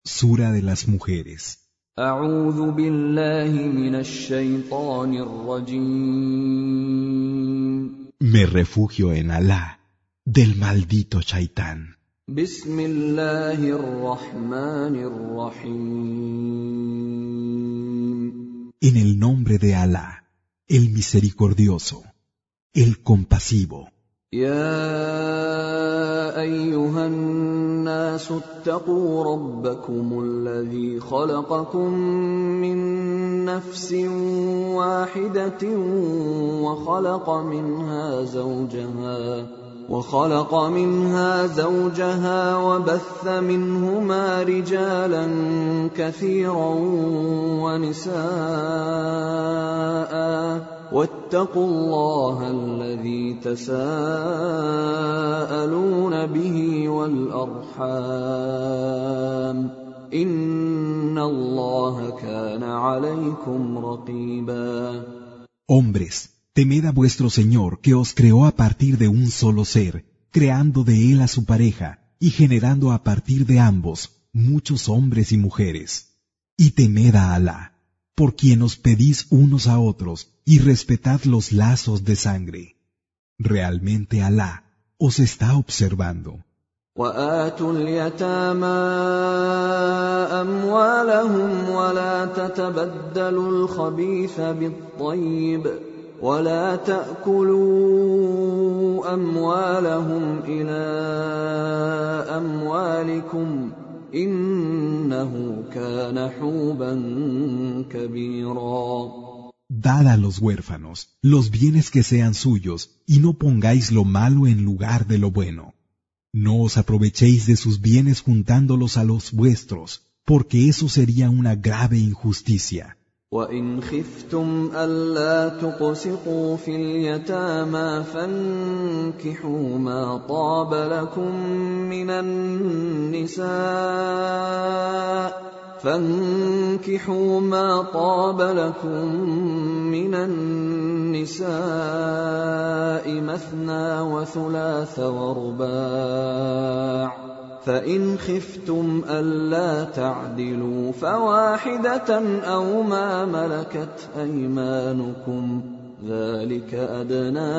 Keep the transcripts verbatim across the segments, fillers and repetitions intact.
Sura de las mujeres. أعوذ بالله من الشيطان الرجيم. Me refugio en Alá, del maldito Shaitán. بسم الله الرحمن الرحيم. En el nombre de Alá, el misericordioso, el compasivo. يا أيها الناس اتقوا ربكم الذي خلقكم من نفس واحدة وخلق منها زوجها وخلق منها زوجها وبث منهما رجالا كثيرا ونساء واتقوا الله الذي تساءلون به والأرحام إن الله كان عليكم رقيبا. Hombres, temed a vuestro Señor que os creó a partir de un solo ser, creando de él a su pareja y generando a partir de ambos muchos hombres y mujeres. Y temed a Alá, por quien os pedís unos a otros, y respetad los lazos de sangre. Realmente Alá os está observando. وآتوا اليتامى أموالهم ولا تتبدلوا الخبيث بالطيب ولا تأكلوا أموالهم إلى أموالكم إنه كان حوبا كبيرا. Dad a los huérfanos los bienes que sean suyos, y no pongáis lo malo en lugar de lo bueno. No os aprovechéis de sus bienes juntándolos a los vuestros, porque eso sería una grave injusticia. وَإِنْ خِفْتُمْ أَلَّا تُقْسِطُوا فِي الْيَتَامَى فَانكِحُوا مَا طَابَ لَكُم مِّنَ النِّسَاءِ فانكحوا ما طاب لكم من النساء مثنى وثلاث ورباع فإن خفتم ألا تعدلوا فواحدة أو ما ملكت أيمانكم ذلك أدنى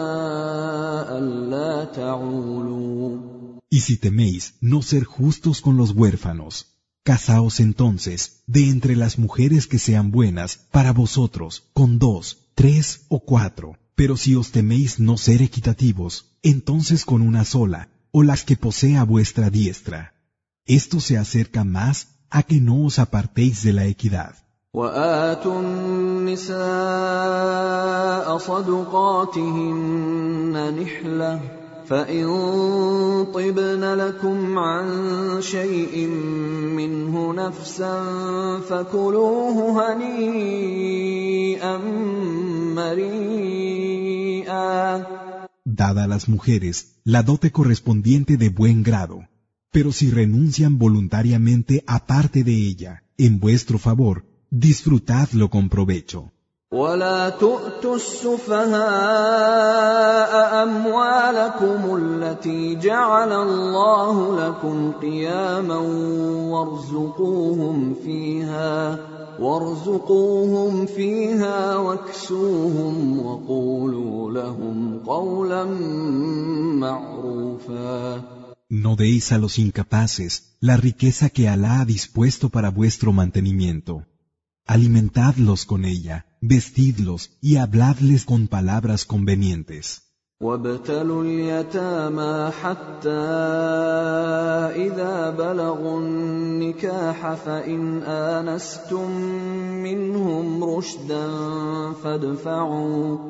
ألا تعولوا. Y si teméis no ser justos con los huérfanos, casaos entonces de entre las mujeres que sean buenas para vosotros, con dos, tres o cuatro. Pero si os teméis no ser equitativos, entonces con una sola, o las que posea vuestra diestra. Esto se acerca más a que no os apartéis de la equidad. وآتوا النساء صدقاتهن نحلة فإن طبن لكم عن شيء منه نفسا فكلوه هنيئا مريئا. Dad a las mujeres la dote correspondiente de buen grado, pero si renuncian voluntariamente aparte de ella, en vuestro favor, disfrutadlo con provecho. ولا تؤتوا السفهاء أموالكم التي جعل الله لكم قياما وارزقوهم فيها وارزقوهم فيها واكسوهم وقولوا لهم قولا معروفا. No deis a los incapaces la riqueza que Alá ha dispuesto para vuestro mantenimiento. Alimentadlos con ella, vestidlos y habladles con palabras convenientes. وابتلوا اليتامى حتى إذا بلغوا النكاح فإن آنستم منهم رشدا فادفعوا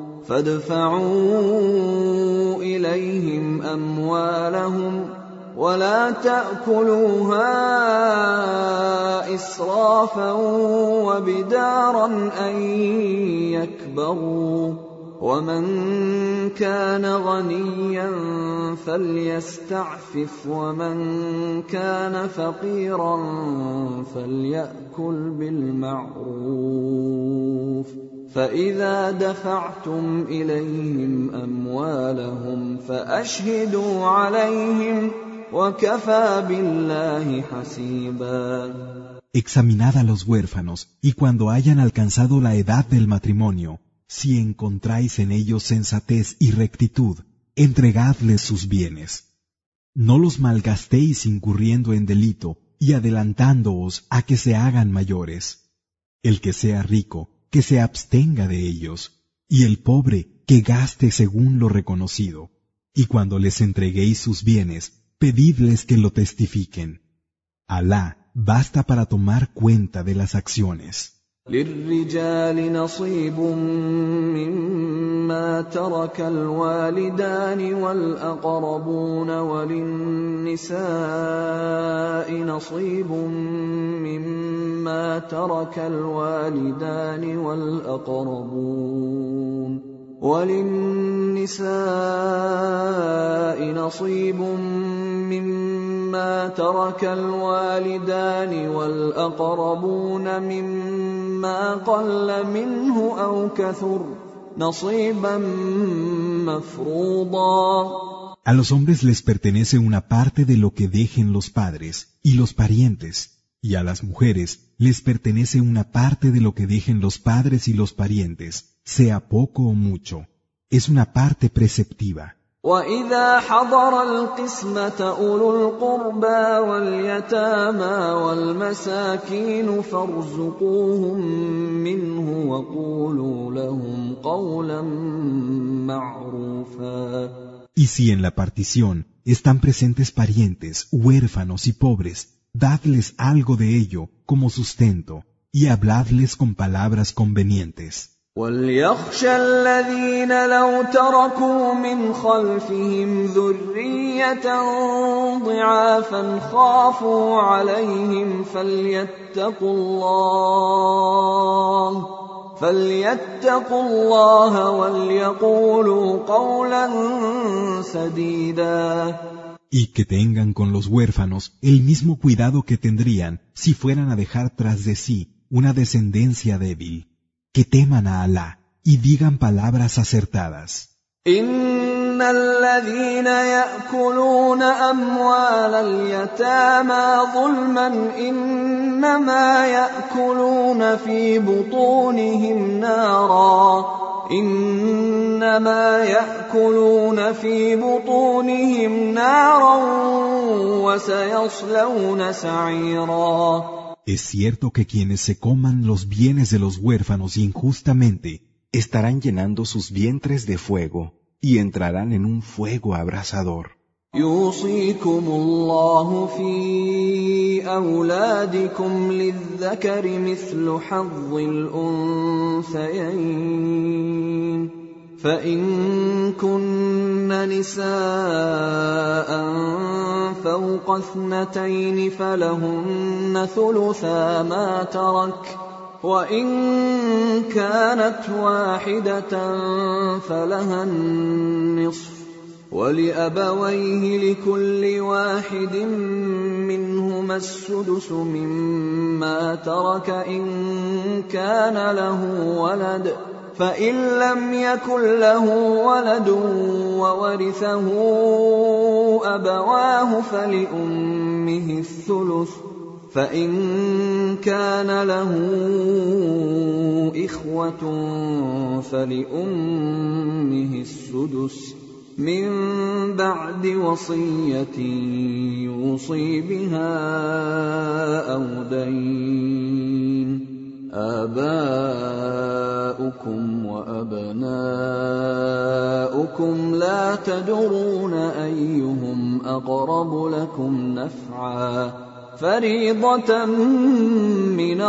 فادفعوا إليهم أموالهم ولا تأكلوها إسرافا وبدارا أن يكبروا ومن كان غنيا فليستعفف ومن كان فقيرا فليأكل بالمعروف فإذا دفعتم إليهم أموالهم فأشهدوا عليهم وكفى بالله حسيبا. Examinad a los huérfanos, y cuando hayan alcanzado la edad del matrimonio, si encontráis en ellos sensatez y rectitud, entregadles sus bienes. No los malgastéis incurriendo en delito y adelantándoos a que se hagan mayores. El que sea rico, que se abstenga de ellos, y el pobre, que gaste según lo reconocido. Y cuando les entreguéis sus bienes, pedidles que lo testifiquen. Alá basta para tomar cuenta de las acciones. للرجال نصيب مما ترك الوالدان والأقربون وللنساء نصيب مما ترك الوالدان والأقربون وللنساء نصيب مما ترك الوالدان والأقربون مما قل منه أو كثر نصيبا مفروضا. A los hombres les pertenece una parte de lo que dejen los padres y los parientes, y a las mujeres les pertenece una parte de lo que dejen los padres y los parientes, sea poco o mucho. Es una parte preceptiva. وَإِذَا حَضَرَ الْقِسْمَةَ أُولُو الْقُرْبَى وَالْيَتَامَى وَالْمَسَاكِينُ فَارْزُقُوهُم مِّنْهُ وَقُولُوا لَهُمْ قَوْلًا مَّعْرُوفًا. Y si en la partición están presentes parientes, huérfanos y pobres, dadles algo de ello como sustento y habladles con palabras convenientes. وَلْيَخْشَ الَّذِينَ لَوْ تَرَكُوا مِنْ خَلْفِهِمْ ذُرِّيَّةً ضِعَافًا خَافُوا عَلَيْهِمْ فَلْيَتَّقُوا اللَّهَ فَلْيَتَّقُوا اللَّهَ وَلْيَقُولُوا قَوْلًا سَدِيدًا. Y que tengan con los huérfanos el mismo cuidado que tendrían si fueran a dejar tras de sí una descendencia débil. Que teman a Alá y digan palabras acertadas. إِنَّ الَّذِينَ يَأْكُلُونَ أَمْوَالَ الْيَتَامَى ظُلْمًا إِنَّمَا يَأْكُلُونَ فِي بُطُونِهِمْ نَارًا إِنَّمَا يَأْكُلُونَ فِي بُطُونِهِمْ نَارًا وَسَيَصْلَوْنَ سَعِيرًا. Es cierto que quienes se coman los bienes de los huérfanos injustamente estarán llenando sus vientres de fuego y entrarán en un fuego abrasador. يُوصِيكُمُ اللَّهُ فِي أَوْلَادِكُمْ لِلذَّكَرِ مِثْلُ حَظِّ الْأُنثَيَيْنِ فَإِن كُنَّ نِسَاءً فَوْقَ اثْنَتَيْنِ فَلَهُنَّ ثُلُثَا مَا تَرَكَ وَإِن كَانَتْ وَاحِدَةً فَلَهَا النِّصْفُ وَلِأَبَوَيْهِ لِكُلِّ وَاحِدٍ مِّنْهُمَا السُّدُسُ مِمَّا تَرَكَ إِن كَانَ لَهُ وَلَدٌ فَإِن لَّمْ يَكُن لَّهُ وَلَدٌ وَوَرِثَهُ أَبَوَاهُ فَلِأُمِّهِ الثُّلُثُ فَإِن كَانَ لَهُ إِخْوَةٌ فَلِأُمِّهِ السُّدُسُ مِن بَعْدِ وَصِيَّةٍ يُوصِي بِهَا أَوْ دَيْنٍ آباؤكم وأبناؤكم لا تدرون أيهم أقرب لكم نفعا فريضة من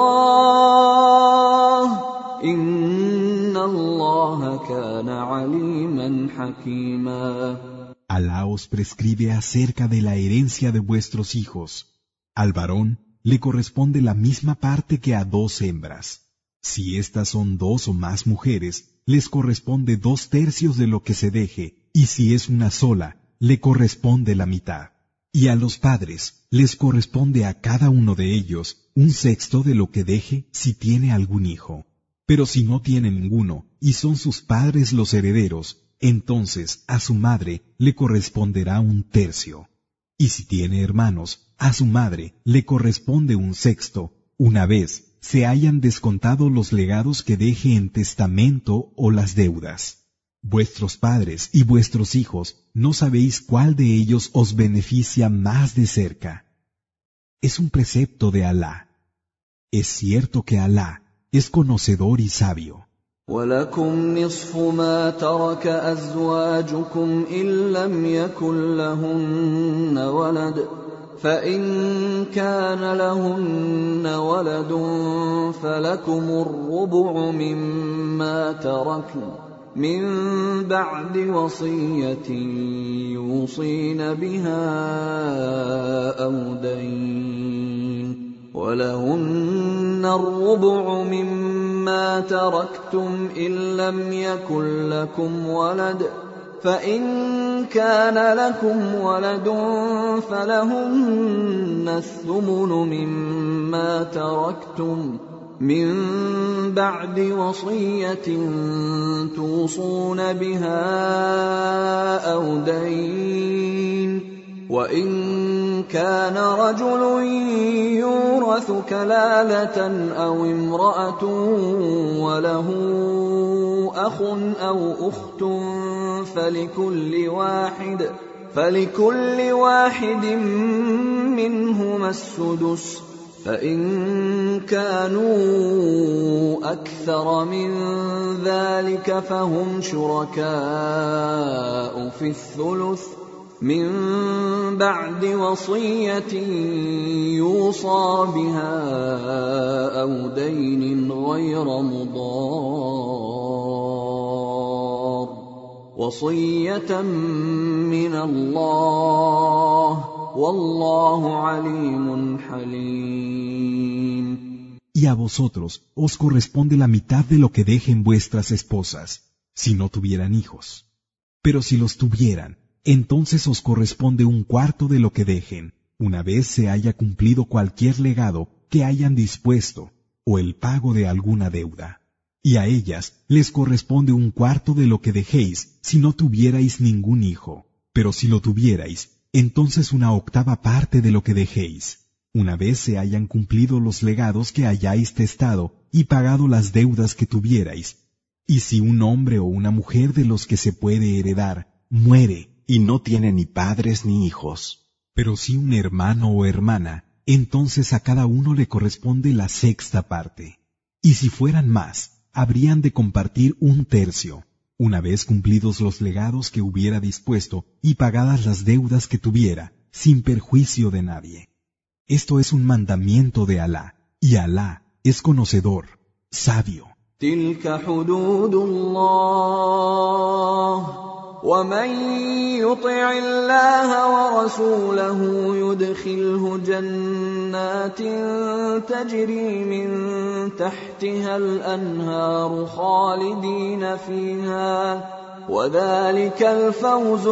الله إن الله كان عليما حكيما. Alá os prescribe acerca de la herencia de vuestros hijos. Al varón le corresponde la misma parte que a dos hembras. Si estas son dos o más mujeres, les corresponde dos tercios de lo que se deje, y si es una sola, le corresponde la mitad. Y a los padres les corresponde a cada uno de ellos un sexto de lo que deje si tiene algún hijo. Pero si no tiene ninguno, y son sus padres los herederos, entonces a su madre le corresponderá un tercio. Y si tiene hermanos, a su madre le corresponde un sexto, una vez se hayan descontado los legados que deje en testamento o las deudas. Vuestros padres y vuestros hijos, no sabéis cuál de ellos os beneficia más de cerca. Es un precepto de Alá. Es cierto que Alá es conocedor y sabio. وَلَكُمْ نِصْفُ مَا تَرَكَ أَزْوَاجُكُمْ إِن لَّمْ يَكُن لَّهُنَّ وَلَدٌ فَإِن كَانَ لَهُنَّ وَلَدٌ فَلَكُمُ الرُّبُعُ مِمَّا تَرَكْنَ مِن بَعْدِ وَصِيَّةٍ يُوصِينَ بِهَا أَوْ دَيْنٍ وَلَهُنَّ الرُّبُعُ مِمَّا تَرَكْتُمْ إِن لَّمْ يَكُن لَّكُمْ وَلَدٌ فَإِن كَانَ لَكُمْ وَلَدٌ فَلَهُنَّ الثُّمُنُ مِمَّا تَرَكْتُم مِّن بَعْدِ وَصِيَّةٍ تُوصُونَ بِهَا أَوْ دَيْنٍ وَإِن كَانَ رَجُلٌ يُورَثُ كَلَالَةً أَوْ امْرَأَةٌ وَلَهُ أَخٌ أَوْ أُخْتٌ فَلِكُلِّ واحد فَلِكُلِّ واحد مِّنْهُمَا السُّدُسُ فَإِن كَانُوا أَكْثَرَ مِن ذَلِكَ فَهُمْ شُرَكَاءُ فِي الثُّلُثِ مِن بَعْدِ وَصِيَّةٍ يُوصَىٰ بِهَا أَوْ دَيْنٍ غَيْرَ مُضَارٍّ وَصِيَّةً مِّنَ اللَّهِ وَاللَّهُ عَلِيمٌ حَلِيمٌ. Y a vosotros os corresponde la mitad de lo que dejen vuestras esposas, si no tuvieran hijos. Pero si los tuvieran, entonces os corresponde un cuarto de lo que dejen, una vez se haya cumplido cualquier legado que hayan dispuesto, o el pago de alguna deuda. Y a ellas les corresponde un cuarto de lo que dejéis si no tuvierais ningún hijo. Pero si lo tuvierais, entonces una octava parte de lo que dejéis, una vez se hayan cumplido los legados que hayáis testado y pagado las deudas que tuvierais. Y si un hombre o una mujer de los que se puede heredar muere y no tiene ni padres ni hijos, pero si un hermano o hermana, entonces a cada uno le corresponde la sexta parte. Y si fueran más, habrían de compartir un tercio, una vez cumplidos los legados que hubiera dispuesto y pagadas las deudas que tuviera, sin perjuicio de nadie. Esto es un mandamiento de Alá, y Alá es conocedor, sabio. تِلْكَ حُدُودُ اللَّهِ وَمَن يُطِعِ اللَّهَ وَرَسُولَهُ يُدْخِلْهُ جَنَّاتٍ تَجْرِي مِن تَحْتِهَا الْأَنْهَارُ خَالِدِينَ فِيهَا وَذَلِكَ الْفَوْزُ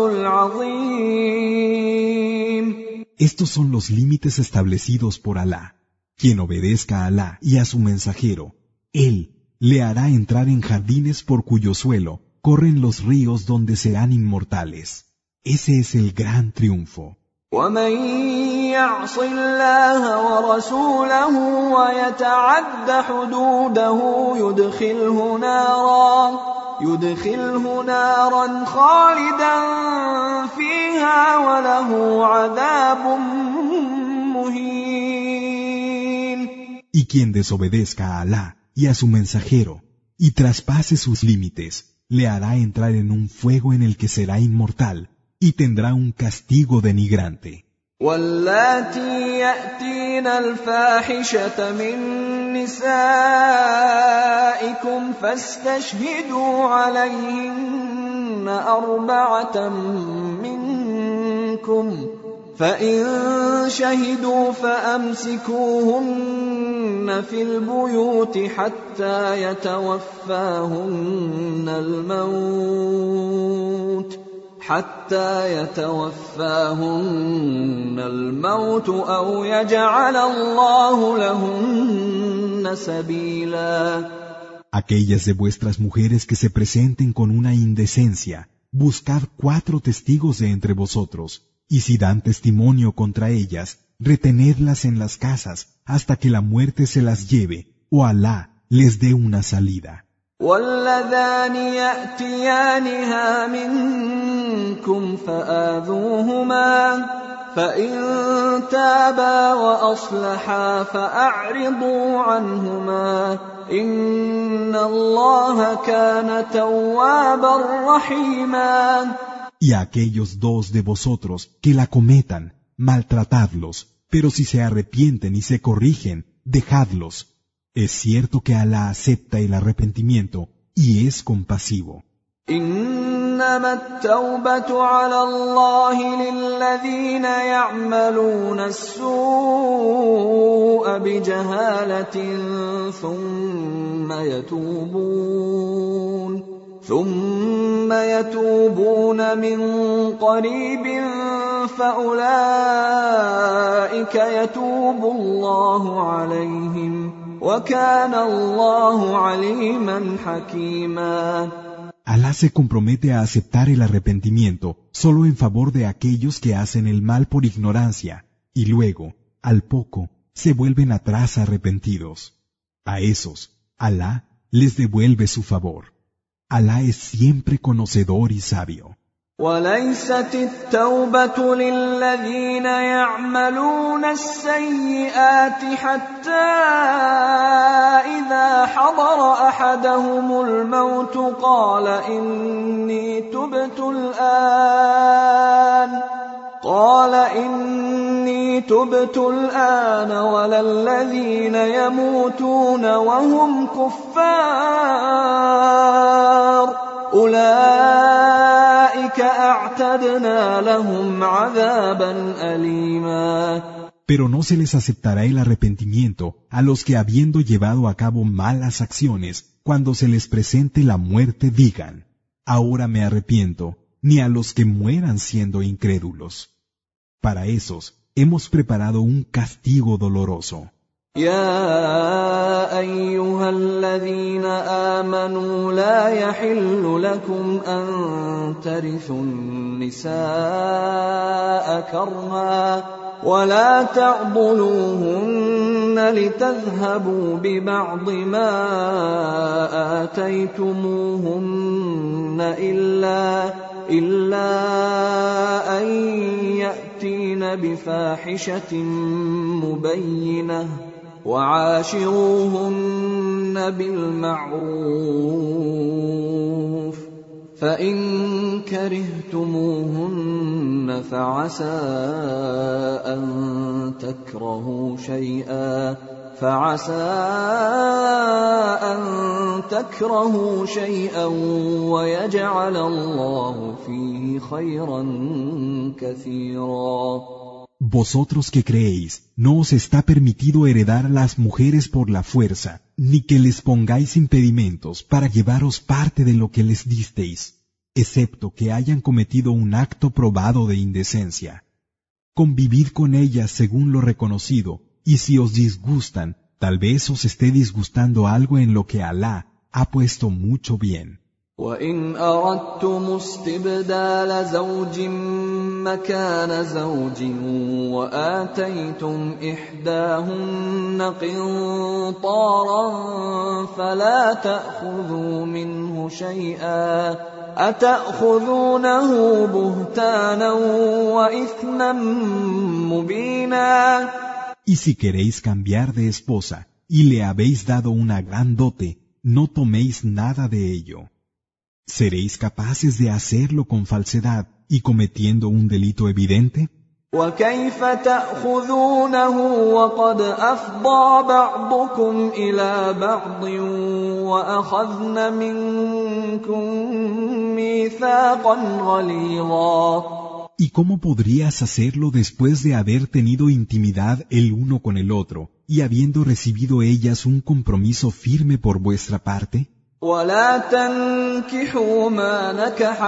الْعَظِيمُ. Estos son los límites establecidos por Alá. Quien obedezca a Alá y a su mensajero, Él le hará entrar en jardines por cuyo suelo corren los ríos donde serán inmortales. Ese es el gran triunfo. وَمَن يَعْصِ اللَّهَ وَرَسُولَهُ وَيَتَعَدَّ حُدُودَهُ يُدْخِلْهُ نَارًا يُدْخِلْهُ نَارًا خَالِدًا فِيهَا وَلَهُ عَذَابٌ مُهِينٌ. Y quien desobedezca a Alá y a su mensajero y traspase sus límites, le hará entrar en un fuego en el que será inmortal y tendrá un castigo denigrante. وَاللَّاتِي يَأْتِينَ الْفَاحِشَةَ مِن نِّسَائِكُمْ فَاسْتَشْهِدُوا عَلَيْهِنَّ أَرْبَعَةً مِّنكُمْ فَإِن شَهِدُوا فَأَمْسِكُوهُنَّ فِي الْبُيُوتِ حَتَّى يَتَوَفَّاهُنَّ الْمَوْتُ حَتَّى يَتَوَفَّاهُنَّ الْمَوْتُ أَوْ يَجْعَلَ اللَّهُ لَهُنَّ سَبِيلًا. Aquellas de vuestras mujeres que se presenten con una indecencia, buscad cuatro testigos de entre vosotros, Y si dan testimonio contra ellas, retenedlas en las casas hasta que la muerte se las lleve o Alá les dé una salida. واللذان يأتيانها منكم فآذوهما فإن تابا وأصلحا فأعرضوا عنهما إن الله كان توابا رحيما. Y a aquellos dos de vosotros que la cometan, maltratadlos, pero si se arrepienten y se corrigen, dejadlos. Es cierto que Alá acepta el arrepentimiento y es compasivo. إنما التوبة على الله للذين يعملون السوء بجهالة ثم يتوبون ثم يتوبون من قريب فأولئك يتوب الله عليهم وكان الله عليما حكيما. Alá se compromete a aceptar el arrepentimiento solo en favor de aquellos que hacen el mal por ignorancia y luego, al poco, se vuelven atrás arrepentidos. A esos, Alá les devuelve su favor. Alá es siempre conocedor y sabio. وليست التوبة للذين يعملون السيئات حتى إذا حضر أحدهم الموت قال إني تبت الآن قال إني تبت الآن ولا الذين يموتون وهم كفار أولئك أعتدنا لهم عذابا أليما. Pero no se les aceptará el arrepentimiento a los que habiendo llevado a cabo malas acciones, cuando se les presente la muerte digan, ahora me arrepiento, ni a los que mueran siendo incrédulos. Para esos hemos preparado un castigo doloroso. يا أيها الذين آمنوا لا يحل لكم أن ترثوا النساء كرها ولا تعضلوهن لتذهبوا ببعض ما آتيتموهن إلا إلا أن يأتين بفاحشة مبينة وعاشروهن بالمعروف فإن كرهتموهن فعسى أن تكرهوا شيئا فعسى أن تكرهوا شيئا ويجعل الله فيه خيرا كثيرا. Vosotros que creéis, no os está permitido heredar a las mujeres por la fuerza, ni que les pongáis impedimentos para llevaros parte de lo que les disteis, excepto que hayan cometido un acto probado de indecencia. Convivid con ellas según lo reconocido, y si os disgustan, tal vez os esté disgustando algo en lo que Alá ha puesto mucho bien. وَإِنْ أَرَدْتُمُ اسْتِبْدَالَ زَوْجٍ مَّكَانَ زَوْجٍ وَآتَيْتُمْ إِحْدَاهُنَّ قِنطَارًا فَلَا تَأْخُذُوا مِنْهُ شَيْئًا أَتَأْخُذُونَهُ بُهْتَانًا وَإِثْمًا مُّبِينًا. Y si queréis cambiar de esposa y le habéis dado una gran dote, no toméis nada de ello. ¿Seréis capaces de hacerlo con falsedad y cometiendo un delito evidente? وَكَيْفَ تَأْخُذُونَهُ وَقَدْ أَفْضَىٰ بَعْضُكُمْ إِلَىٰ بَعْضٍ وَأَخَذْنَ مِنكُم مِّيثَاقًا غَلِيظًا. ¿Y cómo podrías hacerlo después de haber tenido intimidad el uno con el otro y habiendo recibido ellas un compromiso firme por vuestra parte? ولا تنكحوا ما نكح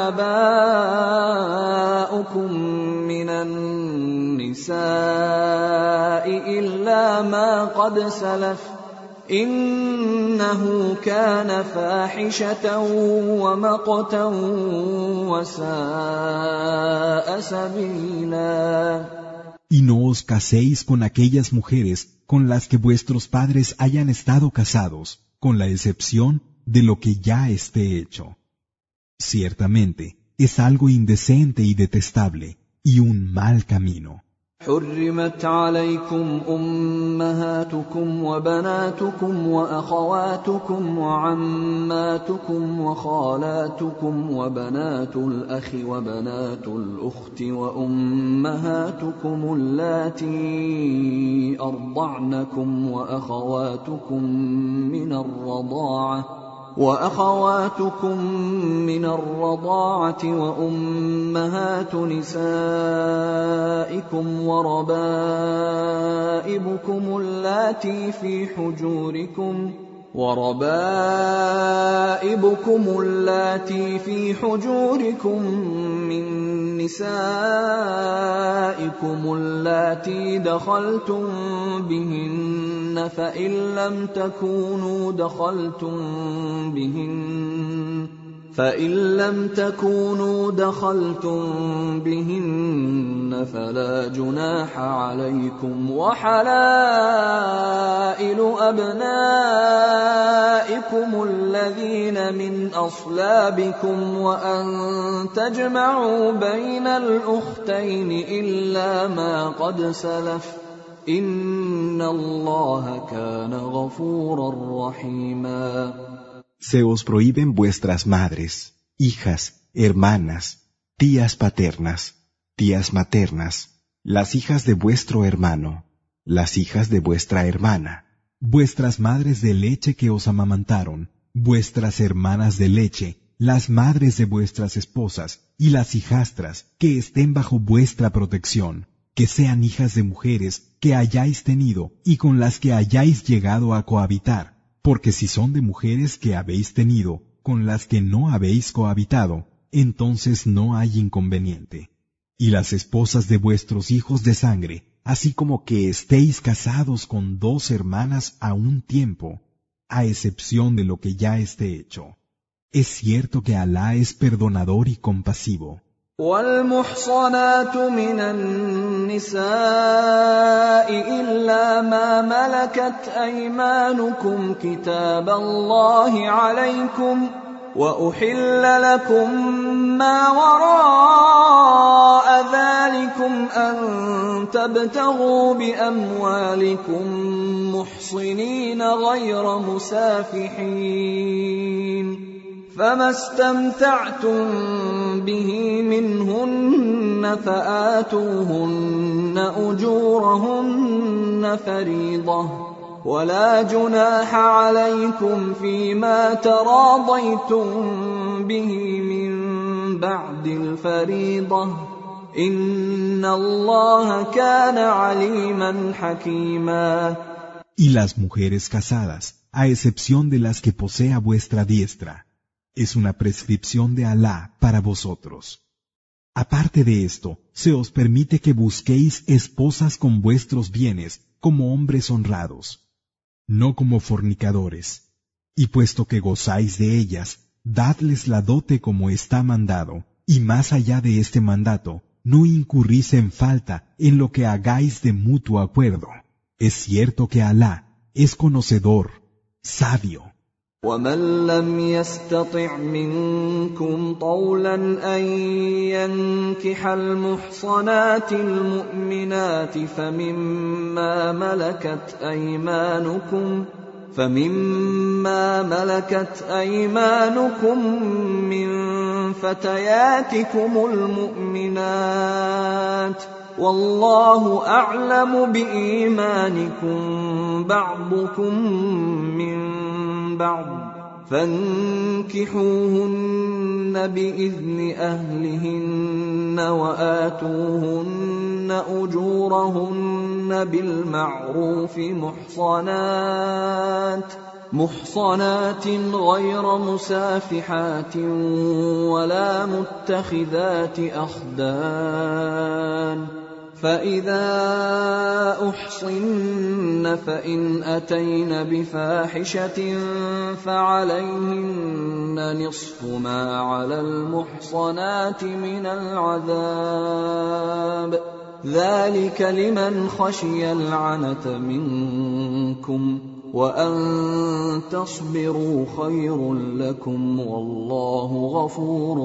آباؤكم من النساء إلا ما قد سلف إنه كان فاحشة ومقتا وساء سبيلا. Y no os caséis con aquellas mujeres con las que vuestros padres hayan estado casados, con la excepción de lo que ya esté hecho. Ciertamente, es algo indecente y detestable, y un mal camino. حرمت عليكم أمهاتكم وبناتكم وأخواتكم وعماتكم وخالاتكم وبنات الأخ وبنات الأخت وأمهاتكم اللاتي أرضعنكم وأخواتكم من الرضاعة وأخواتكم من الرضاعة وأمهات نسائكم وربائبكم اللاتي في حجوركم وربائبكم اللاتي في حجوركم من نسائكم اللاتي دخلتم بهن فإن لم تكونوا دخلتم بهن فإن لم تكونوا دخلتم بهن فلا جناح عليكم وحلائل أبنائكم الذين من أصلابكم وأن تجمعوا بين الأختين إلا ما قد سلف إن الله كان غفورا رحيما. Se os prohíben vuestras madres, hijas, hermanas, tías paternas, tías maternas, las hijas de vuestro hermano, las hijas de vuestra hermana, vuestras madres de leche que os amamantaron, vuestras hermanas de leche, las madres de vuestras esposas y las hijastras que estén bajo vuestra protección, que sean hijas de mujeres que hayáis tenido y con las que hayáis llegado a cohabitar. Porque si son de mujeres que habéis tenido, con las que no habéis cohabitado, entonces no hay inconveniente. Y las esposas de vuestros hijos de sangre, así como que estéis casados con dos hermanas a un tiempo, a excepción de lo que ya esté hecho. Es cierto que Alá es perdonador y compasivo. والمحصنات من النساء إلا ما ملكت أيمانكم كتاب الله عليكم وأحل لكم ما وراء ذلكم أن تبتغوا بأموالكم محصنين غير مسافحين فما استمتعتم به منهن فآتوهن أجورهن فريضة ولا جناح عليكم فيما تراضيتم به من بعد الفريضة إن الله كان عليما حكيما. Y las mujeres casadas, a excepción de las que posea vuestra diestra, es una prescripción de Alá para vosotros. Aparte de esto, se os permite que busquéis esposas con vuestros bienes como hombres honrados, no como fornicadores. Y puesto que gozáis de ellas, dadles la dote como está mandado, y más allá de este mandato, no incurrís en falta en lo que hagáis de mutuo acuerdo. Es cierto que Alá es conocedor, sabio. ومن لم يستطع منكم طولا أن ينكح المحصنات المؤمنات فمما ملكت أيمانكم فمما ملكت أيمانكم من فتياتكم المؤمنات والله أعلم بإيمانكم بعضكم من بعض فانكحوهن بإذن أهلهن وآتوهن أجورهن بالمعروف محصنات محصنات غير مسافحات ولا متخذات أخدان فإذا أحصن فإن أتين بفاحشة فعليهن نصف ما على المحصنات من العذاب ذلك لمن خشي العنة منكم وأن تصبروا خير لكم والله غفور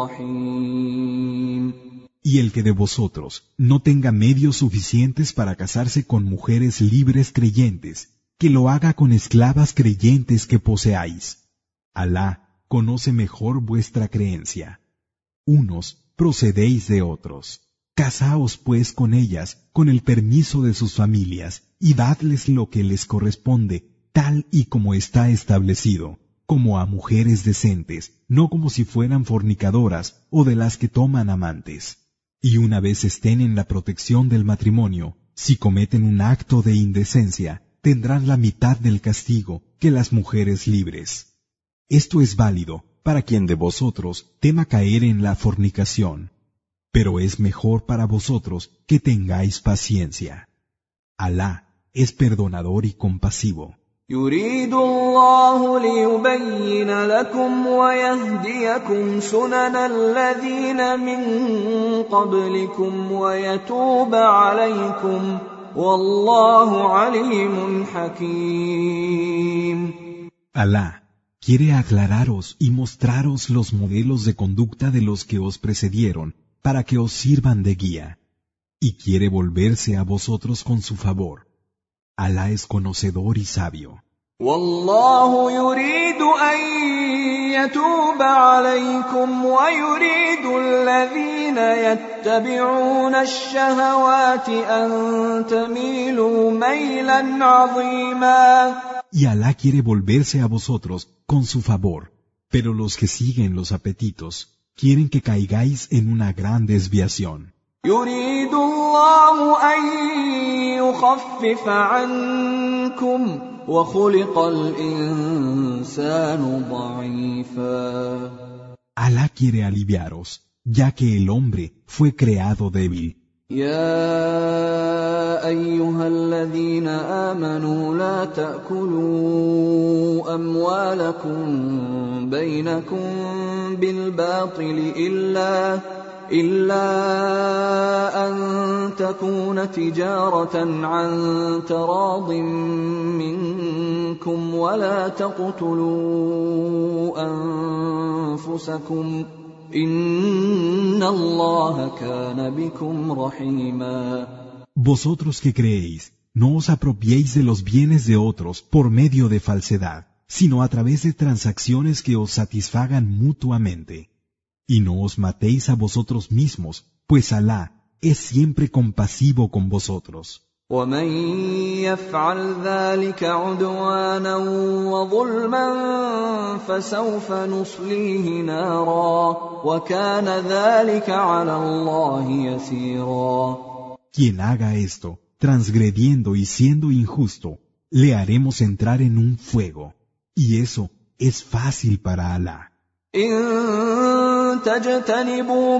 رحيم. Y el que de vosotros no tenga medios suficientes para casarse con mujeres libres creyentes, que lo haga con esclavas creyentes que poseáis. Alá conoce mejor vuestra creencia. Unos procedéis de otros. Casaos pues con ellas, con el permiso de sus familias, y dadles lo que les corresponde, tal y como está establecido, como a mujeres decentes, no como si fueran fornicadoras o de las que toman amantes. Y una vez estén en la protección del matrimonio, si cometen un acto de indecencia, tendrán la mitad del castigo que las mujeres libres. Esto es válido para quien de vosotros tema caer en la fornicación, pero es mejor para vosotros que tengáis paciencia. Alá es perdonador y compasivo. يريد الله ليبين لكم ويهديكم سنن الذين من قبلكم ويتوب عليكم والله عليم حكيم. Alá quiere aclararos y mostraros los modelos de conducta de los que os precedieron para que os sirvan de guía, y quiere volverse a vosotros con su favor. Alá es conocedor y sabio. والله يريد أن يتوب عليكم ويريد الذين يتبعون الشهوات أن تميلوا ميلا عظيما. Y Alá quiere volverse a vosotros con su favor, pero los que siguen los apetitos quieren que caigáis en una gran desviación. يريد الله أن يخفف عنكم وخلق الإنسان ضعيفا. Alá quiere aliviaros, ya que el hombre fue creado débil. يا أيها الذين آمنوا لا تأكلوا أموالكم بينكم بالباطل إلا إلا أن تكون تجارة عن تراض منكم ولا تقتلوا أنفسكم إن الله كان بكم رحيما. Vosotros que creéis, no os apropiéis de los bienes de otros por medio de falsedad, sino a través de transacciones que os satisfagan mutuamente. Y no os matéis a vosotros mismos, pues Alá es siempre compasivo con vosotros. ومن يفعل ذلك عدوانا وظلما فسوف نصليه نارا وكان ذلك على الله يسيرا. Quien haga esto, transgrediendo y siendo injusto, le haremos entrar en un fuego, y eso es fácil para Alá. إن تجتنبوا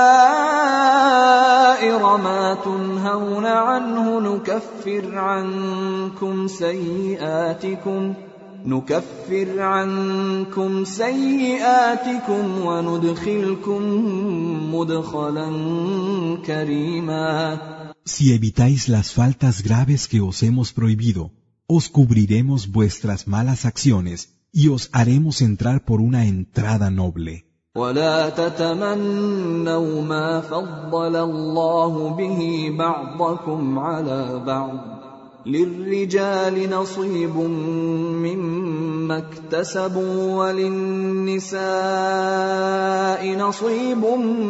كبائر ما تنهون عنه نكفر عنكم سيئاتكم نكفر عنكم سيئاتكم وندخلكم مدخلا كريما. Si evitáis las faltas graves que os hemos prohibido, os cubriremos vuestras malas acciones y os haremos entrar por una entrada noble. ولا تتمنوا ما فضل الله به بعضكم على بعض للرجال نصيب مما اكتسبوا وللنساء نصيب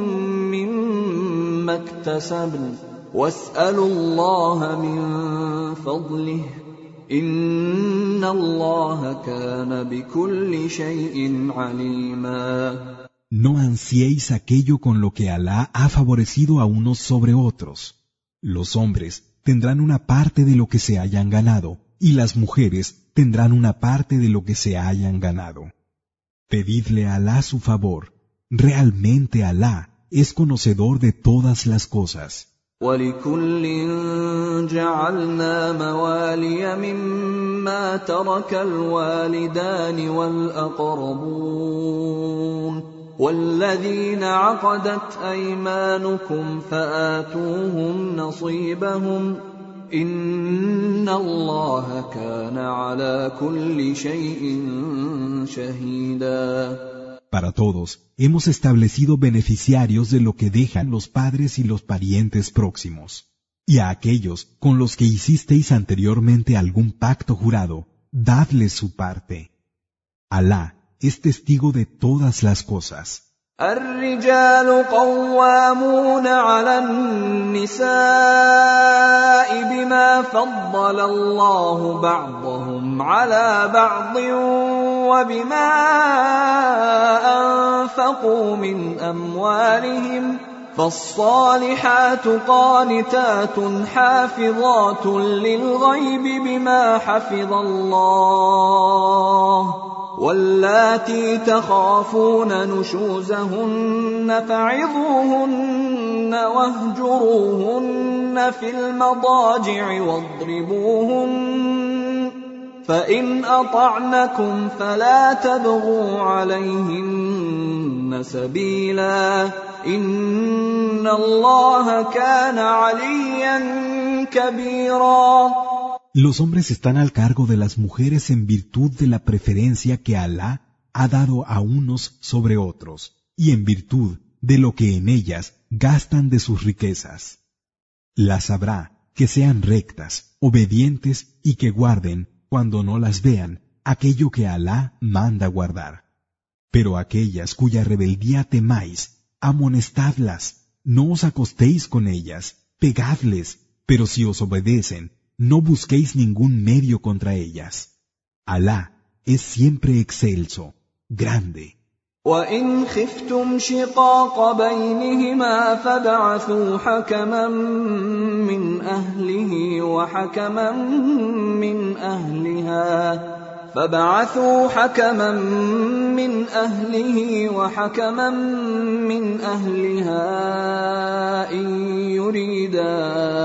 مما اكتسبن واسألوا الله من فضله إن الله كان بكل شيء عليما. No ansiéis aquello con lo que Alá ha favorecido a unos sobre otros. Los hombres tendrán una parte de lo que se hayan ganado, y las mujeres tendrán una parte de lo que se hayan ganado. Pedidle a Alá su favor. Realmente Alá es conocedor de todas las cosas. وَلِكُلٍّ جَعَلْنَا مَوَالِيَ مِمَّا تَرَكَ الْوَالِدَانِ وَالْأَقْرَبُونَ وَالَّذِينَ عَقَدَتْ أَيْمَانُكُمْ فَآتُوهُمْ نَصِيبَهُمْ ۖ إِنَّ اللَّهَ كَانَ عَلَى كُلِّ شَيْءٍ شَهِيدًا. Para todos, hemos establecido beneficiarios de lo que dejan los padres y los parientes próximos. Y a aquellos con los que hicisteis anteriormente algún pacto jurado, dadles su parte. Alá es testigo de todas las cosas. الرجال قوامون على النساء بما فضل الله بعضهم على بعض وبما أنفقوا من أموالهم فالصالحات قانتات حافظات للغيب بما حفظ الله واللاتي تخافون نشوزهن فعظوهن واهجروهن في المضاجع واضربوهن فإن أطعنكم فلا تبغوا عليهن سبيلا إن الله كان عليا كبيرا. Los hombres están al cargo de las mujeres en virtud de la preferencia que Alá ha dado a unos sobre otros, y en virtud de lo que en ellas gastan de sus riquezas. Las habrá que sean rectas, obedientes y que guarden, cuando no las vean, aquello que Alá manda guardar. Pero aquellas cuya rebeldía temáis, amonestadlas, no os acostéis con ellas, pegadles, pero si os obedecen, no busquéis ningún medio contra ellas. Alá es siempre excelso, grande. وَإِنْ خِفْتُمْ شِقَاقَ بَيْنِهِمَا فَابْعَثُوا حَكَمًا مِّنْ أَهْلِهِ وَحَكَمًا مِّنْ أَهْلِهَا فَابْعَثُوا حَكَمًا مِّنْ أَهْلِهِ وَحَكَمًا مِّنْ أَهْلِهَا إِن يُرِيدَا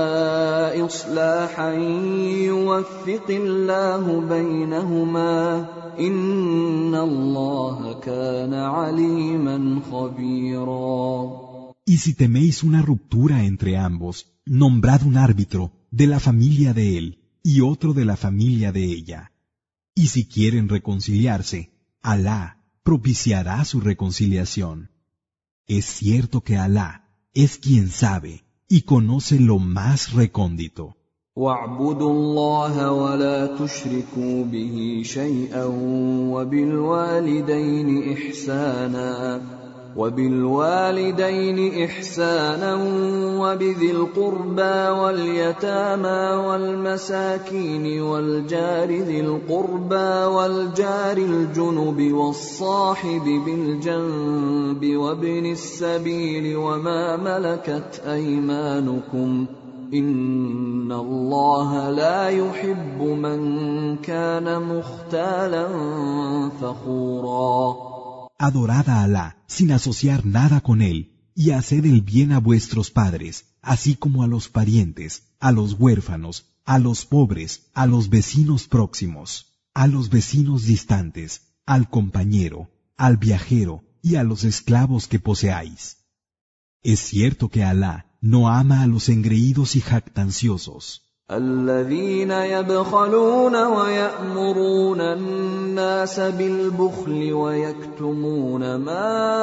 إِصْلَاحًا يُوَفِّقِ اللَّهُ بَيْنَهُمَا إِنَّ اللَّهَ كَانَ عَلِيمًا خَبِيرًا. Y si teméis una ruptura entre ambos, nombrad un árbitro de la familia de él y otro de la familia de ella. Y si quieren reconciliarse, Alá propiciará su reconciliación. Es cierto que Alá es quien sabe y conoce lo más recóndito. وَاعْبُدُوا اللَّهَ وَلَا تُشْرِكُوا بِهِ شَيْئًا وَبِالْوَالِدَيْنِ إِحْسَانًا وَبِالْوَالِدَيْنِ إِحْسَانًا وَبِذِي الْقُرْبَى وَالْيَتَامَى وَالْمَسَاكِينِ وَالْجَارِ ذِي الْقُرْبَى وَالْجَارِ الْجُنُبِ وَالصَّاحِبِ بِالْجَنبِ وَابْنِ السَّبِيلِ وَمَا مَلَكَتْ أَيْمَانُكُمْ إِنَّ اللَّهَ لَا يُحِبُّ مَنْ كَانَ مُخْتَالًا فَخُورًا. Adorad a Alá sin asociar nada con él, y haced el bien a vuestros padres, así como a los parientes, a los huérfanos, a los pobres, a los vecinos próximos, a los vecinos distantes, al compañero, al viajero y a los esclavos que poseáis. Es cierto que Alá no ama a los engreídos y jactanciosos. الذين يبخلون ويأمرون الناس بالبخل ويكتمون ما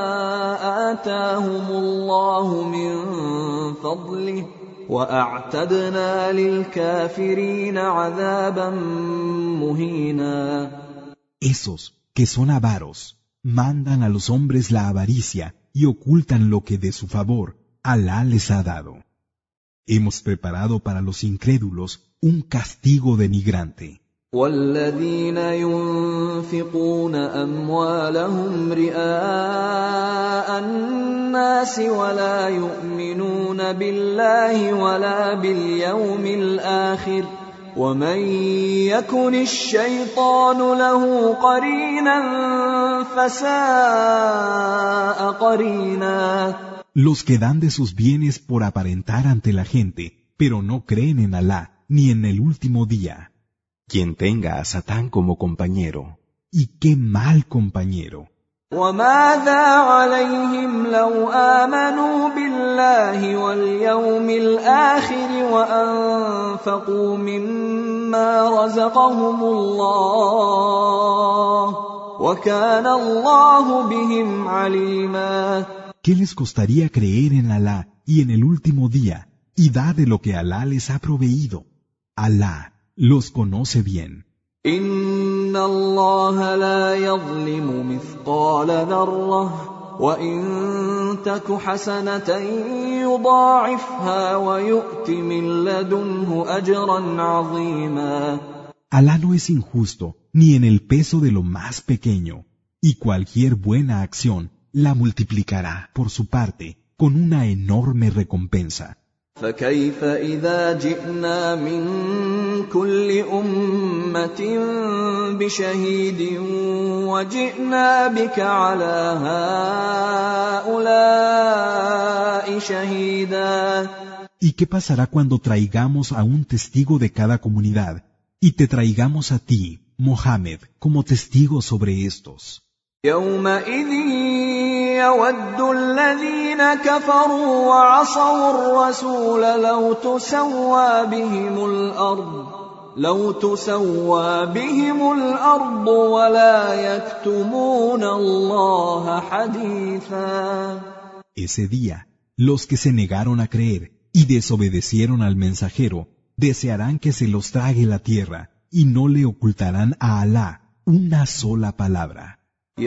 آتاهم الله من فضله وأعتدنا للكافرين عذابا مهينا. Esos que son avaros mandan a los hombres la avaricia y ocultan lo que de su favor Alá les ha dado. Hemos preparado para los incrédulos un castigo denigrante. وَالَّذِينَ يُنْفِقُونَ أَمْوَالَهُمْ رِئَاءَ النَّاسِ وَلَا يُؤْمِنُونَ بِاللَّهِ وَلَا بِالْيَوْمِ الْآخِرِ وَمَنْ يَكُنِ الشَّيْطَانُ لَهُ قَرِينًا فَسَاءَ قَرِينًا. los que dan de sus bienes por aparentar ante la gente, pero no creen en Alá ni en el último día. Quien tenga a Satán como compañero. Y qué mal compañero. وَمَاذَا عَلَيْهِمْ لَوْ آمَنُوا بِاللَّهِ وَالْيَوْمِ الْآخِرِ وَأَنفَقُوا مِمَّا رَزَقَهُمُ اللَّهُ وَكَانَ اللَّهُ بِهِمْ عَلِيمًا. ¿Qué les costaría creer en Alá y en el último día y dar de lo que Alá les ha proveído? Alá los conoce bien. إِنَّ اللَّهَ لَا يَظْلِمُ مِثْقَالَ ذَرَّةٍ وَإِن تَكُ حَسَنَةً يُضَاعِفْهَا وَيُؤْتِ مِن لَّدُنْهُ أَجْرًا عَظِيمًا. Alá no es injusto ni en el peso de lo más pequeño, y cualquier buena acción la multiplicará por su parte con una enorme recompensa. فَكَيْفَ إِذَا جِئْنَا مِن كُلِّ أُمَّةٍ بِشَهِيدٍ وَجِئْنَا بِكَ عَلَى هَؤُلَاءِ شَهِيدًا. ¿Y qué pasará cuando traigamos a un testigo de cada comunidad y te traigamos a ti, Mohammed, como testigo sobre estos? يَوْمَئِذٍ يَوَدُّ الَّذِينَ كَفَرُوا وَعَصَوُا الرَّسُولَ لَوْ تُسَوَّىٰ بِهِمُ الْأَرْضُ لَوْ تُسَوَّىٰ بِهِمُ الْأَرْضُ وَلَا يَكْتُمُونَ اللَّهَ حَدِيثًا. Ese día, los que se negaron a creer y desobedecieron al mensajero desearán que se los trague la tierra y no le ocultarán a Alá una sola palabra.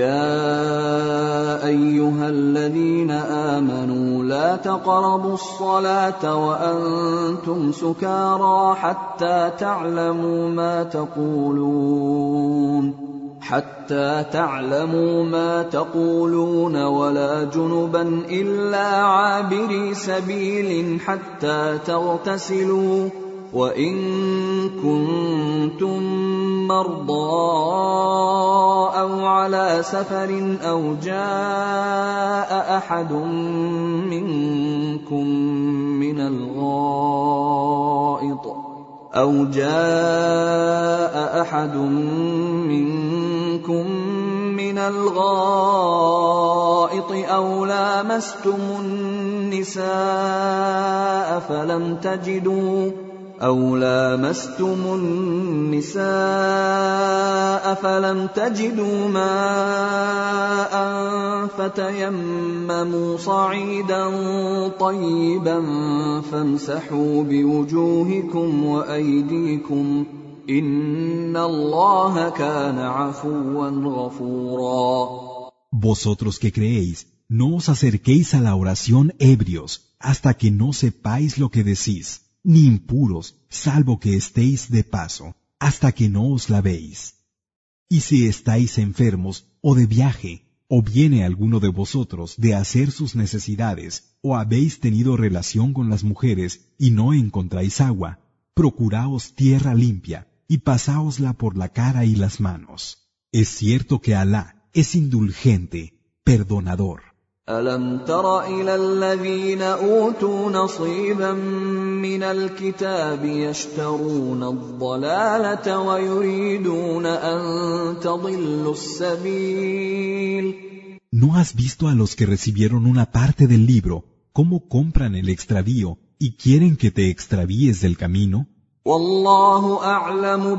يَا أَيُّهَا الَّذِينَ آمَنُوا لَا تَقْرَبُوا الصَّلَاةَ وَأَنتُمْ سُكَارَىٰ حَتَّىٰ تَعْلَمُوا مَا تَقُولُونَ حَتَّىٰ تَعْلَمُوا مَا تَقُولُونَ وَلَا جُنُبًا إِلَّا عَابِرِي سَبِيلٍ حَتَّىٰ تَغْتَسِلُوا وَإِن كُنتُم مَّرْضَىٰ أَوْ عَلَىٰ سَفَرٍ أَوْ جَاءَ أَحَدٌ مِّنكُم مِّنَ الْغَائِطِ أَوْ جَاءَ أَحَدٌ مِّنكُم مِّنَ الْغَائِطِ أَوْ لَامَسْتُمُ النِّسَاءَ فَلَمْ تَجِدُوا أَوْ لَامَسْتُمُ النِّسَاءَ فَلَمْ تَجِدُوا مَاءً فَتَيَمَّمُوا صَعِيدًا طَيِّبًا فَامْسَحُوا بِوُجُوهِكُمْ وَأَيْدِيكُمْ إِنَّ اللَّهَ كَانَ عَفُوًّا غَفُورًا. Vosotros que creéis, no os acerquéis a la oración ebrios hasta que no sepáis lo que decís, ni impuros, salvo que estéis de paso, hasta que no os lavéis. Y si estáis enfermos o de viaje, o viene alguno de vosotros de hacer sus necesidades, o habéis tenido relación con las mujeres y no encontráis agua, procuraos tierra limpia y pasáosla por la cara y las manos. Es cierto que Alá es indulgente, perdonador. أَلَمْ تَرَ إِلَى الَّذِينَ أُوتُوا نَصِيبًا مِّنَ الْكِتَابِ يَشْتَرُونَ الضَّلَالَةَ وَيُرِيدُونَ أَن تَضِلُّوا السَّبِيلَ. ¿No has visto a los que recibieron una parte del libro cómo compran el extravío y quieren que te extravíes del camino? وَاللَّهُ أَعْلَمُ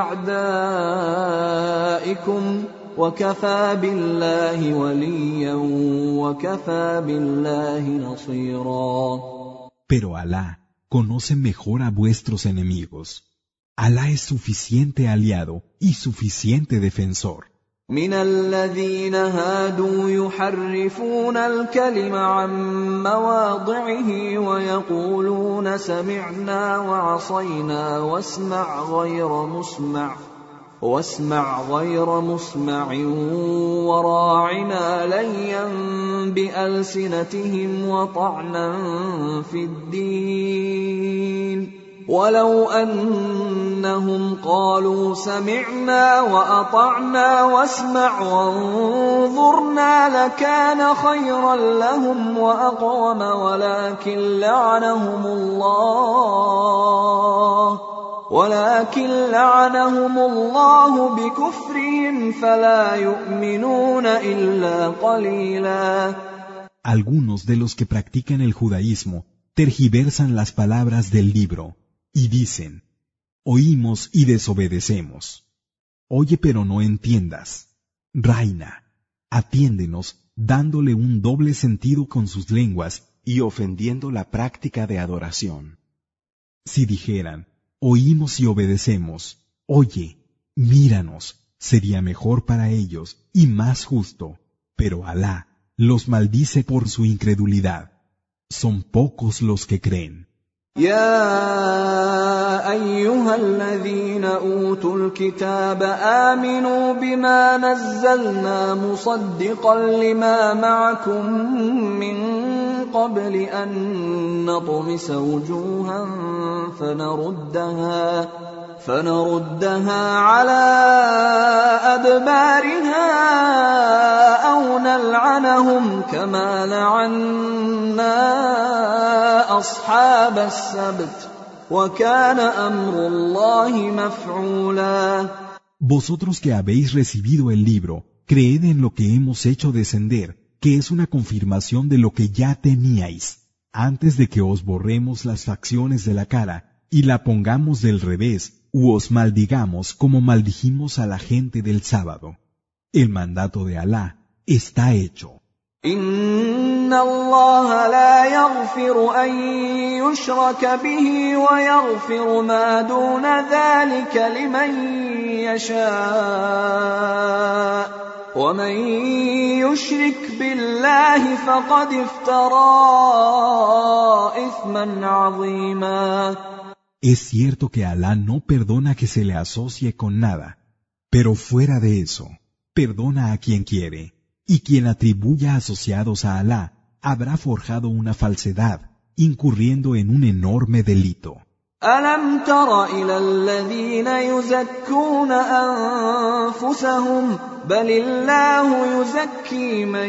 بِأَعْدَائِكُمْ وَكَفَى بِاللَّهِ وَلِيًّا وَكَفَى بِاللَّهِ نَصِيرًا. Pero Alá conoce mejor a vuestros enemigos. Alá es suficiente aliado y suficiente defensor. مِنَ الَّذِينَ هَادُوا يُحَرِّفُونَ الْكَلِمَ عَن مَّوَاضِعِهِ وَيَقُولُونَ سَمِعْنَا وَعَصَيْنَا وَاسْمَعْ غَيْرَ مُسْمَعٍ واسمع غير مسمع وراعنا ليا بألسنتهم وطعنا في الدين ولو أنهم قالوا سمعنا وأطعنا واسمع وانظرنا لكان خيرا لهم وأقوم ولكن لعنهم الله ولكن لعنهم الله بكفرهم فلا يؤمنون إلا قليلا. Algunos de los que practican el judaísmo tergiversan las palabras del libro y dicen: oímos y desobedecemos. Oye, pero no entiendas. Raina, atiéndenos dándole un doble sentido con sus lenguas y ofendiendo la práctica de adoración. Si dijeran: oímos y obedecemos, oye, míranos, sería mejor para ellos y más justo, pero Alá los maldice por su incredulidad. Son pocos los que creen. يا أيها الذين أوتوا الكتاب آمنوا بما نزلنا مصدقا لما معكم من قبل أن نطمس وجوها فنردها فنردها على أدبارها أو نلعنهم كما لعنا أصحاب السبت وكان أمر الله مفعولا. Vosotros que habéis recibido el libro, creed en lo que hemos hecho descender, que es una confirmación de lo que ya temíais, antes de que os borremos las facciones de la cara y la pongamos del revés, u os maldigamos como maldijimos a la gente del sábado. El mandato de Alá está hecho. Inna Allah la yaghfiru an yushraka bihi wa yaghfiru ma duna dhalika liman yasha wa man yushrik billahi faqad iftara ithman 'azima. Es cierto que Alá no perdona que se le asocie con nada, pero fuera de eso, perdona a quien quiere, y quien atribuya asociados a Alá habrá forjado una falsedad, incurriendo en un enorme delito. أَلَمْ تَرَ إِلَى الَّذِينَ يُزَكُّونَ أَنفُسَهُمْ بَلِ اللَّهُ يُزَكِّي مَن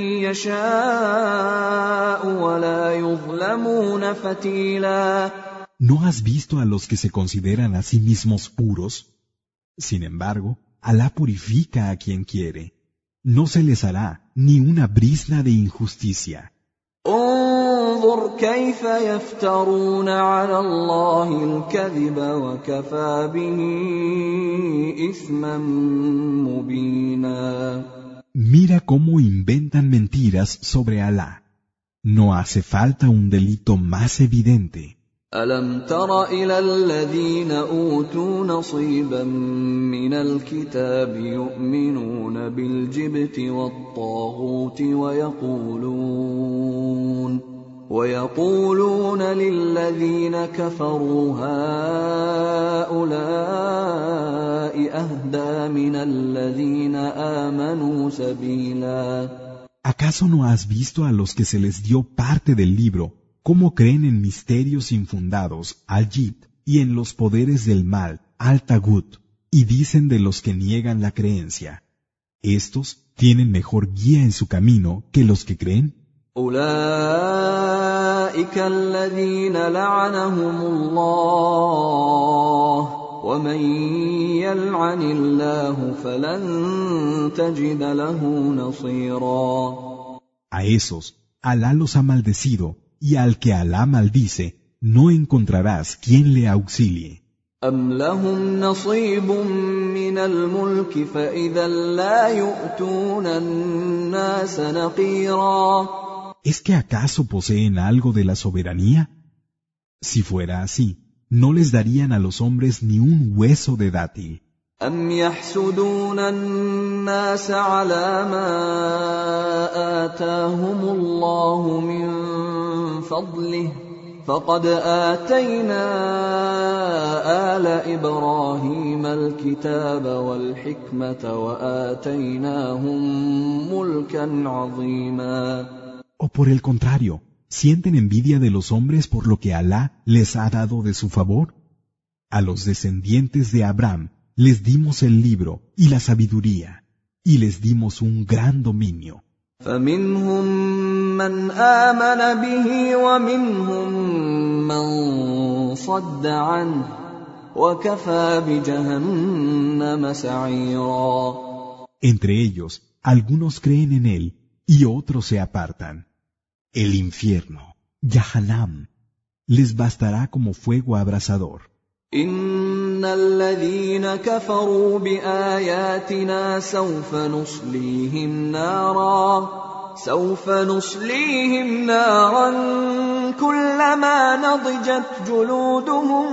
يَشَاءُ وَلَا يُظْلَمُونَ فَتِيلًا. ¿No has visto a los que se consideran a sí mismos puros? Sin embargo, Alá purifica a quien quiere. No se les hará ni una brizna de injusticia. انظر كيف يفترون على الله الكذب وكفى به إثما مبينا. Mira cómo inventan mentiras sobre Alá. No hace falta un delito más evidente. ألم تر إلى الذين أوتوا نصيبا من الكتاب يؤمنون بالجبت والطاغوت ويقولون ويقولون للذين كفروا هؤلاء أهدى من الذين آمنوا سبيلا. ¿Acaso no has visto a los que se les dio parte del libro cómo creen en misterios infundados, al-Jibt, y en los poderes del mal, al-Tagut, y dicen de los que niegan la creencia: estos tienen mejor guía en su camino que los que creen? أولئك الذين لعنهم الله ومن يلعن الله فلن تجد له نصيرا. A esos, Alá los ha maldecido, y al que Alá maldice, no encontrarás quien le auxilie. أم لهم نصيب من الملك فإذا لا يؤتون الناس نقيرا. ¿Es que acaso poseen algo de la soberanía? Si fuera así, no les darían a los hombres ni un hueso de dátil. أم يحسدون الناس على ما آتاهم الله من فضله فقد آتينا آل إبراهيم الكتاب والحكمة وآتيناهم ملكا عظيما. O por el contrario, ¿Sienten envidia de los hombres por lo que Alá les ha dado de su favor? A los descendientes de Abraham les dimos el libro y la sabiduría, y les dimos un gran dominio. فمنهم من آمن به ومنهم من صد عنه وكفى بجهنم سعيرا. Entre ellos, algunos creen en él y otros se apartan. El infierno, Jahannam, les bastará como fuego abrasador. إن الذين كفروا بآياتنا سوف نصليهم نارا سوف نصليهم نارا كلما نضجت جلودهم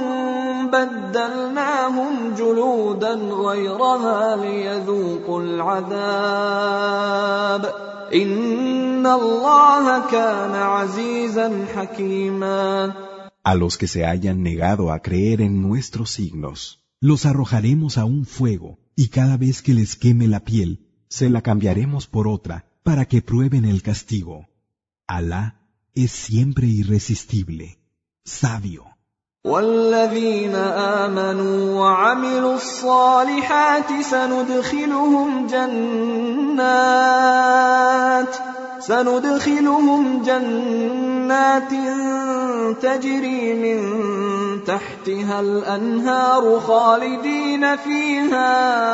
بدلناهم جلودا غيرها ليذوقوا العذاب إن الله كان عزيزا حكيما. A los que se hayan negado a creer en nuestros signos, los arrojaremos a un fuego, y cada vez que les queme la piel, se la cambiaremos por otra, para que prueben el castigo. Alá es siempre irresistible, sabio. والذين آمنوا وعملوا الصالحات سندخلهم جنات سندخلهم جنات تجري من تحتها الأنهار خالدين فيها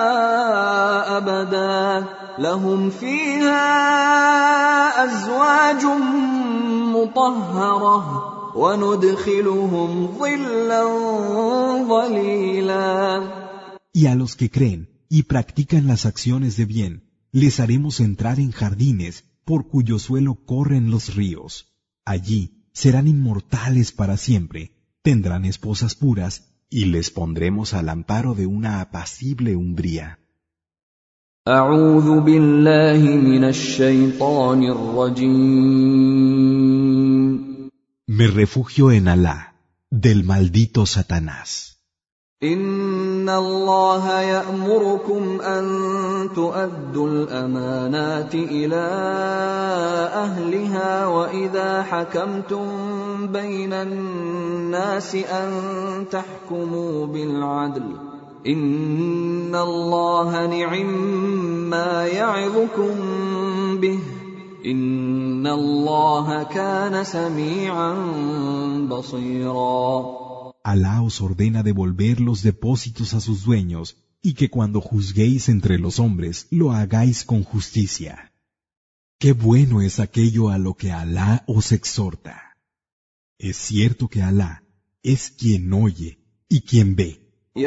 أبدا لهم فيها أزواج مطهرة وندخلهم ظلا ظليلا. Y a los que creen y practican las acciones de bien, les haremos entrar en jardines por cuyo suelo corren los ríos. Allí serán inmortales para siempre, tendrán esposas puras, y les pondremos al amparo de una apacible umbría. أعوذ بالله من الشيطان الرجيم. Me refugio en Alá, del maldito Satanás. إن الله يأمركم أن تؤدوا الأمانات إلى أهلها وإذا حكمتم بين الناس أن تحكموا بالعدل إن الله نعما يعظكم به إن الله كان سميعا بصيرا. Alá os ordena devolver los depósitos a sus dueños y que cuando juzguéis entre los hombres lo hagáis con justicia. Qué bueno es aquello a lo que Alá os exhorta. Es cierto que Alá es quien oye y quien ve.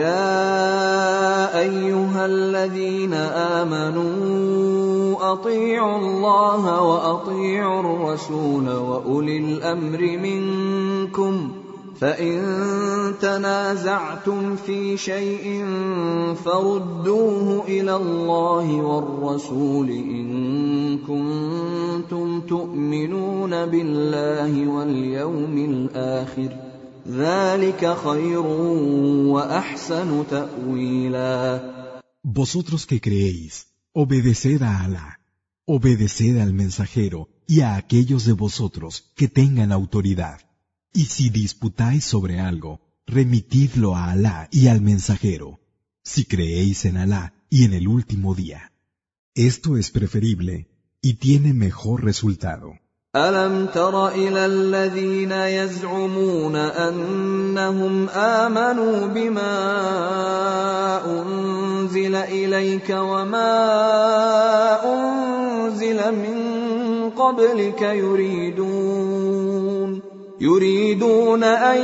يا أيها الذين آمنوا أطيعوا الله وأطيعوا الرسول وأولي الأمر منكم فإن تنازعتم في شيء فردوه إلى الله والرسول إن كنتم تؤمنون بالله واليوم الآخر ذلك خير وأحسن تأويلا. Vosotros que creéis, obedeced a Alá, obedeced al mensajero y a aquellos de vosotros que tengan autoridad. Y si disputáis sobre algo, remitidlo a Alá y al mensajero, si creéis en Alá y en el último día. Esto es preferible y tiene mejor resultado. ألم تر إلى الذين يزعمون أنهم آمنوا بما أنزل إليك وما أنزل من قبلك يريدون يريدون أن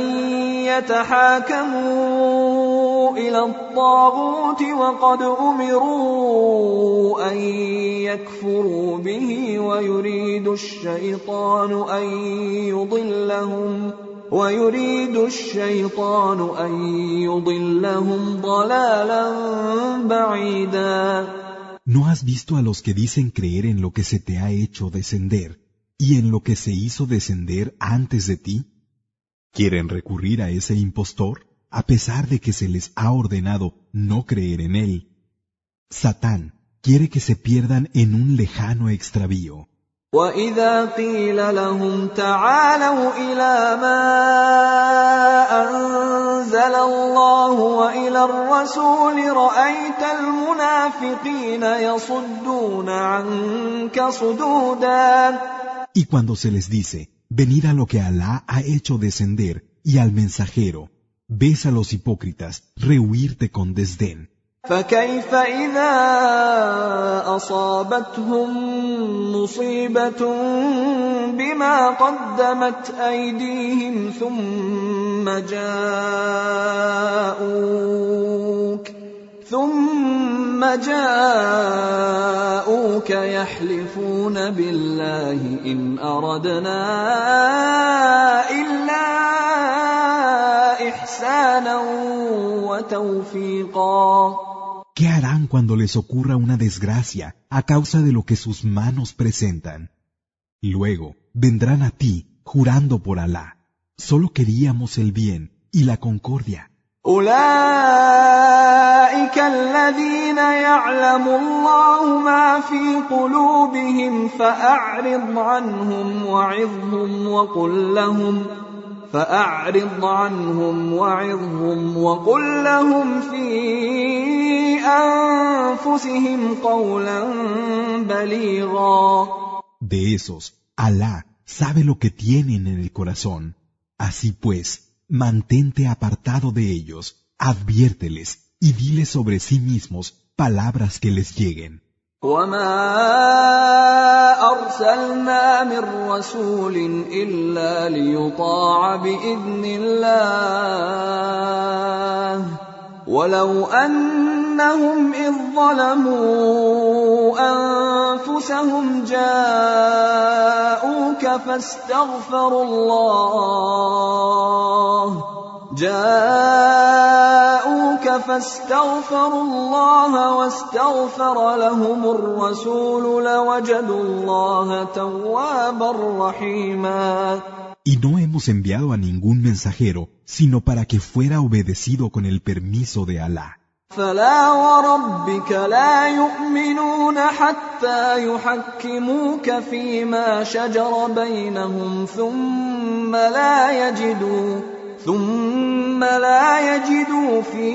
يتحاكموا إلى الطاغوت وقد أمروا أن يكفروا به ويريد الشيطان أن يضلهم ويريد الشيطان أن يضلهم ضلالا بعيدا. ¿No has visto a los que dicen creer en lo que se te ha hecho descender y en lo que se hizo descender antes de ti? ¿Quieren recurrir a ese impostor, a pesar de que se les ha ordenado no creer en él? Satán quiere que se pierdan en un lejano extravío, وَإِذَا قِيلَ لَهُمْ تَعَالَوْا إِلَى مَا أَنزَلَ اللَّهُ وَإِلَى الرَّسُولِ رَأَيْتَ الْمُنَافِقِينَ يَصُدُّونَ عَنكَ صُدُودًا. Y cuando se les dice, venid a lo que Alá ha hecho descender y al mensajero, ves a los hipócritas rehuirte con desdén. فَكَيْفَ إِذَا أَصَابَتْهُم مُّصِيبَةٌ بِمَا قَدَّمَتْ أَيْدِيهِمْ ثُمَّ جَاءُوكَ ثُمَّ جَاءُوكَ يَحْلِفُونَ بِاللَّهِ إِنْ أَرَدْنَا إِلَّا إِحْسَانًا وَتَوْفِيقًا. ¿Qué harán cuando les ocurra una desgracia a causa de lo que sus manos presentan? Luego vendrán a ti jurando por Alá. Solo queríamos el bien y la concordia. أولئك الذين يعلم الله ما في قلوبهم فأعرض عنهم وعظهم وقل لهم فأعرض عنهم وعظهم وقل لهم في أنفسهم قولا بليغا. De esos, Alá sabe lo que tienen en el corazón. Así pues, mantente apartado de ellos, adviérteles y diles sobre sí mismos palabras que les lleguen. وَمَا أَرْسَلْنَا مِن رَّسُولٍ إِلَّا لِيُطَاعَ بِإِذْنِ اللَّهِ وَلَوْ أَنَّهُمْ إِذ ظَّلَمُوا أَنفُسَهُمْ جَاءُوكَ فَاسْتَغْفَرُوا اللَّهَ جاءوك فاستغفروا الله واستغفر لهم الرسول لوجدوا الله توابا رحيما. Y no hemos enviado a ningún mensajero, sino para que fuera obedecido con el permiso de Alá. فلا وربك لا يؤمنون حتى يحكموك فيما شجر بينهم ثم لا يجدوا ثم لا يجدوا في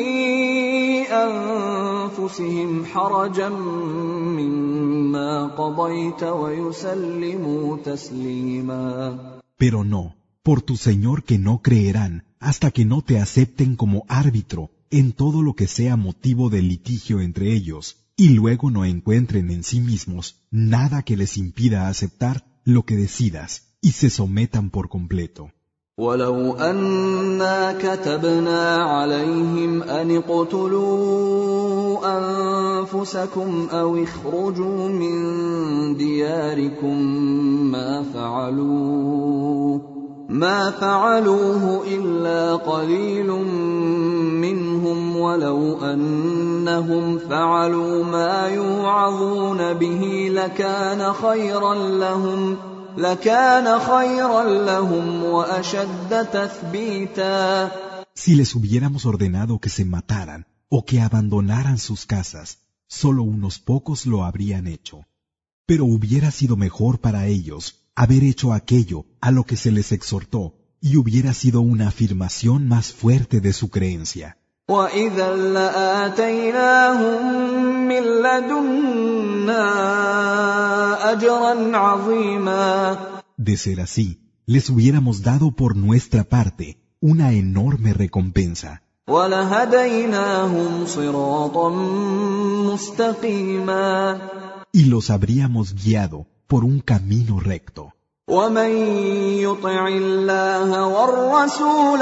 أنفسهم حرجا مما قضيت ويسلموا تسليما. Pero no, por tu Señor que no creerán hasta que no te acepten como árbitro en todo lo que sea motivo de litigio entre ellos, y luego no encuentren en sí mismos nada que les impida aceptar lo que decidas y se sometan por completo. ولو أنا كتبنا عليهم أن اقتلوا أنفسكم أو اخرجوا من دياركم ما فعلوه ما فعلوه إلا قليل منهم ولو أنهم فعلوا ما يوعظون به لكان خيرا لهم لكان خيرا لهم وأشد تثبيتا. Si les hubiéramos ordenado que se mataran o que abandonaran sus casas, solo unos pocos lo habrían hecho. Pero hubiera sido mejor para ellos haber hecho aquello a lo que se les exhortó y hubiera sido una afirmación más fuerte de su creencia. وَإِذًا لَّآتَيْنَاهُم مِّن لَّدُنَّا أَجْرًا عَظِيمًا. De ser así, les hubiéramos dado por nuestra parte una enorme recompensa. وَلَهَدَيْنَاهُمْ صِرَاطًا مُّسْتَقِيمًا. Y los habríamos guiado por un camino recto. وَمَن يُطِعِ اللَّهَ وَالرَّسُولَ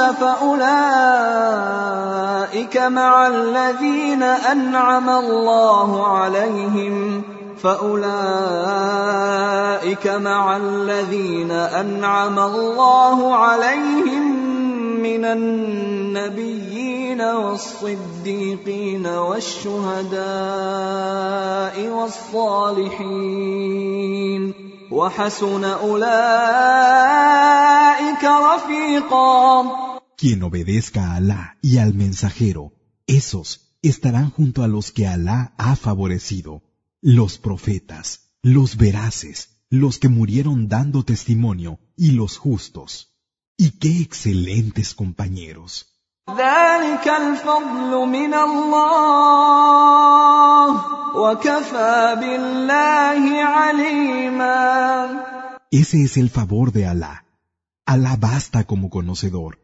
فَأُولَٰئِكَ مَعَ الَّذِينَ أَنْعَمَ اللَّهُ عَلَيْهِمْ فَأُولَٰئِكَ مَعَ الَّذِينَ أَنْعَمَ اللَّهُ عَلَيْهِم مِّنَ النَّبِيِّينَ وَالصِّدِّيقِينَ وَالشُّهَدَاءِ وَالصَّالِحِينَ وَحَسُنَ أُولَٰئِكَ رَفِيقًا. Quien obedezca a Alá y al mensajero, esos estarán junto a los que Alá ha favorecido, los profetas, los veraces, los que murieron dando testimonio y los justos. Y qué excelentes compañeros. ذلك الفضل من الله وكفى بالله عليما. Ese es el favor de Alá. Alá basta como conocedor.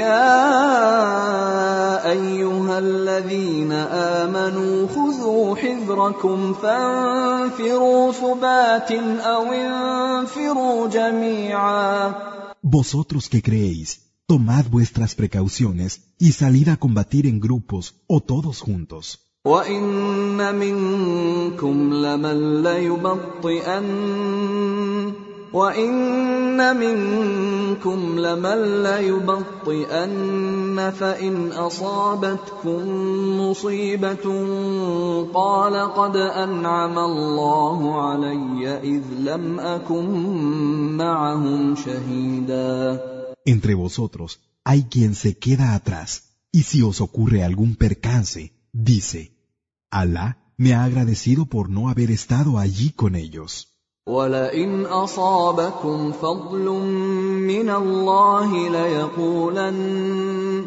يا أيها الذين آمنوا خذوا حذركم فانفروا ثبات أو انفروا جميعا. Vosotros que creéis, tomad vuestras precauciones y salid a combatir en grupos o todos juntos. وَإِنَّ مِنكُمْ لَمَن لَّيُبَطِّئَنَّ وَإِنَّ مِنكُمْ لَمَن لَّيُبَطِّئَنَّ فَإِنْ أَصَابَتْكُم مُّصِيبَةٌ قَالَ قَدْ أَنْعَمَ اللَّهُ عَلَيَّ إِذْ لَمْ أَكُن مَّعَهُمْ شَهِيدًا. Entre vosotros hay quien se queda atrás, y si os ocurre algún percance, dice: Alá me ha agradecido por no haber estado allí con ellos. وَلَئِنْ أَصَابَكُمْ فَضْلٌ مِّنَ اللَّهِ لَيَقُولَنَّ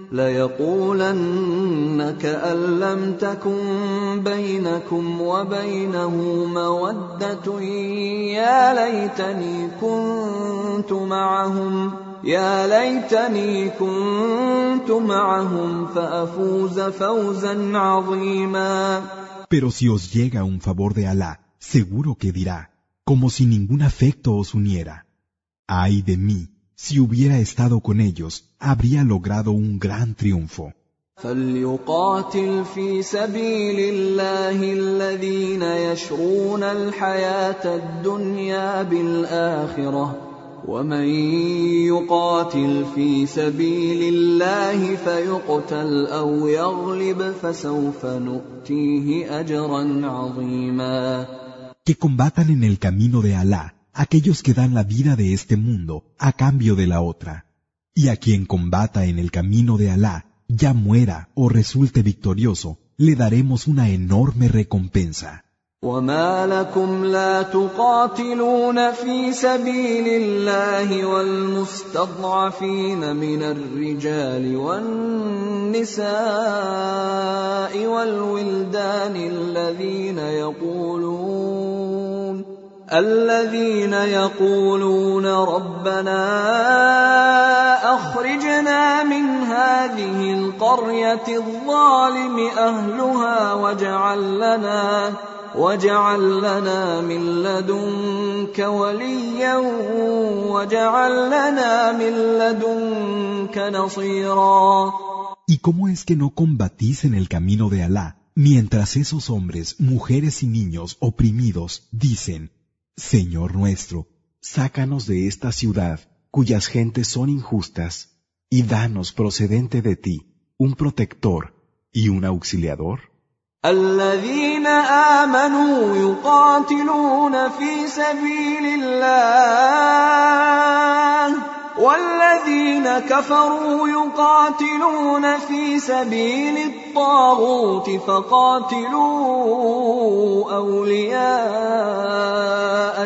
لَيَقُولَنَّ كَأَن لَّمْ تَكُن بَيْنَكُمْ وَبَيْنَهُ مَوَدَّةٌ يَا لَيْتَنِي كُنتُ مَعَهُمْ يَا لَيْتَنِي كُنتُ مَعَهُمْ فَأَفُوزَ فَوْزًا عَظِيمًا. Pero si os llega un favor de Alá, seguro que dirá, como si ningún afecto os uniera: ay de mí, si hubiera estado con ellos, habría logrado un gran triunfo. فَلْيُقَاتِلْ فِي سَبِيلِ اللَّهِ الَّذِينَ يَشْرُونَ الْحَيَاةَ الدُّنْيَا بِالْآخِرَةِ وَمَن يُقَاتِلْ فِي سَبِيلِ اللَّهِ فَيُقْتَلْ أَوْ يَغْلِبْ فَسَوْفَ نُؤْتِيهِ أَجْرًا عَظِيمًا. Que combatan en el camino de Alá aquellos que dan la vida de este mundo a cambio de la otra, y a quien combata en el camino de Alá, ya muera o resulte victorioso, le daremos una enorme recompensa. وَمَا لَكُمْ لَا تُقَاتِلُونَ فِي سَبِيلِ اللَّهِ وَالْمُسْتَضْعَفِينَ مِنَ الرِّجَالِ وَالنِّسَاءِ وَالْوِلْدَانِ الَّذِينَ يَقُولُونَ الَّذِينَ يَقُولُونَ رَبَّنَا أَخْرِجْنَا مِنْ هَٰذِهِ الْقَرْيَةِ الظَّالِمِ أَهْلُهَا وَاجْعَل لَّنَا وَاجْعَل لَّنَا مِن لَّدُنكَ وَلِيًّا وَاجْعَل لَّنَا مِن لَّدُنكَ نَصِيرًا. ¿Y cómo es que no combatís en el camino de Alá, mientras esos hombres, mujeres y niños oprimidos dicen: Señor nuestro, sácanos de esta ciudad, cuyas gentes son injustas, y danos procedente de ti un protector y un auxiliador? الَّذِينَ آمَنُوا يُقَاتِلُونَ فِي سَبِيلِ اللَّهِ وَالَّذِينَ كَفَرُوا يُقَاتِلُونَ فِي سَبِيلِ الطَّاغُوتِ فَقَاتِلُوا أَوْلِيَاءَ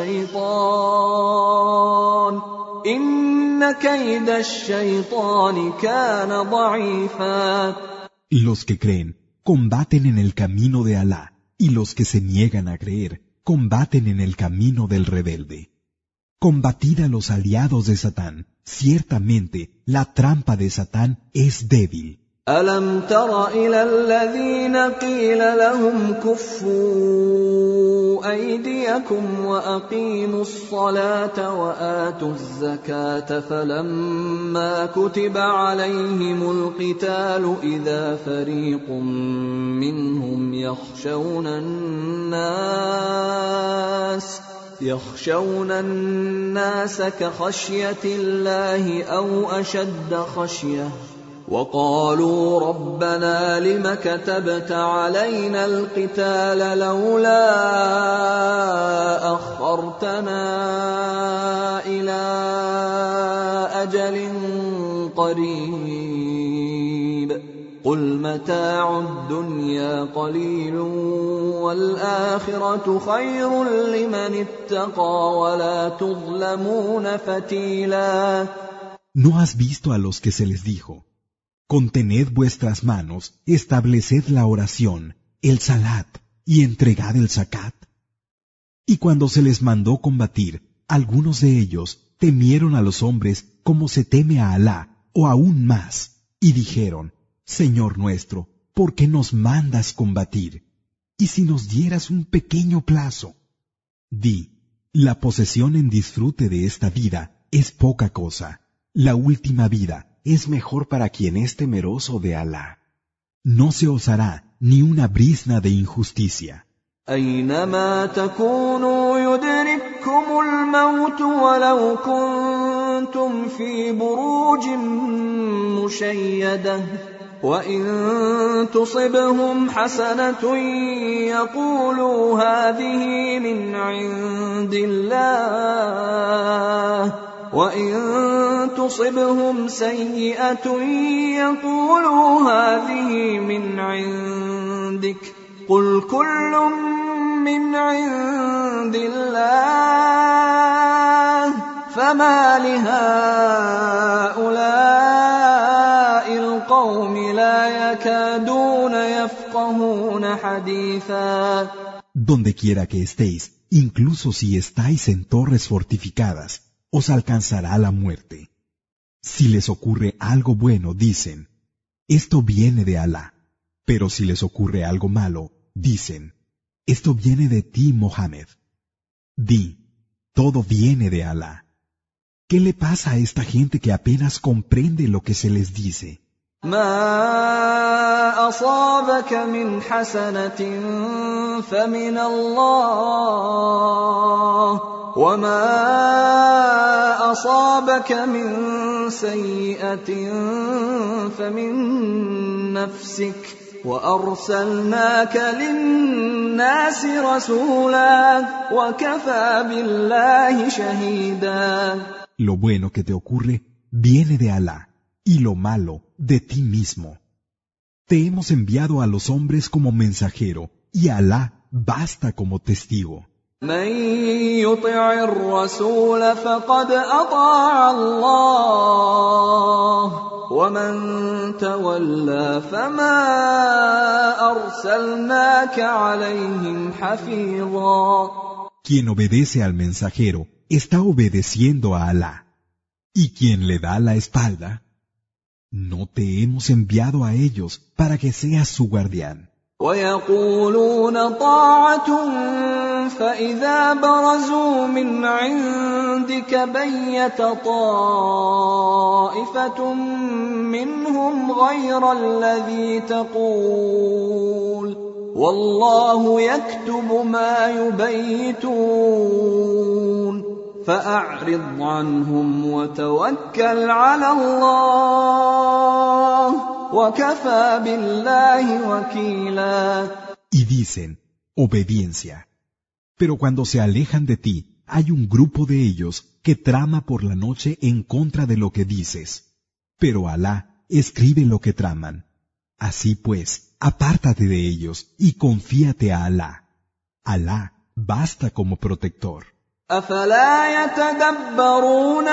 الشَّيْطَانِ إِنَّ كَيْدَ الشَّيْطَانِ كَانَ ضَعِيفًا. Los que creen combaten en el camino de Alá, y los que se niegan a creer combaten en el camino del rebelde. Combatid a los aliados de Satán. Ciertamente, la trampa de Satán es débil. أَلَمْ تَرَ إِلَى الَّذِينَ قِيلَ لَهُمْ كُفُّوا أَيْدِيَكُمْ وَأَقِيمُوا الصَّلَاةَ وَآتُوا الزَّكَاةَ فَلَمَّا كُتِبَ عَلَيْهِمُ الْقِتَالُ إِذَا فَرِيقٌ مِّنْهُمْ يَخْشَوْنَ النَّاسَ يَخْشَوْنَ النَّاسَ كَخَشْيَةِ اللَّهِ أَوْ أَشَدَّ خَشْيَةً وَقَالُوا رَبَّنَا لِمَ كَتَبْتَ عَلَيْنَا الْقِتَالَ لَوْلَا أَخَّرْتَنَا إِلَىٰ أَجَلٍ قَرِيبٍ قل متاع الدنيا قليل والآخرة خير لمن اتقى ولا تظلمون فتيلا. ¿No has visto a los que se les dijo: contened vuestras manos, estableced la oración, el salat, y entregad el zakat? Y cuando se les mandó combatir, algunos de ellos temieron a los hombres como se teme a Alá, o aún más, y dijeron: Señor nuestro, ¿por qué nos mandas combatir? ¿Y si nos dieras un pequeño plazo? Di: la posesión en disfrute de esta vida es poca cosa. La última vida es mejor para quien es temeroso de Alá. No se os hará ni una brizna de injusticia. أينما تكونوا يدرككم الموت ولو كنتم في بروج مشيدة وإن تصبهم حسنة يقولوا هذه من عند الله وإن تصبهم سيئة يقولوا هذه من عندك قل كل من عند الله فما لهؤلاء القوم لا يكادون يفقهون حديثا. Donde quiera que estéis, incluso si estáis en torres fortificadas, os alcanzará la muerte. Si les ocurre algo bueno, dicen: esto viene de Alá. Pero si les ocurre algo malo, dicen: esto viene de ti, Mohammed. Di: todo viene de Alá. ¿Qué le pasa a esta gente que apenas comprende lo que se les dice? ما أصابك من حسنة فمن الله وما أصابك من سيئة فمن نفسك وأرسلناك للناس رسولا وكفى بالله شهيدا. Lo bueno que te ocurre viene de Alá, y lo malo de ti mismo. Te hemos enviado a los hombres como mensajero, y Alá basta como testigo. من يطع الرسول فقد أطاع الله ومن تولى فما أرسلناك عليهم حفيظا. Quien obedece al mensajero está obedeciendo a Alá, y quien le da la espalda, no te hemos enviado a ellos para que seas su guardián. ويقولون طاعة فإذا برزوا من عندك بيت طائفة منهم غير الذي تقول والله يكتب ما يبيتون فأعرض عنهم وتوكل على الله وكفى بالله وكيلا. Y dicen: obediencia. Pero cuando se alejan de ti, hay un grupo de ellos que trama por la noche en contra de lo que dices. Pero Alá escribe lo que traman. Así pues, apártate de ellos y confíate a Alá. Alá basta como protector. أفلا يتدبرون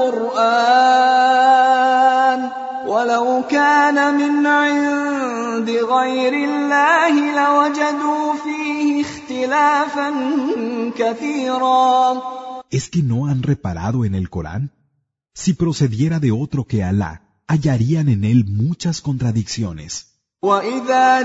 القرآن ولو كان من عند غير الله لوجدوا فيه اختلافا كثيرا. ¿Es que no han reparado en el Corán? Si procediera de otro que Alá, hallarían en él muchas contradicciones. وَإِذَا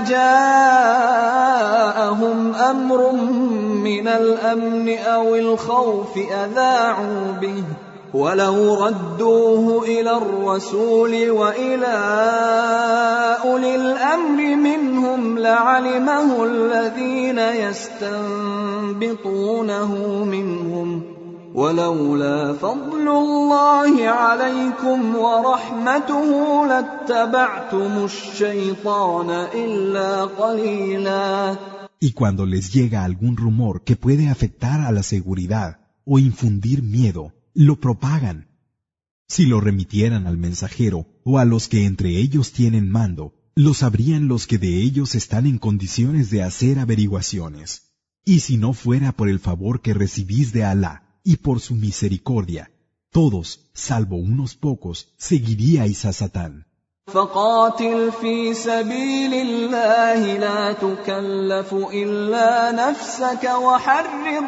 جَاءَهُمْ أَمْرٌ مِّنَ الْأَمْنِ أَوِ الْخَوْفِ أَذَاعُوا بِهِ وَلَوْ رَدُّوهُ إِلَى الرَّسُولِ وَإِلَى أُولِي الْأَمْرِ مِنْهُمْ لَعَلِمَهُ الَّذِينَ يَسْتَنبِطُونَهُ مِنْهُمْ ولولا فضل الله عليكم ورحمته لاتبعتم الشيطان إلا قليلا. Y cuando les llega algún rumor que puede afectar a la seguridad o infundir miedo, lo propagan. Si lo remitieran al mensajero o a los que entre ellos tienen mando, Lo sabrían los que de ellos están en condiciones de hacer averiguaciones. Y si no fuera por el favor que recibís de Alá y por su misericordia, todos, salvo unos pocos, seguiríais a Satán. فقاتل في سبيل الله لا تكلف إلا نفسك وحرض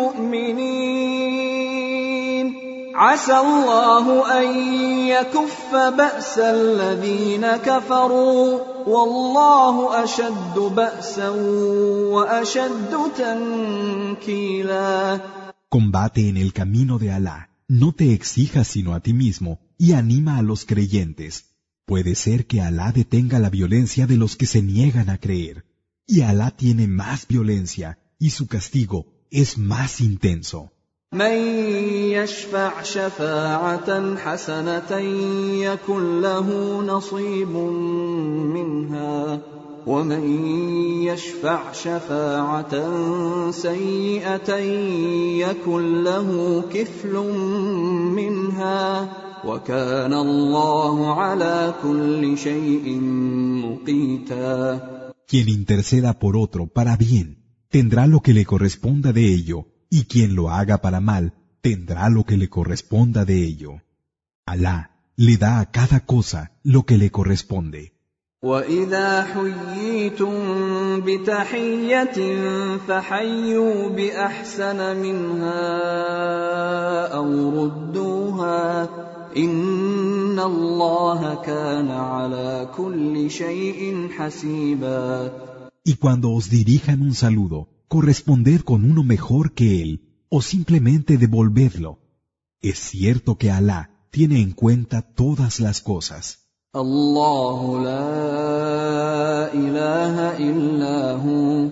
المؤمنين عسى الله أن يكف بأس الذين كفروا والله أشد بأسا وأشد تنكيلا. Combate en el camino de Alá, no te exijas sino a ti mismo y anima a los creyentes. Puede ser que Alá detenga la violencia de los que se niegan a creer, y Alá tiene más violencia, y su castigo es más intenso. من يشفع شفاعة حسنة يكن له نصيب منها ومن يشفع شفاعة سيئة يكن له كفل منها وكان الله على كل شيء مقيتا. Quien interceda por otro para bien, tendrá lo que le corresponda de ello, y quien lo haga para mal, tendrá lo que le corresponda de ello. Alá le da a cada cosa lo que le corresponde. وَإِذَا حُيِّيتُم بِتَحِيَّةٍ فَحَيُّوا بِأَحْسَنَ مِنْهَا أَوْ رُدُّوهَا إِنَّ اللَّهَ كَانَ عَلَى كُلِّ شَيْءٍ حَسِيبًا. Y cuando os dirijan un saludo, corresponded con uno mejor que él, o simplemente devolvedlo. Es cierto que Alá tiene en cuenta todas las cosas. الله لا إله إلا هو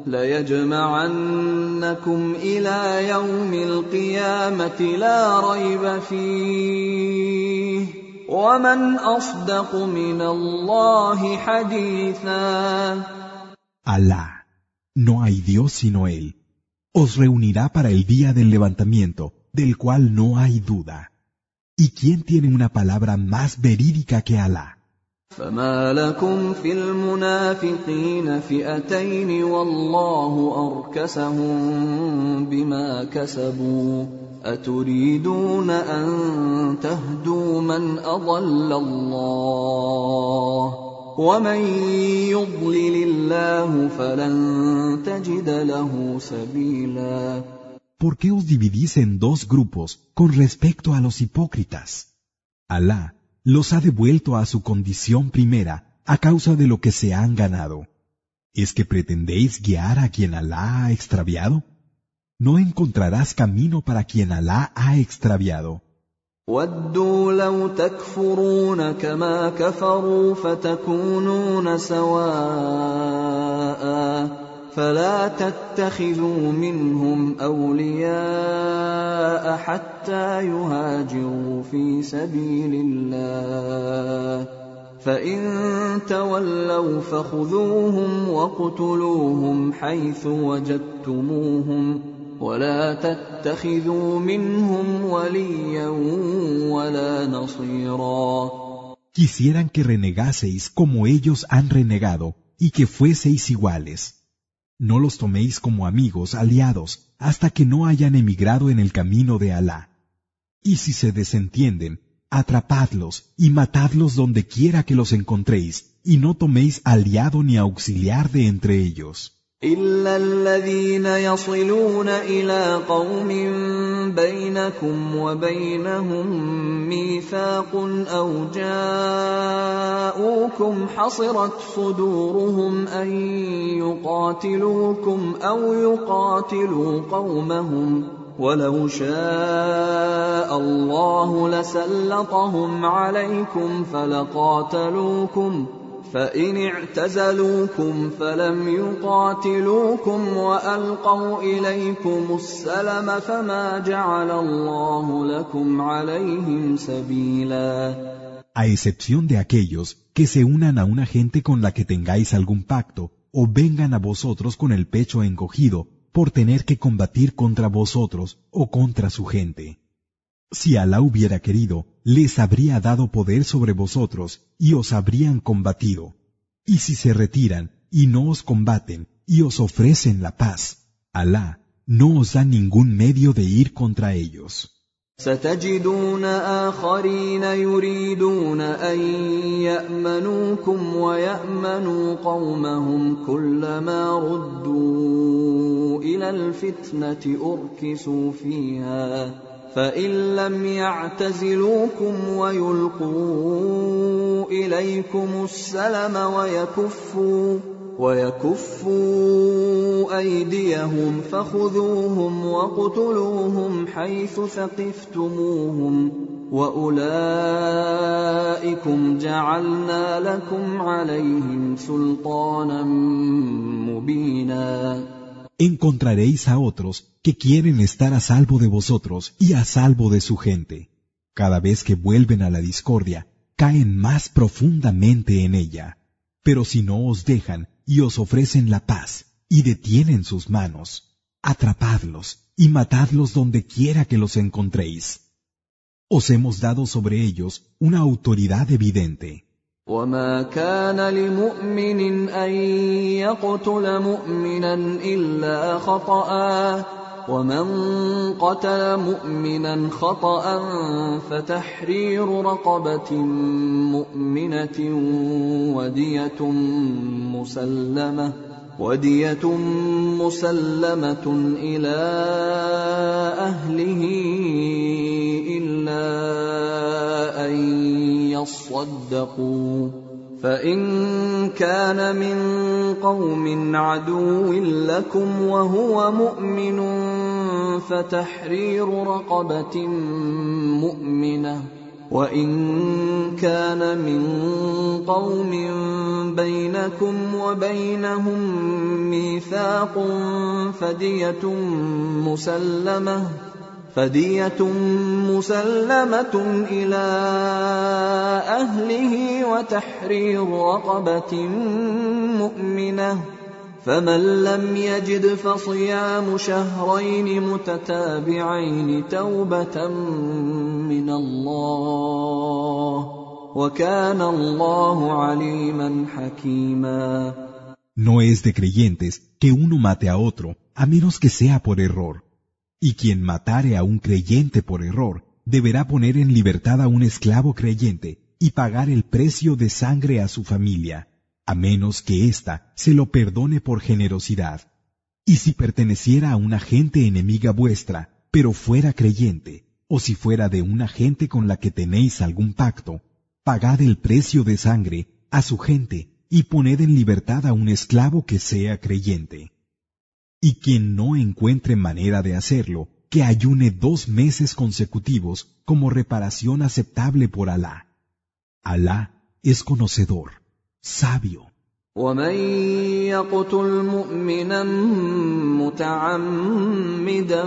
ليجمعنكم إلى يوم القيامة لا ريب فيه ومن أصدق من الله حديثا. Alá, no hay Dios sino Él, os reunirá para el día del levantamiento, del cual no hay duda. ¿Y quién tiene una palabra más verídica que Alá? فما لكم في المنافقين فئتين والله أركسهم بما كسبوا أتريدون أن تهدوا من أضل الله ومن يضلل الله فلن تجد له سبيلا. ¿Por qué os dividís en dos grupos con respecto a los hipócritas? Alá los ha devuelto a su condición primera a causa de lo que se han ganado. ¿Es que pretendéis guiar a quien Alá ha extraviado? No encontrarás camino para quien Alá ha extraviado. وَدُّوا لَوْ تَكْفُرُونَ كَمَا كَفَرُوا فَتَكُونُونَ سَوَاءً فلا تتخذوا منهم أولياء حتى يهاجروا في سبيل الله فإن تولوا فخذوهم وقتلوهم حيث وجدتموهم ولا تتخذوا منهم وليا ولا نصيرا. Quisieran que renegaseis como ellos han renegado y que fueseis iguales. No los toméis como amigos, aliados, hasta que no hayan emigrado en el camino de Alá. Y si se desentienden, atrapadlos y matadlos donde quiera que los encontréis, y no toméis aliado ni auxiliar de entre ellos. إلا الذين يصلون إلى قوم بينكم وبينهم ميثاق أو جاءوكم حصرت صدورهم أن يقاتلوكم أو يقاتلوا قومهم ولو شاء الله لسلطهم عليكم فلقاتلوكم فإن اعتزلوكم فلم يقاتلوكم وألقوا إليكم السلم فما جعل الله لكم عليهم سبيلا. A excepción de aquellos que se unan a una gente con la que tengáis algún pacto, o vengan a vosotros con el pecho encogido por tener que combatir contra vosotros o contra su gente. Si Alá hubiera querido, les habría dado poder sobre vosotros y os habrían combatido, Y si se retiran y no os combaten y os ofrecen la paz, Alá no os da ningún medio de ir contra ellos. ستجدون آخرين يريدون أن يأمنوكم ويأمنوا قومهم كلما ردوا إلى الفتنة أركسوا فيها فإن لم يعتزلوكم ويلقوا إليكم السلم ويكفوا ويكفوا أيديهم فخذوهم وَاقْتُلُوهُمْ حيث ثقفتموهم وأولئكم جعلنا لكم عليهم سلطانا مبينا. Encontraréis a otros que quieren estar a salvo de vosotros y a salvo de su gente. Cada vez que vuelven a la discordia, caen más profundamente en ella. Pero si no os dejan y os ofrecen la paz y detienen sus manos, atrapadlos y matadlos donde quiera que los encontréis. Os hemos dado sobre ellos una autoridad evidente. وما كان لمؤمن أن يقتل مؤمنا إلا خطأ ومن قتل مؤمنا خطأ فتحرير رقبة مؤمنة ودية مسلمة ودية مسلمة إلى أهله إلا أن يصدقوا فإن كان من قوم عدو لكم وهو مؤمن فتحرير رقبة مؤمنة وإن كان من قوم بينكم وبينهم ميثاق فدية مسلمة فدية مسلمة إلى أهله وتحرير رقبة مؤمنة فمن لم يجد فصيام شهرين متتابعين توبة من الله وكان الله عليما حكيما. No es de creyentes que uno mate a otro, a menos que sea por error. Y quien matare a un creyente por error, deberá poner en libertad a un esclavo creyente y pagar el precio de sangre a su familia, a menos que ésta se lo perdone por generosidad. Y si perteneciera a una gente enemiga vuestra, pero fuera creyente, o si fuera de una gente con la que tenéis algún pacto, pagad el precio de sangre a su gente y poned en libertad a un esclavo que sea creyente. Y quien no encuentre manera de hacerlo, que ayune dos meses consecutivos como reparación aceptable por Alá. Alá es conocedor, sabio. ومن يقتل مؤمنا متعمدا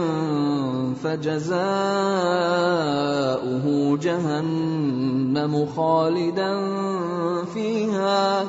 فجزاؤه جهنم خالدا فيها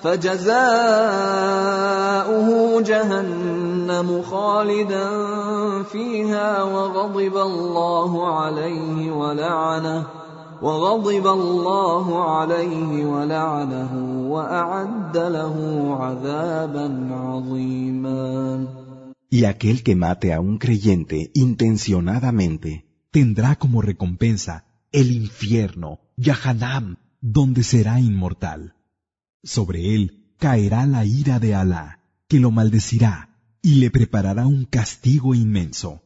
فجزاؤه جهنم خالدا فيها وغضب الله عليه ولعنه وغضب الله عليه ولعنه وأعد له عذابا عظيما. Y aquel que mate a un creyente intencionadamente tendrá como recompensa el infierno, Yahanam, donde será inmortal. Sobre él caerá la ira de Alá, que lo maldecirá y le preparará un castigo inmenso.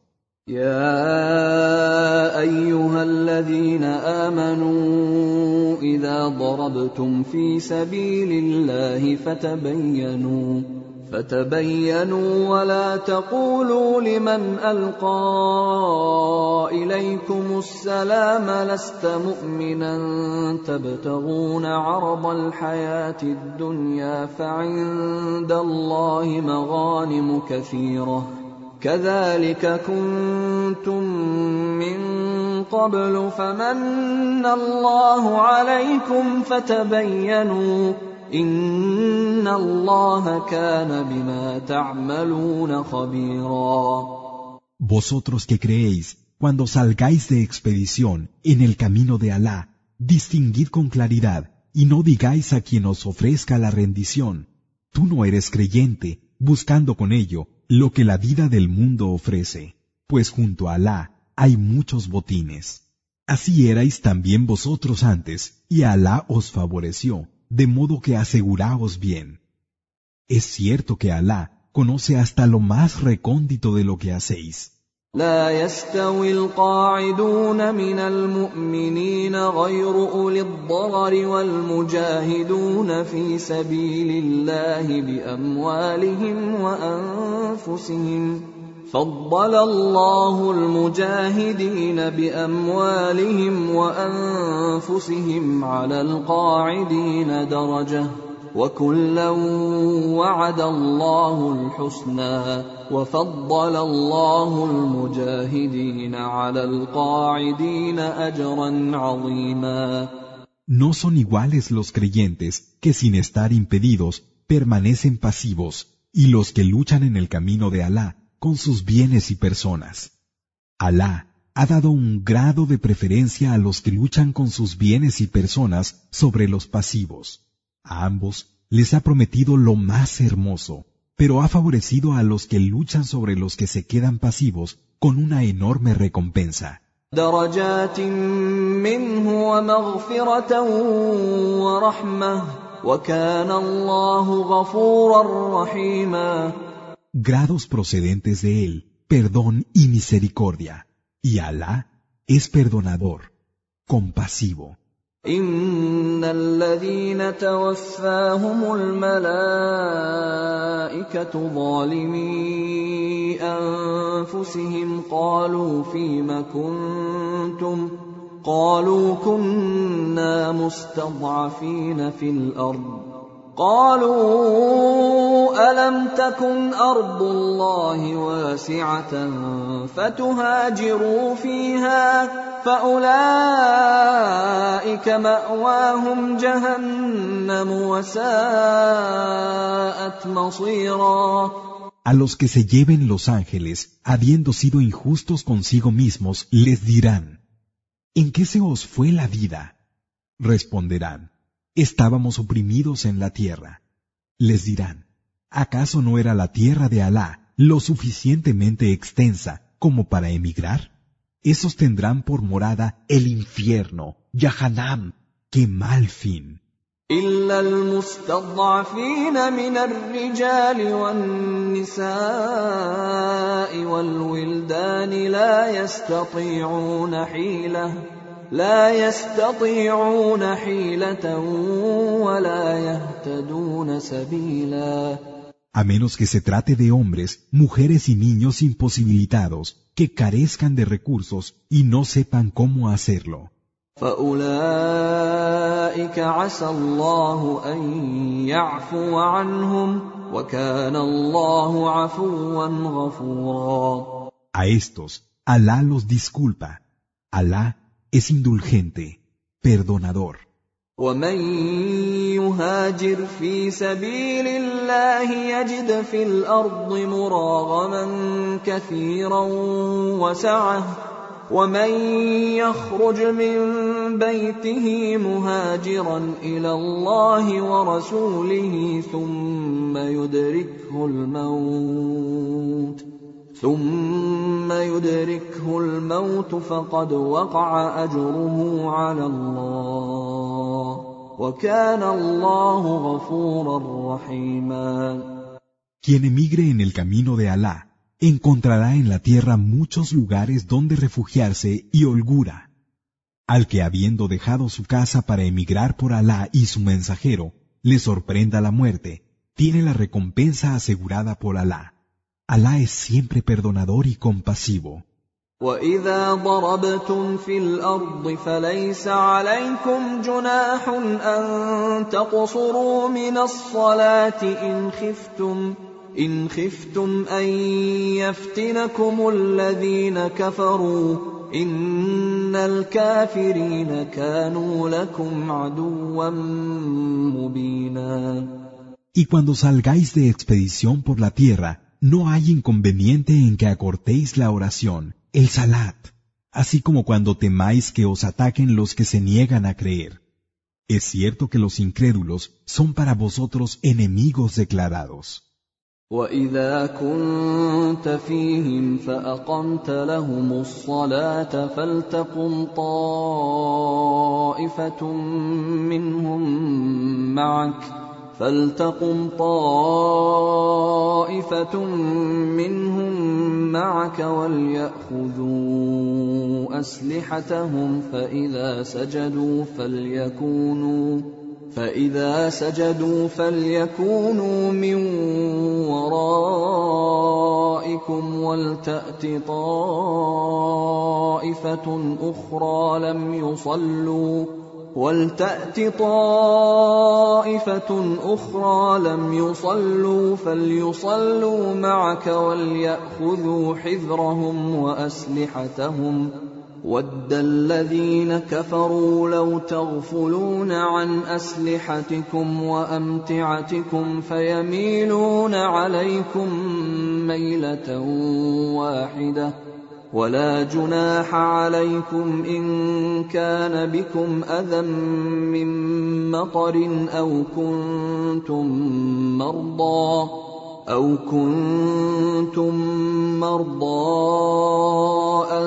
يا أيها الذين آمنوا إذا ضربتم في سبيل الله فتبينوا فتبينوا ولا تقولوا لمن ألقى إليكم السلام لست مؤمنا تبتغون عرض الحياة الدنيا فعند الله مغانم كثيرة كذلك كنتم من قبل فمن الله عليكم فتبينوا إن الله كان بما تعملون خبيرا. Vosotros que creéis, cuando salgáis de expedición en el camino de Alá, distinguid con claridad y no digáis a quien os ofrezca la rendición: tú no eres creyente, buscando con ello lo que la vida del mundo ofrece, pues junto a Alá hay muchos botines. Así erais también vosotros antes, y Alá os favoreció, de modo que aseguraos bien. Es cierto que Alá conoce hasta lo más recóndito de lo que hacéis. لا يستوي القاعدون من المؤمنين غير أولي الضرر والمجاهدون في سبيل الله بأموالهم وأنفسهم فضل الله المجاهدين بأموالهم وأنفسهم على القاعدين درجة وكلا وعد الله الحسنى وفضل الله المجاهدين على القاعدين أجرا عظيما. No son iguales los creyentes que sin estar impedidos permanecen pasivos y los que luchan en el camino de Alá con sus bienes y personas. Alá ha dado un grado de preferencia a los que luchan con sus bienes y personas sobre los pasivos. A ambos les ha prometido lo más hermoso, pero ha favorecido a los que luchan sobre los que se quedan pasivos con una enorme recompensa. درجات منه ومغفرة ورحمة وكان الله غفورا رحيما. Grados procedentes de él, perdón y misericordia, y Alá es perdonador, compasivo. إن الذين توفاهم الملائكة ظالمي أنفسهم قالوا فيم كنتم قالوا كنا مستضعفين في الأرض قالوا ألم تكن أرض الله واسعة فتهاجروا فيها فأولئك مأواهم جهنم وساءت مصيرا. A los que se lleven los ángeles, habiendo sido injustos consigo mismos, les dirán: ¿en qué se os fue la vida? Responderán: estábamos oprimidos en la tierra. Les dirán: ¿acaso no era la tierra de Alá lo suficientemente extensa como para emigrar? Esos tendrán por morada el infierno, Yahanam. ¡Qué mal fin! إلا المستضعفين من الرجال والنساء والولدان لا يستطيعون حيلة لا يستطيعون حيلة ولا يهتدون سبيلا. A menos que se trate de hombres, mujeres y niños imposibilitados, que carezcan de recursos y no sepan cómo hacerlo. فأولئك عسى الله أن يعفو عنهم وكان الله عفوا غفورا. A estos, Alá los disculpa. Alá es indulgente, perdonador. ومن يهاجر في سبيل الله يجد في الأرض مراغما كثيرا وسعة ومن يخرج من بيته مهاجرا إلى الله ورسوله ثم يدركه الموت ثم يدركه الموت فقد وقع أجره على الله وكان الله غفورا رحيما. Quien emigre en el camino de Alá encontrará en la tierra muchos lugares donde refugiarse y holgura. Al que habiendo dejado su casa para emigrar por Alá y su mensajero, le sorprenda la muerte, tiene la recompensa asegurada por Alá. Alá es siempre perdonador y compasivo. وَإِذَا ضَرَبْتُمْ فِي الْأَرْضِ فَلَيْسَ عَلَيْكُمْ جُنَاحٌ أَن تَقْصُرُوا مِنَ الصَّلَاةِ إِنْ خِفْتُمْ إن خفتم أن يفتنكم الذين كفروا إن الكافرين كانوا لكم عدوا مبينا. Y cuando salgáis de expedición por la tierra, no hay inconveniente en que acortéis la oración, el salat, así como cuando temáis que os ataquen los que se niegan a creer. Es cierto que los incrédulos son para vosotros enemigos declarados. وَإِذَا كُنْتَ فِيهِمْ فَأَقَمْتَ لَهُمُ الصَّلَاةَ فَلْتَقُمْ طَائِفَةٌ مِّنْهُمْ مَعَكَ فَلْتَقُمْ طَائِفَةٌ مِّنْهُمْ مَعَكَ وَلْيَأْخُذُوا أَسْلِحَتَهُمْ فَإِذَا سَجَدُوا فَلْيَكُونُوا فَإِذَا سَجَدُوا فَلْيَكُونُوا مِنْ وَرَائِكُمْ وَلْتَأْتِ طَائِفَةٌ أُخْرَى لَمْ يُصَلُّوا وَلْتَأْتِ طَائِفَةٌ أُخْرَى لَمْ يُصَلُّوا فَلْيُصَلُّوا مَعَكَ وَلْيَأْخُذُوا حِذْرَهُمْ وَأَسْلِحَتَهُمْ وَدَّ الَّذِينَ كَفَرُوا لَوْ تَغْفُلُونَ عَنْ أَسْلِحَتِكُمْ وَأَمْتِعَتِكُمْ فَيَمِيلُونَ عَلَيْكُمْ مَيْلَةً وَاحِدَةً وَلَا جُنَاحَ عَلَيْكُمْ إِن كَانَ بِكُمْ أَذًى مِّن مَّطَرٍ أَوْ كُنتُم مَّرْضَىٰ أَوْ كُنتُم مَّرْضَىٰ أَن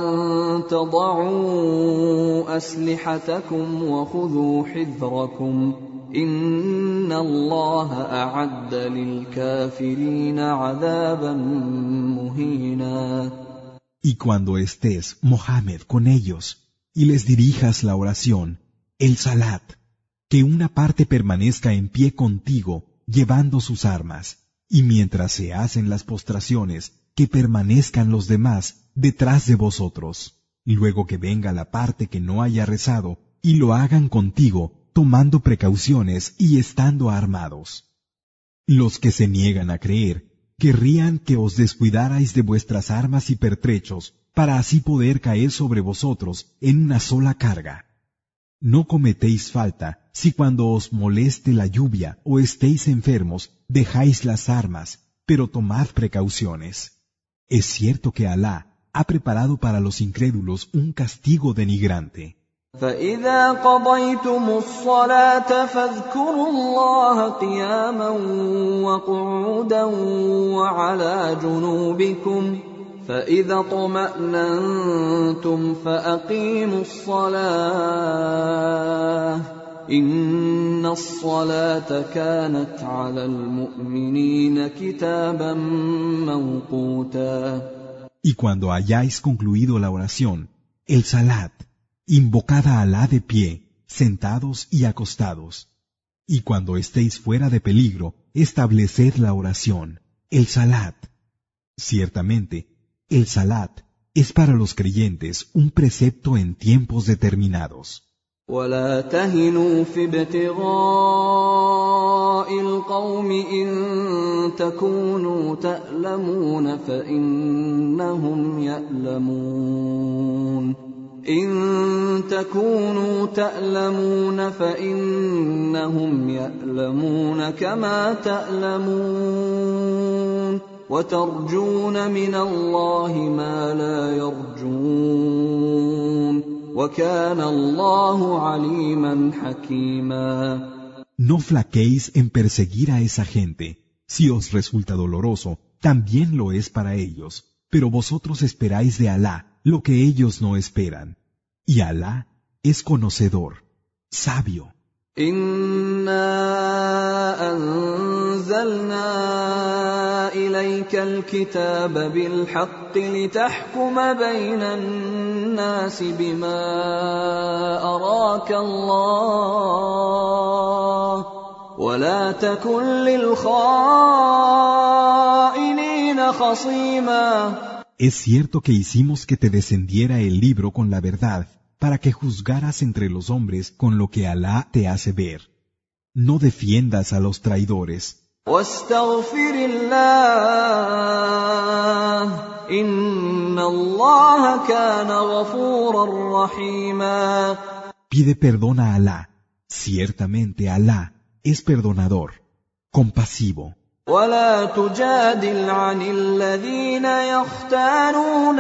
تَضَعُوا أَسْلِحَتَكُمْ وَخُذُوا حِذْرَكُمْ إِنَّ اللَّهَ أَعَدَّ لِلْكَافِرِينَ عَذَابًا مُّهِينًا. Y cuando estés, Mohammed, con ellos, y les dirijas la oración, el salat, que una parte permanezca en pie contigo, llevando sus armas, y mientras se hacen las postraciones, que permanezcan los demás detrás de vosotros. Luego que venga la parte que no haya rezado, y lo hagan contigo, tomando precauciones y estando armados. Los que se niegan a creer, querrían que os descuidarais de vuestras armas y pertrechos, para así poder caer sobre vosotros en una sola carga. No cometéis falta si cuando os moleste la lluvia o estéis enfermos, dejáis las armas, pero tomad precauciones. Es cierto que Alá ha preparado para los incrédulos un castigo denigrante. فَإِذَا قَضَيْتُمُ الصَّلَاةَ فَاذْكُرُوا اللَّهَ قِيَامًا وَقُعُودًا وَعَلَى جُنُوبِكُمْ فَإِذَا اطْمَأْنَنْتُمْ فَأَقِيمُوا الصَّلَاةَ إِنَّ الصَّلَاةَ كَانَتْ عَلَى الْمُؤْمِنِينَ كِتَابًا مَّوْقُوتًا. Y cuando hayáis concluido la oración, el salat, invocad a Alá de pie, sentados y acostados. Y cuando estéis fuera de peligro, estableced la oración, el salat. Ciertamente, el salat es para los creyentes un precepto en tiempos determinados. وَلَا تَهِنُوا فِي ابْتِغَاءِ الْقَوْمِ إِن تَكُونُوا تَأْلَمُونَ فَإِنَّهُمْ يَأْلَمُونَ إِن تَكُونُوا تَأْلَمُونَ فَإِنَّهُمْ يَأْلَمُونَ كَمَا تَأْلَمُونَ وَتَرْجُونَ مِنَ اللَّهِ مَا لَا يَرْجُونَ وَكَانَ اللَّهُ عَلِيمًا حَكِيمًا. No flaqueéis en perseguir a esa gente. Si os resulta doloroso, también lo es para ellos. Pero vosotros esperáis de Alá lo que ellos no esperan. Y Alá es conocedor, sabio. إِنَّا أَنزَلْنَا إِلَيْكَ الْكِتَابَ بِالْحَقِّ لِتَحْكُمَ بَيْنَ النَّاسِ بِمَا أَرَاكَ اللَّهُ وَلَا تَكُنْ لِلْخَائِنِينَ خَصِيمًا. Es cierto que hicimos que te descendiera el libro con la verdad, para que juzgaras entre los hombres con lo que Alá te hace ver. No defiendas a los traidores. وَاسْتَغْفِرِ اللَّهَ إِنَّ اللَّهَ كَانَ غَفُورًا رَّحِيمًا. Pide perdón a Alá. Ciertamente Alá es perdonador, compasivo. وَلَا تُجَادِلْ عَنِ الَّذِينَ يَخْتَانُونَ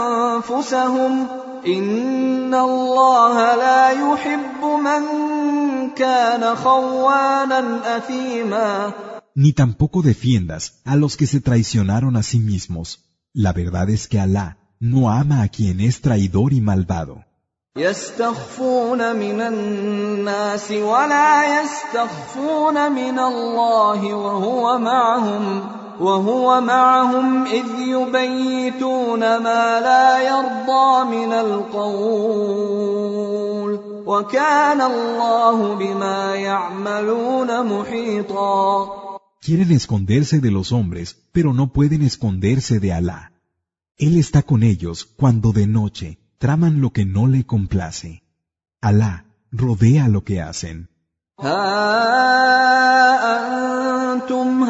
أَنفُسَهُمْ إِنَّ اللَّهَ لَا يُحِبُّ مَن كان خوانا أثيما. Ni tampoco defiendas a los que se traicionaron a sí mismos. La verdad es que Alá no ama a quien es traidor y malvado. يستخفون من الناس ولا يستخفون من الله وهو معهم وهو معهم إذ يبيتون ما لا يرضى من القول وكان الله بما يعملون محيطا. Quieren esconderse de los hombres, pero no pueden esconderse de Alá. Él está con ellos cuando de noche traman lo que no le complace. Alá rodea lo que hacen. ها أنتم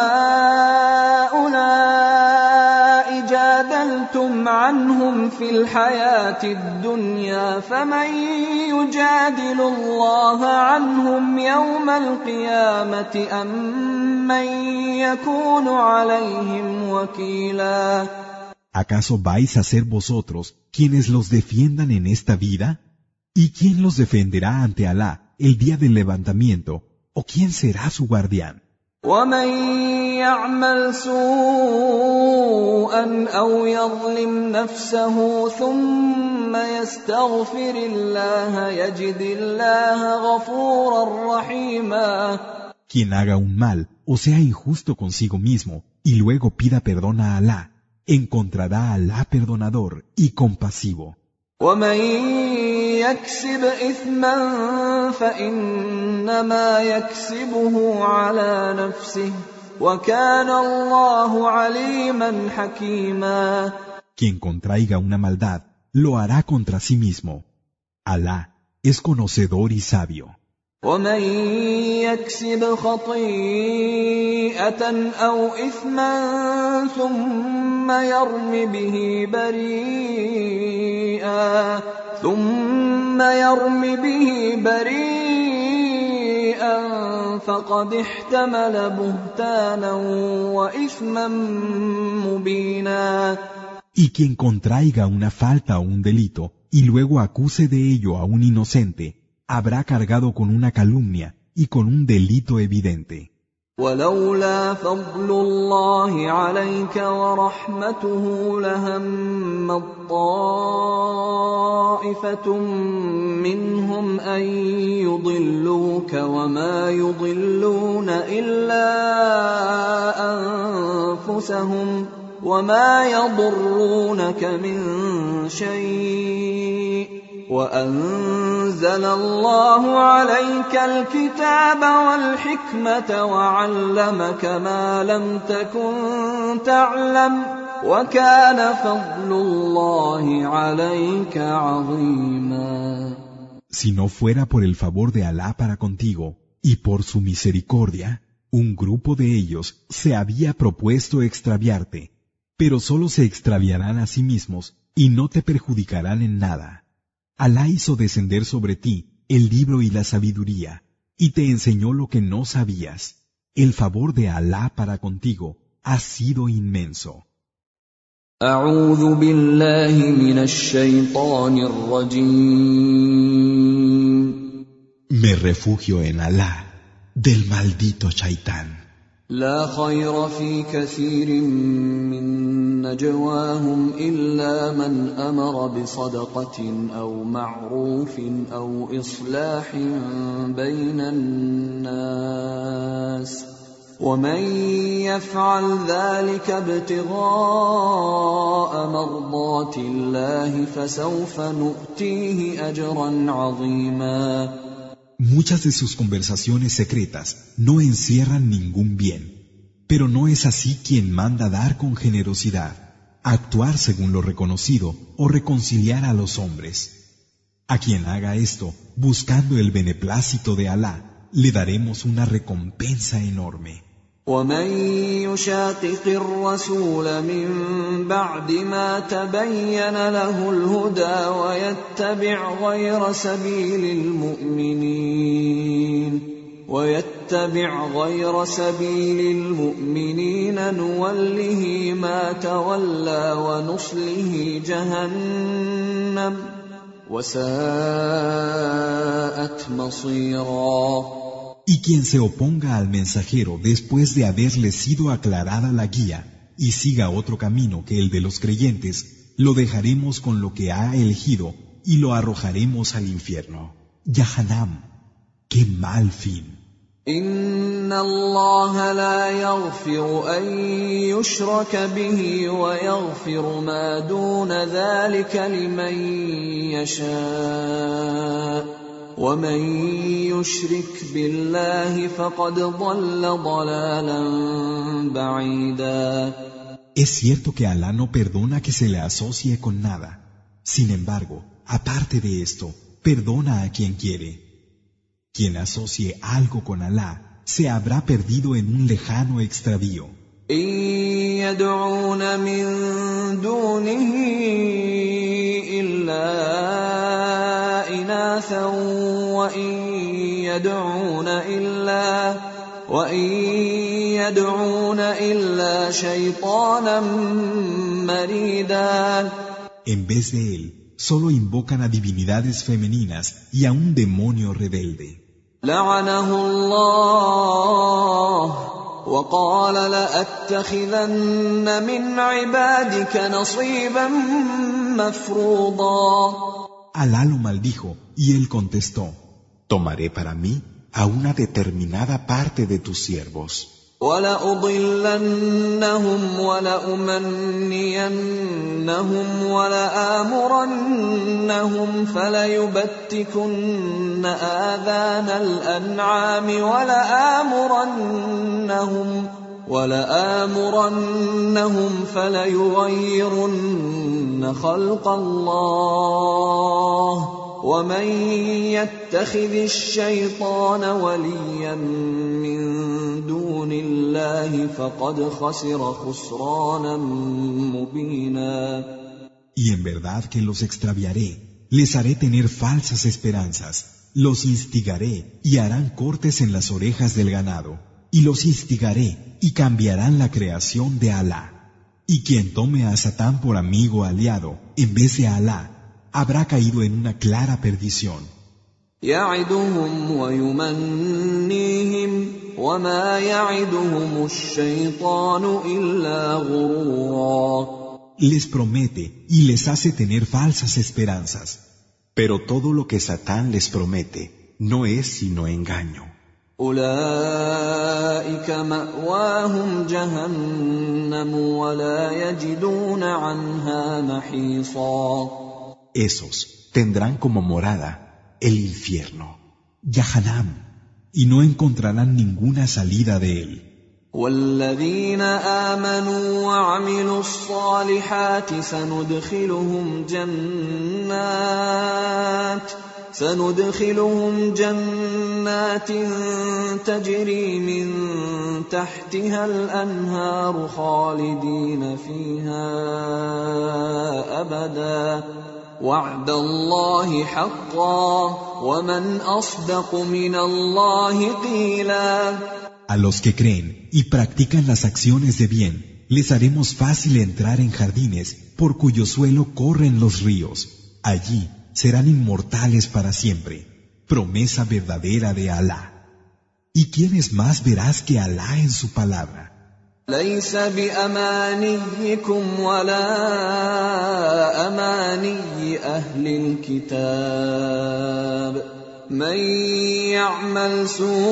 هؤلاء جادلتم عنهم في الحياة الدنيا فمن يجادل الله عنهم يوم القيامة أم من يكون عليهم وكيلا. ¿Acaso vais a ser vosotros quienes los defiendan en esta vida? ¿Y quién los defenderá ante Alá el día del levantamiento? ¿O quién será su guardián? ومن يعمل سوءا أو يظلم نفسه ثم يستغفر الله يجد الله غفورا رحيما. Quien haga un mal o sea injusto consigo mismo y luego pida perdón a Alá, encontrará a Alá perdonador y compasivo. ومن يكسب إثما فإنما يكسبه على نفسه وكان الله عليما حكيما. Quien contraiga una maldad lo hará contra sí mismo. Alá es conocedor y sabio. ومن يكسب خطيئة أو إثما ثم يرم به بريئا ثم يرم به بريئا فقد احتمل بهتانا وإثما مبينا. Y quien contraiga una falta o un delito y luego acuse de ello a un inocente, habrá cargado con una calumnia y con un delito evidente. ولولا فضل الله عليك ورحمته لهم طائفة منهم أن يضلوك وما يضلون إلا أنفسهم وما يضرونك من شيء وأنزل الله عليك الكتاب والحكمة وعلمك ما لم تكن تعلم وكان فضل الله عليك عظيما. Si no fuera por el favor de Alá para contigo y por su misericordia, un grupo de ellos se había propuesto extraviarte, pero solo se extraviarán a sí mismos y no te perjudicarán en nada. Alá hizo descender sobre ti el libro y la sabiduría, y te enseñó lo que no sabías. El favor de Alá para contigo ha sido inmenso. أعوذ بالله من الشيطان الرجيم. Me refugio en Alá del maldito Shaitán. لا خير في كثير من نجواهم إلا من أمر بصدقة أو معروف أو إصلاح بين الناس ومن يفعل ذلك ابتغاء مرضات الله فسوف نؤتيه أجرا عظيما. Muchas de sus conversaciones secretas no encierran ningún bien, pero no es así quien manda dar con generosidad, actuar según lo reconocido o reconciliar a los hombres. A quien haga esto, buscando el beneplácito de Alá, le daremos una recompensa enorme. ومن يشاقق الرسول من بعد ما تبين له الهدى ويتبع غير سبيل المؤمنين ويتبع غير سبيل المؤمنين نوله ما تولى ونصله جهنم وساءت مصيرا. Y quien se oponga al mensajero después de haberle sido aclarada la guía y siga otro camino que el de los creyentes, lo dejaremos con lo que ha elegido y lo arrojaremos al infierno. Yahanam, qué mal fin. إن الله لا يغفر أن يشرك به ويغفر ما دون ذلك لمن يشاء ومن يشرك بالله فقد ضل ضلالا بعيدا. Es cierto que Alá no perdona que se le asocie con nada. Sin embargo, aparte de esto, perdona a quien quiere. Quien asocie algo con Alá se habrá perdido en un lejano extravío. إن يدعون من دونه إلا إناثا وإن يدعون إلا وإن يدعون إلا شيطانا مريدا. En vez de él, solo invocan a divinidades femeninas y a un demonio rebelde. لعنه الله وقال لأتخذن من عبادك نصيبا مفروضا. Alá lo maldijo y él contestó: Tomaré para mí a una determinada parte de tus siervos. وَلَأُضِلَّنَّهُمْ وَلَأُمَنِّيَنَّهُمْ وَلَآمُرَنَّهُمْ فَلَيُبَتِّكُنَّ آذَانَ الْأَنْعَامِ وَلَآمُرَنَّهُمْ وَلَآمُرَنَّهُمْ فَلَيُغَيِّرُنَّ خَلْقَ اللَّهِ وَمَن يَتَّخِذِ الشَّيْطَانَ وَلِيًّا مِّن دُونِ اللَّهِ فَقَدْ خَسِرَ خُسْرَانًا مُّبِينًا. Y en verdad que los extraviaré, les haré tener falsas esperanzas, los instigaré y harán cortes en las orejas del ganado, y los instigaré y cambiarán la creación de Alá. Y quien tome a Satán por amigo aliado en vez de Alá, habrá caído en una clara perdición. يَعِدُهُمْ وَيُمَنِّيهِمْ وَمَا يَعِدُهُمُ الشَّيْطَانُ إِلَّا غُرُورًا. Les promete y les hace tener falsas esperanzas. Pero todo lo que Satán les promete no es sino engaño. أُولَئِكَ مَأْوَاهُمْ جَهَنَّمُ وَلَا يَجِدُونَ عَنْهَا مَحِيصًا. Esos tendrán como morada el infierno. Yahanam, y no encontrarán ninguna salida de él. وَالَّذِينَ آمَنُوا وَعَمِلُوا الصَّالِحَاتِ سَنُدْخِلُهُمْ جَنَّاتٍ سندخلهم جنات تجري من تحتها الأنهار خالدين فيها أبدا وعد الله حقا ومن أصدق من الله قيلا. A los que creen y practican las acciones de bien, les haremos fácil entrar en jardines por cuyo suelo corren los ríos. Allí serán inmortales para siempre, promesa verdadera de Alá. ¿Y quién es más veraz que Alá en su palabra? ليس بأمانيكم ولا أماني أهل الكتاب من يعمل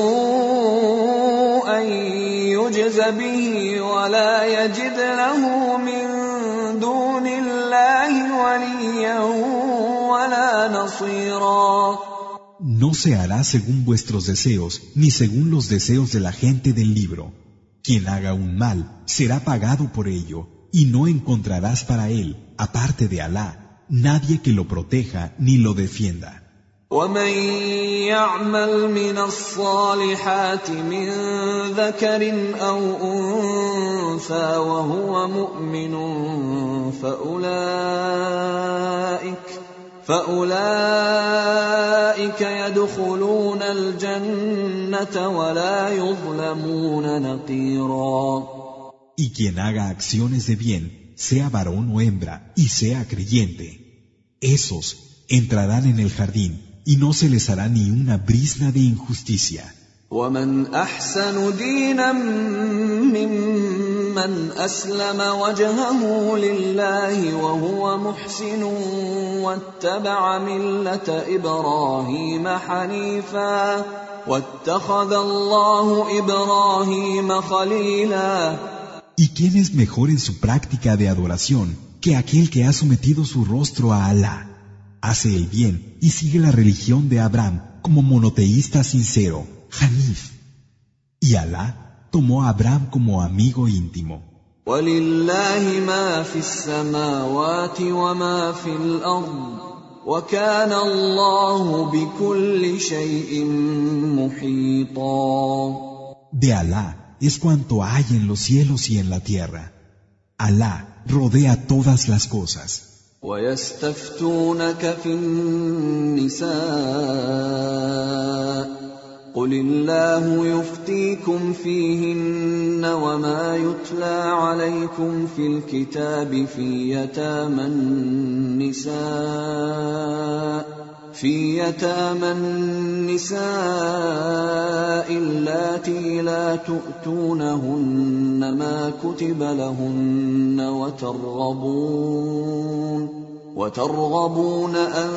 سوءا يجز به ولا يجد له من دون الله وليا ولا نصيرا. No se hará según vuestros deseos, ni según los deseos de la gente del libro. Quien haga un mal será pagado por ello, y no encontrarás para él, aparte de Alá, nadie que lo proteja ni lo defienda. ومن يعمل من الصالحات من ذكر أو أنثى وهو مؤمن فأولئك فأولئك يدخلون الجنة ولا يظلمون نقيرا. Y quien haga acciones de bien, sea varón o hembra, y sea creyente, esos entrarán en el jardín y no se les hará ni una brizna de injusticia. ومن أحسن دينا ممن أسلم وجهه لله وهو محسن واتبع ملة إبراهيم حنيفا واتخذ الله إبراهيم خليلا. ¿Y quién es mejor en su práctica de adoración que aquel que ha sometido su rostro a Alá? Hace el bien y sigue la religión de Abraham como monoteísta sincero, Hanif. Y Alá tomó a Abraham como amigo íntimo. وَلِلَّهِ مَا فِي السَّمَاوَاتِ وَمَا فِي الْأَرْضِ وَكَانَ اللَّهُ بِكُلِّ شَيْءٍ مُحِيطًا. De Alá es cuanto hay en los cielos y en la tierra. Alá rodea todas las cosas. وَيَسْتَفْتُونَكَ فِي النِّسَاءِ قُلِ اللَّهُ يُفْتِيكُمْ فِيهِنَّ وَمَا يُتْلَى عَلَيْكُمْ فِي الْكِتَابِ فِي يَتَامَى النِّسَاءِ في يتامى النساء اللاتي لا تؤتونهن ما كتب لهن وترغبون وترغبون أن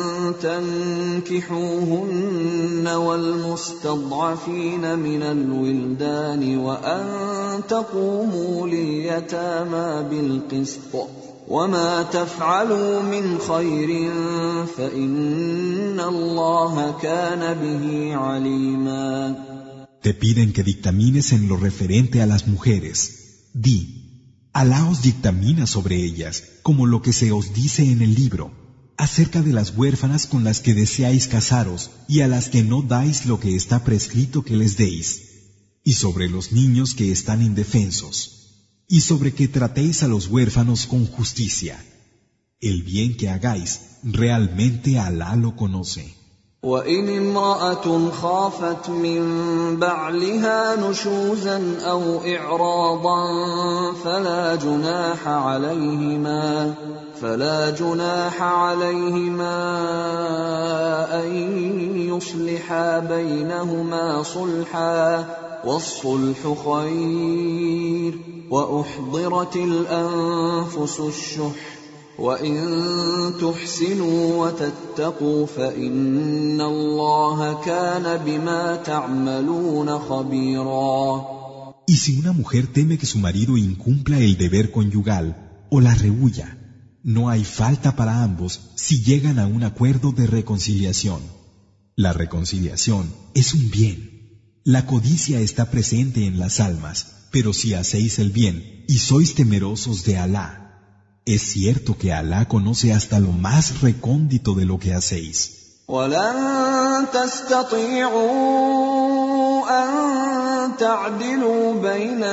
تنكحوهن والمستضعفين من الولدان وأن تقوموا لليتامى بالقسط وما تفعلوا من خير فإن الله كان به عليما. Te piden que dictamines en lo referente a las mujeres. Di, Alá os dictamina sobre ellas, como lo que se os dice en el libro, acerca de las huérfanas con las que deseáis casaros y a las que no dais lo que está prescrito que les deis, y sobre los niños que están indefensos, y sobre que tratéis a los huérfanos con justicia. El bien que hagáis, realmente Alá lo conoce. وَإِنِ امْرَأَةٌ خَافَتْ مِنْ بَعْلِهَا نُشُوزًا أَوْ إِعْرَاضًا فَلَا جُنَاحَ عَلَيْهِمَا فَلَا جُنَاحَ عَلَيْهِمَا أَنْ يُصْلِحَا بَيْنَهُمَا صُلْحًا وَالصُّلْحُ خَيْرٌ وَأُحْضِرَتِ الْأَنفُسُ الشُّحَّ وَإِن تُحْسِنُوا وَتَتَّقُوا فَإِنَّ اللَّهَ كَانَ بِمَا تَعْمَلُونَ خَبِيرًا. Y si una mujer teme que su marido incumpla el deber conyugal o la rehuya, no hay falta para ambos si llegan a un acuerdo de reconciliación. La reconciliación es un bien. La codicia está presente en las almas, pero si hacéis el bien y sois temerosos de Alá, es cierto que Alá conoce hasta lo más recóndito de lo que hacéis. وَلَن تَسْتَطِيعُوا أَن تَعْدِلُوا بَيْنَ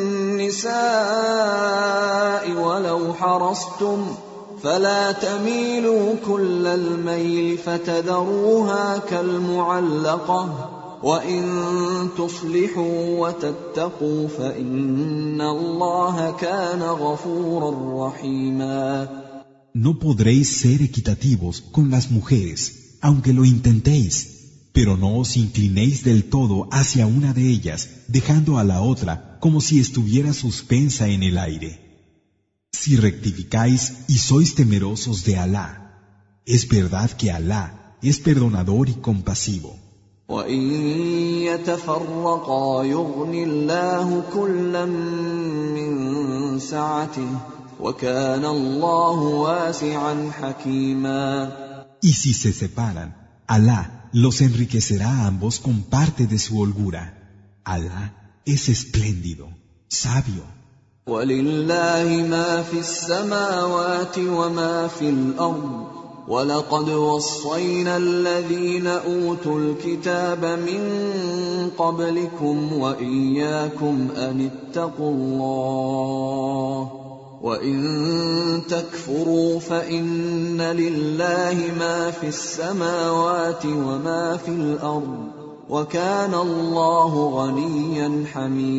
النِّسَاءِ وَلَوْ حَرَصْتُمْ فَلَا تَمِيلُوا كُلَّ الْمَيْلِ فَتَذَرُوهَا كَالْمُعَلَّقَةِ وَإِن تُصْلِحُوا وَتَتَّقُوا فَإِنَّ اللَّهَ كَانَ غَفُورًا رَّحِيمًا. No podréis ser equitativos con las mujeres, aunque lo intentéis, pero no os inclinéis del todo hacia una de ellas, dejando a la otra como si estuviera suspensa en el aire. Si rectificáis y sois temerosos de Alá, es verdad que Alá es perdonador y compasivo. وَإِن يَتَفَرَّقَا يُغْنِ اللَّهُ كُلًّا مِّن سَعَتِهِ وَكَانَ اللَّهُ وَاسِعًا حَكِيمًا. Y si se separan, Alá los enriquecerá a ambos con parte de su holgura. Alá es espléndido, sabio. وَلِلَّهِ مَا فِي السَّمَاوَاتِ وَمَا فِي الْأَرْضِ وَلَقَدْ وَصَّيْنَا الَّذِينَ أُوتُوا الْكِتَابَ مِنْ قَبْلِكُمْ وَإِيَّاكُمْ أَنِ اتَّقُوا اللَّهَ وَإِن تَكْفُرُوا فَإِنَّ لِلَّهِ مَا فِي السَّمَاوَاتِ وَمَا فِي الْأَرْضِ وَكَانَ اللَّهُ غَنِيًّا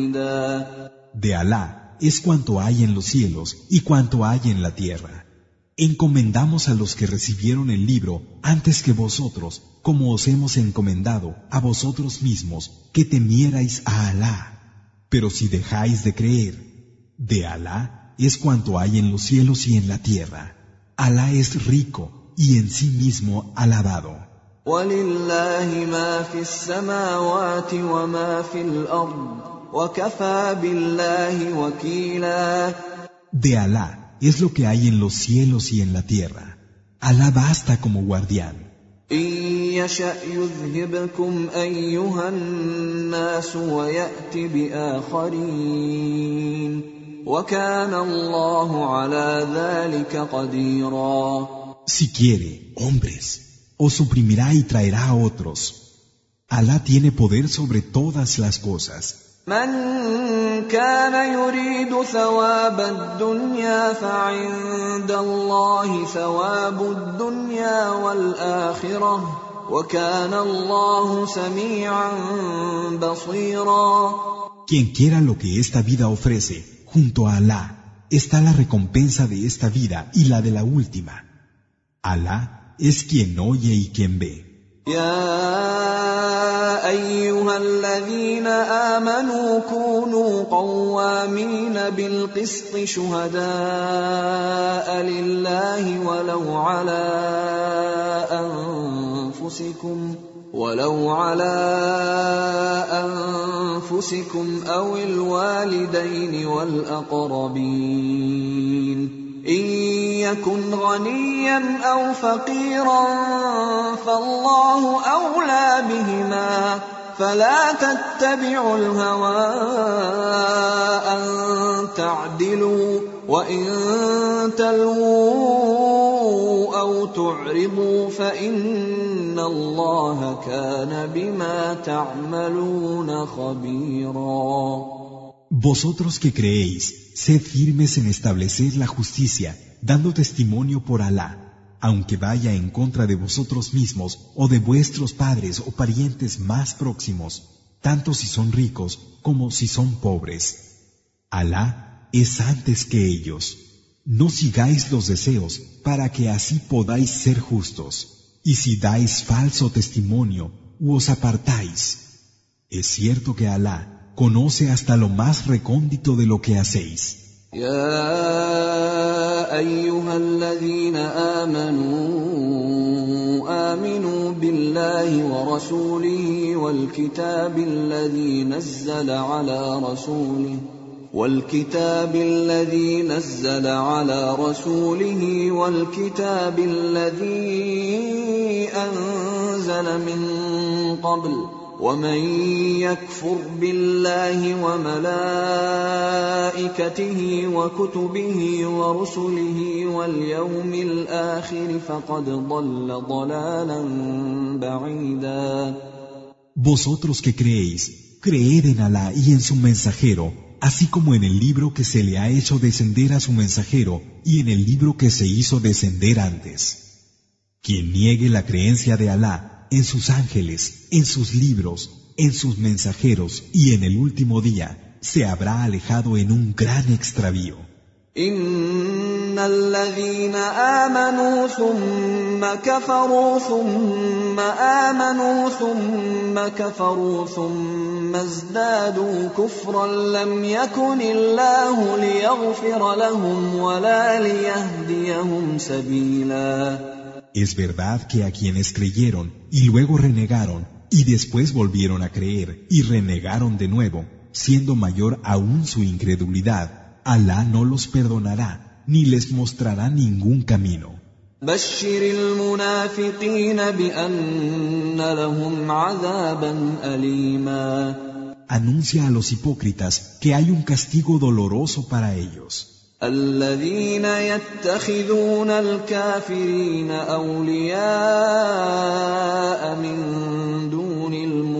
حَمِيدًا. De Alá es cuanto hay en los cielos y cuanto hay en la tierra. Encomendamos a los que recibieron el libro antes que vosotros, como os hemos encomendado a vosotros mismos, que temierais a Alá. Pero si dejáis de creer, de Alá es cuanto hay en los cielos y en la tierra. Alá es rico y en sí mismo alabado. وَلِلَّهِ مَا فِي السَّمَاوَاتِ وَمَا فِي الْأَرْضِ وَكَفَى بِاللَّهِ وَكِيلًا. De Alá es lo que hay en los cielos y en la tierra. Alá basta como guardián. إِن يَشَأْ يُذْهِبْكُمْ أَيُّهَا النَّاسُ وَيَأْتِ بِآخَرِينَ وَكَانَ اللَّهُ عَلَى ذَلِكَ قَدِيرًا. Si quiere, hombres, os suprimirá y traerá a otros. Alá tiene poder sobre todas las cosas. من كان يريد ثواب الدنيا فعند الله ثواب الدنيا والآخرة وكان الله سميعا بصيرا. Quien quiera lo que esta vida ofrece, junto a Alá está la recompensa de esta vida y la de la última. Alá es quien oye y quien ve. يا أيها الذين آمنوا كونوا قوامين بالقسط شهداء لله ولو على أنفسكم ولو على أنفسكم أو الوالدين والأقربين إن يكن غنيا أو فقيرا فالله أولى بهما فلا تتبعوا الهوى أن تعدلوا وإن تلووا أو تعرضوا فإن الله كان بما تعملون خبيرا. Vosotros que creéis, sed firmes en establecer la justicia, dando testimonio por Alá, aunque vaya en contra de vosotros mismos o de vuestros padres o parientes más próximos, tanto si son ricos como si son pobres. Alá es antes que ellos. No sigáis los deseos para que así podáis ser justos. Y si dais falso testimonio u os apartáis, es cierto que Alá conoce hasta lo más recóndito de lo que hacéis. يا أيها الذين آمنوا آمنوا بالله ورسوله والكتاب الذي نزل على رسوله والكتاب الذي نزل على رسوله والكتاب الذي أنزل من قبل ومن يكفر بالله وملائكته وكتبه ورسله واليوم الآخر فقد ضل ضلالا بعيدا. Vosotros que creéis, creed en Alá y en su mensajero, así como en el libro que se le ha hecho descender a su mensajero y en el libro que se hizo descender antes. Quien niegue la creencia de Alá en sus ángeles, en sus libros, en sus mensajeros y en el último día, se habrá alejado en un gran extravío. إن الذين آمنوا ثم كفروا ثم آمنوا ثم كفروا ثم ازدادوا كفرا لم يكن الله ليغفر لهم ولا ليهديهم سبيلا. Es verdad que a quienes creyeron y luego renegaron y después volvieron a creer y renegaron de nuevo, siendo mayor aún su incredulidad, Alá no los perdonará ni les mostrará ningún camino. بشر المنافقين بأن لهم عذابا أليما. Anuncia a los hipócritas que hay un castigo doloroso para ellos. الذين يتخذون الكافرين أولياء من دون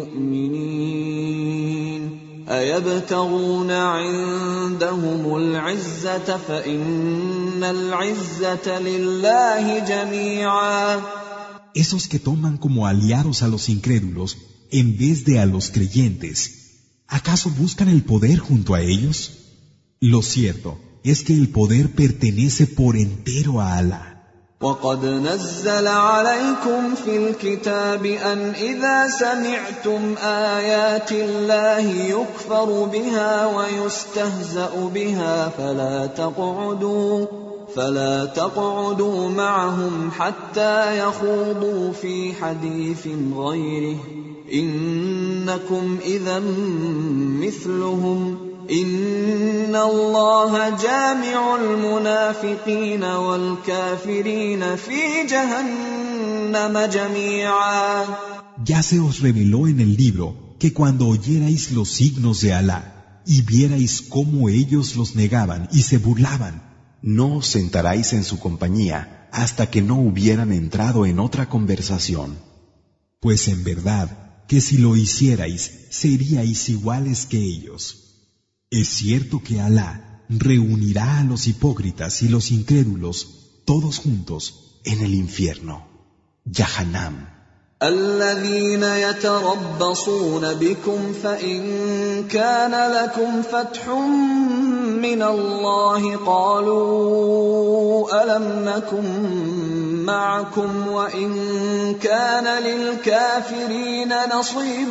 المؤمنين أيبتغون عندهم العزة فإن العزة لله جميعا. Esos que toman como aliados a los incrédulos en vez de a los creyentes, ¿acaso buscan el poder junto a ellos? Lo cierto es que el poder pertenece por entero a Alá. وقد نزل عليكم في الكتاب أن إذا سمعتم آيات الله يكفر بها ويستهزأ بها فلا تقعدوا فلا تقعدوا معهم حتى يخوضوا في حديث غيره إنكم إذا مثلهم إن الله جامع المنافقين والكافرين في جهنم جميعا. Ya se os reveló en el libro que cuando oyerais los signos de Alá y vierais cómo ellos los negaban y se burlaban, no os sentaráis en su compañía hasta que no hubieran entrado en otra conversación. Pues en verdad que si lo hicierais, seríais iguales que ellos. Es cierto que Alá reunirá a los hipócritas y los incrédulos todos juntos en el infierno, Jahannam. الذين يتربصون بكم فإن كان لكم فتح من الله قالوا ألم نكن معكم وإن كان للكافرين نصيب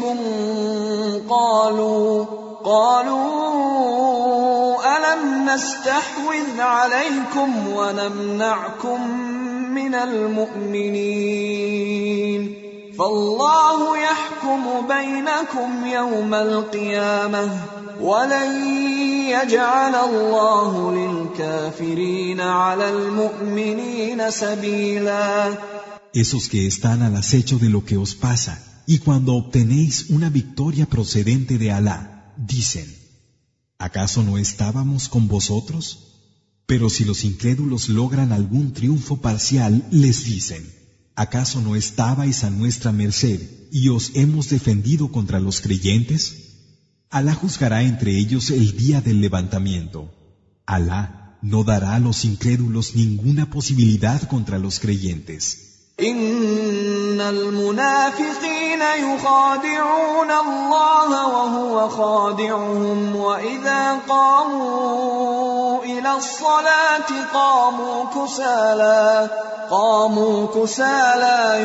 قالوا قالوا ألم نستحوذ عليكم ونمنعكم من المؤمنين فالله يحكم بينكم يوم القيامة ولن يجعل الله للكافرين على المؤمنين سبيلا. Esos que están al acecho de lo que os pasa, y cuando obtenéis una victoria procedente de Alá, dicen, ¿acaso no estábamos con vosotros? Pero si los incrédulos logran algún triunfo parcial, les dicen, ¿acaso no estabais a nuestra merced y os hemos defendido contra los creyentes? Alá juzgará entre ellos el día del levantamiento. Alá no dará a los incrédulos ninguna posibilidad contra los creyentes. إن المنافقين يخادعون الله وهو خادعهم وإذا قاموا إلى الصلاة قاموا كسالى قاموا كسالى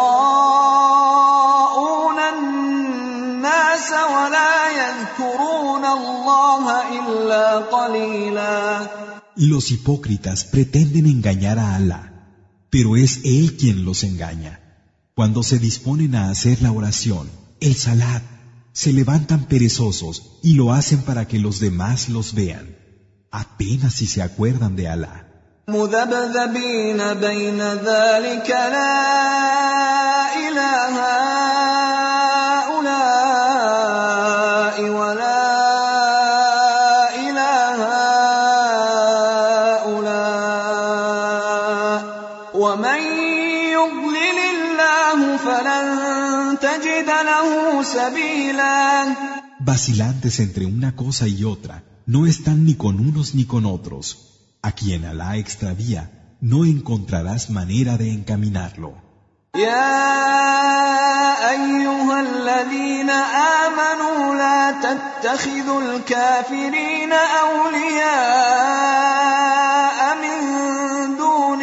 يراءون الناس ولا يذكرون الله إلا قليلا. Los hipócritas pretenden engañar a Alá, pero es Él quien los engaña. Cuando se disponen a hacer la oración, el salat, se levantan perezosos y lo hacen para que los demás los vean, apenas si se acuerdan de Alá. مذبذبين بين ذلك لا إله هؤلاء ولا إله هؤلاء ومن يضلل الله فلن تجد له سبيلا. Vacilantes entre una cosa y otra, no están ni con unos ni con otros. A quien Alá extravía, no encontrarás manera de encaminarlo. يا أيها الذين آمنوا لا تتخذوا الكافرين أولياء من دون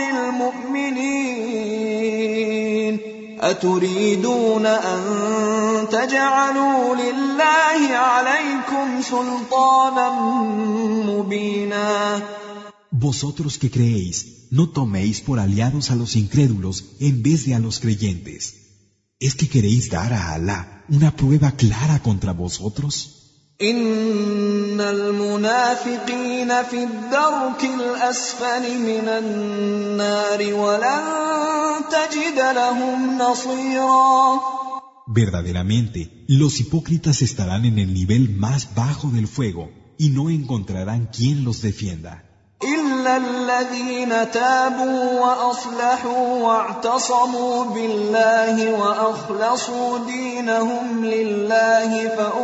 المؤمنين أتريدون أن تجعلوا لله عليكم سلطانا مبينا. Vosotros que creéis, no toméis por aliados a los incrédulos en vez de a los creyentes. ¿Es que queréis dar a Alá una prueba clara contra vosotros? إن المنافقين في الدرك الأسفل من النار ولن تجد لهم نصيرا. Verdaderamente, los hipócritas estarán en el nivel más bajo del fuego y no encontrarán quien los defienda. إلا الذين تابوا وأصلحوا واعتصموا بالله وأخلصوا دينهم لله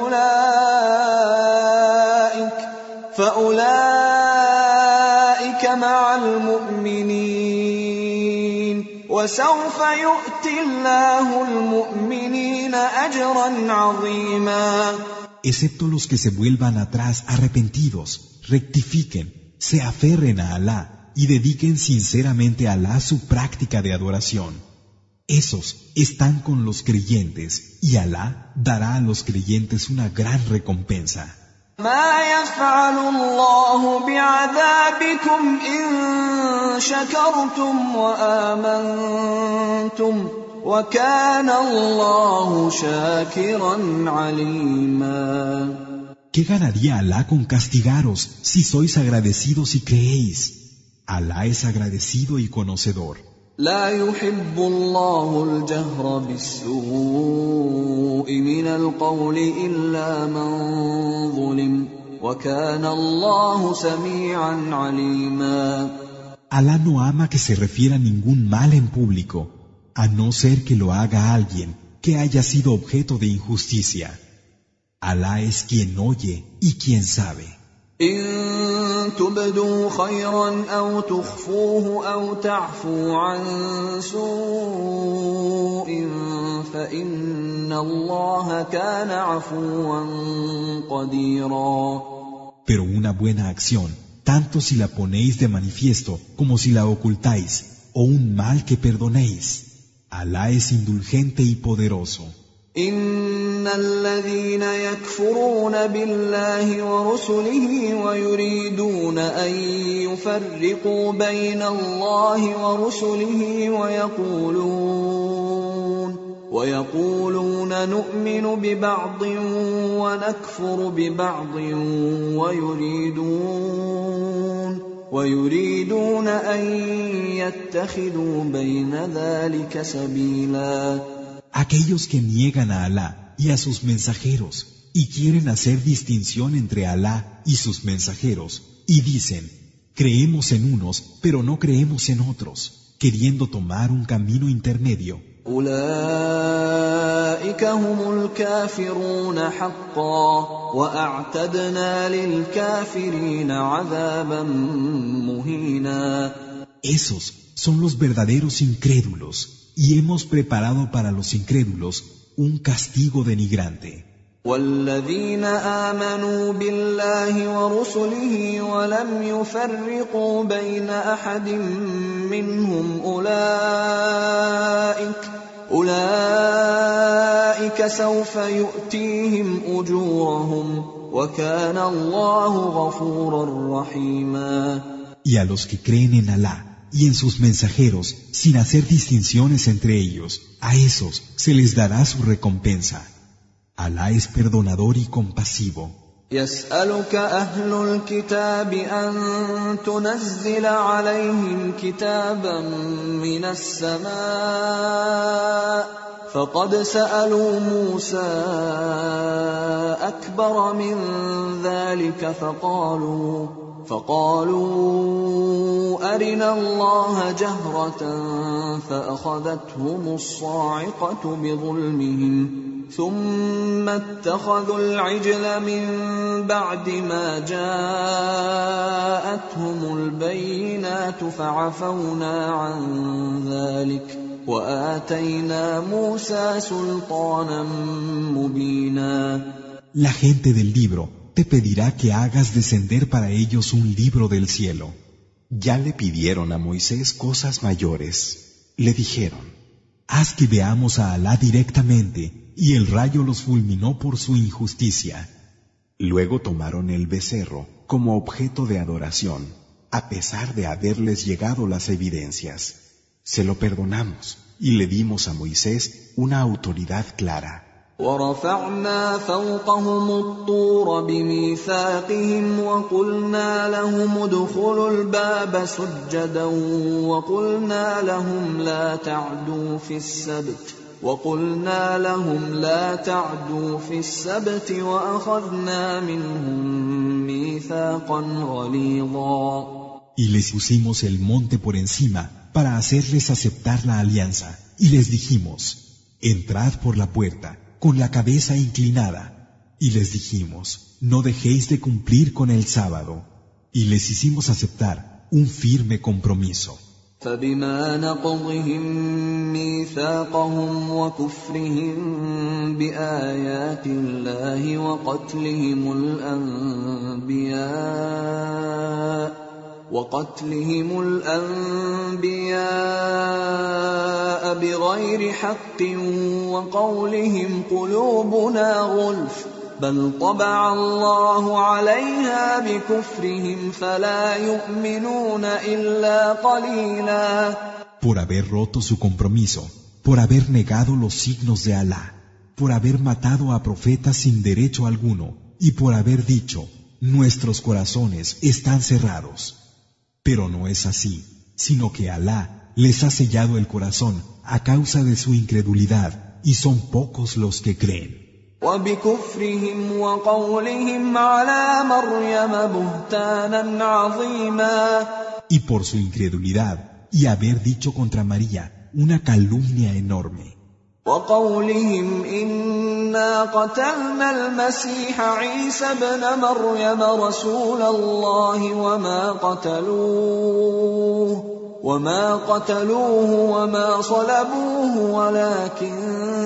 فأولئك فأولئك مع المؤمنين وسوف يؤتي الله المؤمنين أجرا عظيما. Excepto los que se vuelvan atrás arrepentidos, rectifiquen se aferren a Alá y dediquen sinceramente a Alá su práctica de adoración. Esos están con los creyentes y Alá dará a los creyentes una gran recompensa. ما يفعل الله بعذابكم إن شكرتم وآمنتم وكان الله شاكرا عليما. ¿Qué ganaría Alá con castigaros si sois agradecidos y creéis? Alá es agradecido y conocedor. لا يحب الله الجهر بالسوء من القول إلا من ظلم وكان الله سميعا عليما. Alá no ama que se refiera ningún mal en público, a no ser que lo haga alguien que haya sido objeto de injusticia. Alá es quien oye y quien sabe. إن تبدوا خيرا أو تخفوه أو تعفوا عن سوء فإن الله كان عفوا قديرا. Pero una buena acción, tanto si la ponéis de manifiesto como si la ocultáis, o un mal que perdonéis, Alá es indulgente y poderoso. إن الذين يكفرون بالله ورسله ويريدون أن يفرقوا بين الله ورسله ويقولون ويقولون نؤمن ببعض ونكفر ببعض ويريدون ويريدون أن يتخذوا بين ذلك سبيلا. Aquellos que niegan a Alá y a sus mensajeros y quieren hacer distinción entre Alá y sus mensajeros y dicen, creemos en unos pero no creemos en otros, queriendo tomar un camino intermedio. أولئك هم الكافرون حقا وأعتدنا للكافرين عذابا مهينا. Esos son los verdaderos incrédulos y hemos preparado para los incrédulos un castigo denigrante. والذين آمنوا بالله ورسله ولم يفرقوا بين أحد منهم أولئك أولئك سوف يؤتيهم أجورهم وكان الله غفورا رحيما. Y a los que creen en Alá y en sus mensajeros, sin hacer distinciones entre ellos, a esos se les dará su recompensa. Alá es perdonador y compasivo. يسألك أهل الكتاب أن تنزل عليهم كتابا من السماء فقد سألوا موسى أكبر من ذلك فقالوا فقالوا أرنا الله جهرة فأخذتهم الصاعقة بظلمهم ثم اتخذوا العجل من بعد ما جاءتهم البينات فعفونا عن ذلك وآتينا موسى سلطانا مبينا. La gente del libro te pedirá que hagas descender para ellos un libro del cielo. Ya le pidieron a Moisés cosas mayores. Le dijeron, haz que veamos a Alá directamente, y el rayo los fulminó por su injusticia. Luego tomaron el becerro como objeto de adoración, a pesar de haberles llegado las evidencias. Se lo perdonamos y le dimos a Moisés una autoridad clara. ورفعنا فوقهم الطور بميثاقهم وقلنا لهم ادخلوا الباب سجدا وقلنا لهم لا تعدوا في السبت وقلنا لهم لا تعدوا في السبت وأخذنا منهم ميثاقا غليظا. Y les pusimos el monte por encima para hacerles aceptar la alianza y les dijimos, entrad por la puerta con la cabeza inclinada, y les dijimos, no dejéis de cumplir con el sábado, y les hicimos aceptar un firme compromiso. فبما نقضهم ميثاقهم وكفرهم بآيات الله وقتلهم الأنبياء وقتلهم الأنبياء بغير حق وقولهم قلوبنا غلف بل طبع الله عليها بكفرهم فلا يؤمنون إلا قليلا. Por haber roto su compromiso, por haber negado los signos de Alá, por haber matado a profetas sin derecho alguno y por haber dicho, nuestros corazones están cerrados. Pero no es así, sino que Alá les ha sellado el corazón a causa de su incredulidad y son pocos los que creen. وبكفرهم وقولهم على مريم بهتانا عظيما. Y por su incredulidad y haber dicho contra María una calumnia enorme. وقولهم إنا قتلنا المسيح عيسى ابن مريم رسول الله وما قتلوه وما قتلوه وما صلبوه ولكن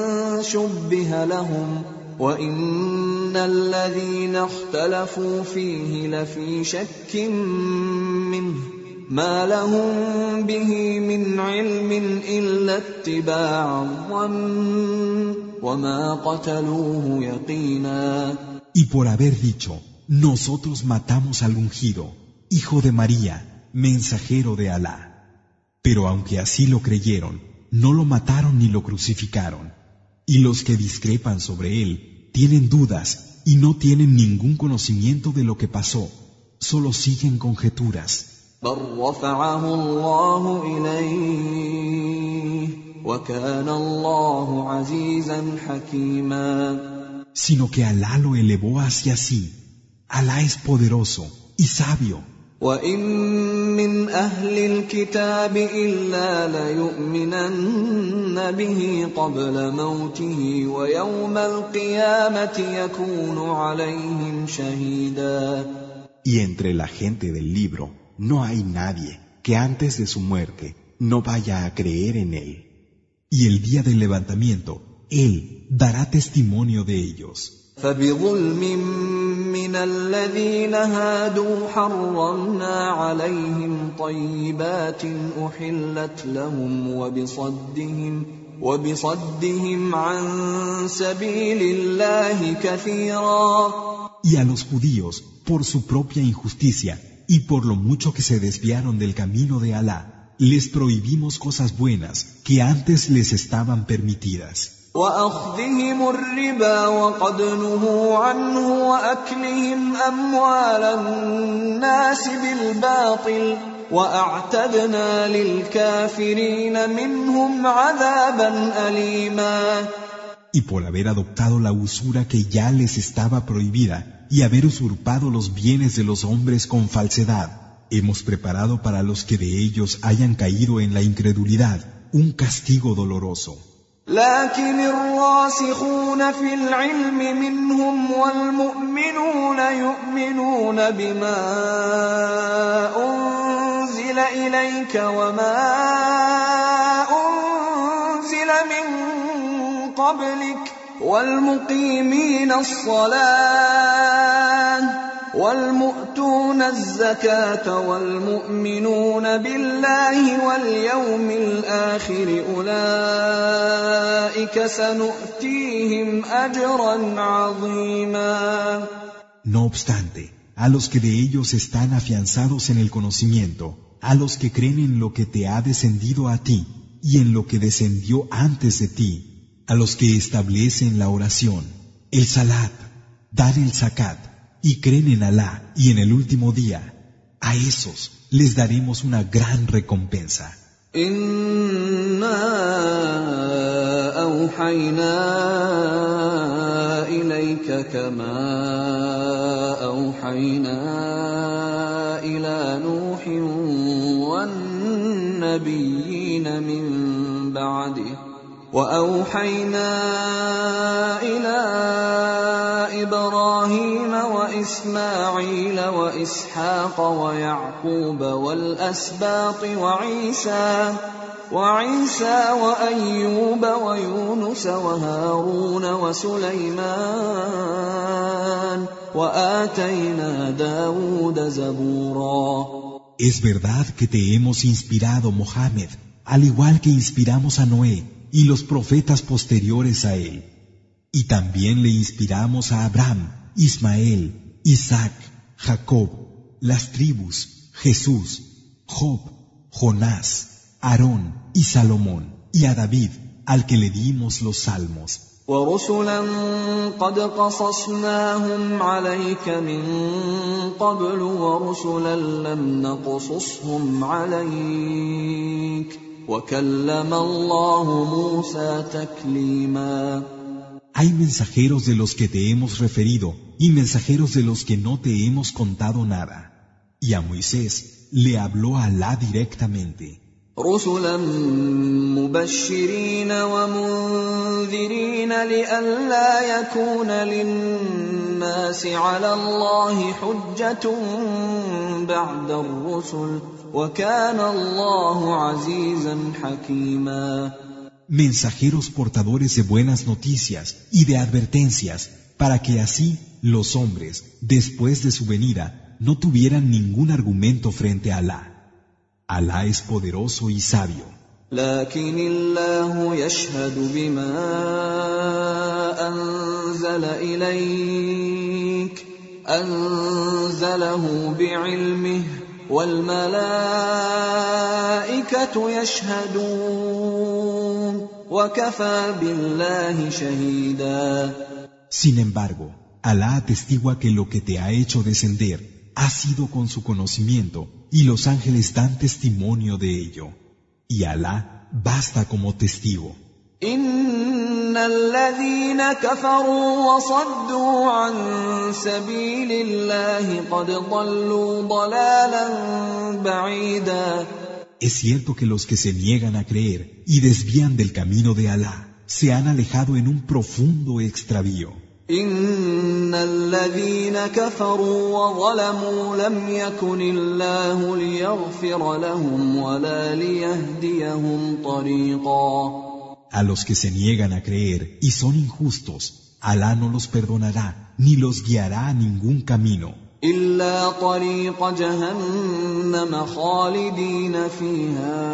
شبه لهم وإن الذين اختلفوا فيه لفي شك منه ما لهم به من علم إلا اتباع الظن وما قتلوه يقينا. Y por haber dicho, nosotros matamos al ungido, hijo de María, mensajero de Alá. Pero aunque así lo creyeron, no lo mataron ni lo crucificaron. Y los que discrepan sobre él tienen dudas y no tienen ningún conocimiento de lo que pasó, solo siguen conjeturas. بل رفعه الله إليه وكان الله عزيزا حكيما. Sino que Alá lo elevó hacia sí. Alá es poderoso y sabio. وَإِن مِّنْ أَهْلِ الْكِتَابِ إِلَّا لَيُؤْمِنَنَّ بِهِ قَبْلَ مَوْتِهِ وَيَوْمَ الْقِيَامَةِ يَكُونُ عَلَيْهِمْ شَهِيدًا. Y entre la gente del libro no hay nadie que antes de su muerte no vaya a creer en él. Y el día del levantamiento, él dará testimonio de ellos. فَبِظُلْمٍ مِّنَ الَّذِينَ هَادُوا حَرَّمْنَا عَلَيْهِمْ طَيِّبَاتٍ أُحِلَّتْ لَهُمْ وَبِصَدِّهِمْ وَبِصَدِّهِمْ عَن سَبِيلِ اللَّهِ كَثِيرًا. Y a los judíos, por su propia injusticia y por lo mucho que se desviaron del camino de Alá, les prohibimos cosas buenas que antes les estaban permitidas. وَأَخْذِهِمُ الرِّبَا وَقَدْ نُهُوا عَنْهُ وَأَكْلِهِمْ أَمْوَالَ النَّاسِ بِالْبَاطِلِ وَأَعْتَدْنَا لِلْكَافِرِينَ مِنْهُمْ عَذَابًا أَلِيمًا. Y por haber adoptado la usura que ya les estaba prohibida y haber usurpado los bienes de los hombres con falsedad, hemos preparado para los que de ellos hayan caído en la incredulidad un castigo doloroso. لكن الراسخون في العلم منهم والمؤمنون يؤمنون بما أنزل إليك وما أنزل من قبلك والمقيمين الصلاة والمؤتون الزكاة والمؤمنون بالله واليوم الآخر أولئك سنؤتيهم أجرا عظيما. No obstante, a los que de ellos están afianzados en el conocimiento, a los que creen en lo que te ha descendido a ti y en lo que descendió antes de ti, a los que establecen la oración, el salat, dan el zakat, y creen en Alá y en el último día, a esos les daremos una gran recompensa. Inna awhayna ilayka kama awhayna ila Nuhin wan nabiyyin min ba'dihi وأوحينا إلى إبراهيم وإسماعيل وإسحاق ويعقوب والأسباط وعيسى وعيسى وأيوب ويونس وهارون وسليمان وآتينا داود زبورا. Es verdad que te hemos inspirado, Mohammed, al igual que inspiramos a Noé y los profetas posteriores a él. Y también le inspiramos a Abraham, Ismael, Isaac, Jacob, las tribus, Jesús, Job, Jonás, Aarón y Salomón, y a David, al que le dimos los salmos. وَرُسُلًا قَدْ قَصَصْنَاهُمْ عَلَيْكَ مِنْ قَبْلُ وَرُسُلًا لَمْ نَقْصُصْهُمْ عَلَيْكَ وَكَلَّمَ اللَّهُ مُوسَى تَكْلِيمًا. Hay mensajeros de los que te hemos referido y mensajeros de los que no te hemos contado nada. Y a Moisés le habló Alá directamente. رُسُلًا مُبَشِّرِينَ وَمُنذِرِينَ لِئَلَّا يَكُونَ لِلنَّاسِ عَلَى اللَّهِ حُجَّةٌ بَعْدَ الرُّسُلِ وَكَانَ اللَّهُ عَزِيزًا حَكِيمًا. Mensajeros portadores de buenas noticias y de advertencias, para que así los hombres, después de su venida, no tuvieran ningún argumento frente a Alá. Alá es poderoso y sabio. لكن الله يشهد بما أنزل إليك أنزله بعلمه والملائكة يشهدون وكفى بالله شهيدا. Sin embargo, Alá atestigua que lo que te ha hecho descender ha sido con su conocimiento y los ángeles dan testimonio de ello. Y Alá basta como testigo. إن الذين كفروا وصدوا عن سبيل الله قد ضلوا ضلالا بعيدا. Es cierto que los que se niegan a creer y desvían del camino de Alá se han alejado en un profundo extravío. إن الذين كفروا وظلموا لم يكن الله ليغفر لهم ولا ليهديهم طريقا. A los que se niegan a creer y son injustos, Alá no los perdonará ni los guiará a ningún camino. إلا طريق جهنم خالدين فيها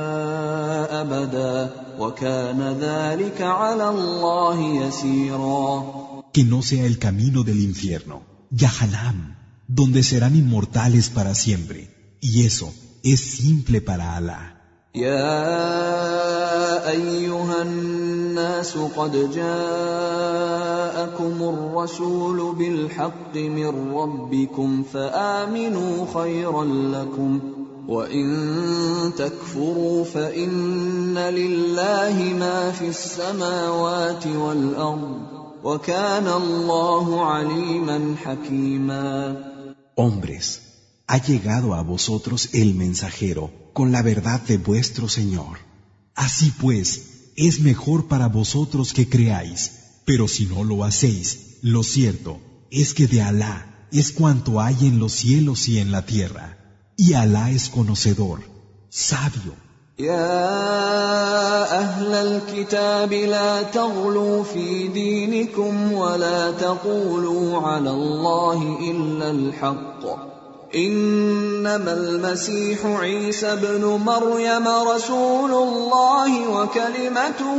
أبدا وكان ذلك على الله يسيرا. Que no sea el camino del infierno, Yahanam, donde serán inmortales para siempre, y eso es simple para Alá. يا أيها الناس قد جاءكم الرسول بالحق من ربكم فآمنوا خيرا لكم وإن تكفروا فإن لله ما في السماوات والأرض وكان الله عليما حكيما. Hombres, ha llegado a vosotros el mensajero con la verdad de vuestro Señor. Así pues, es mejor para vosotros que creáis, pero si no lo hacéis, lo cierto es que de Alá es cuanto hay en los cielos y en la tierra, y Alá es conocedor, sabio. يا أهل الكتاب لا تغلوا في دينكم ولا تقولوا على الله إلا الحق إنما المسيح عيسى ابن مريم رسول الله وكلمته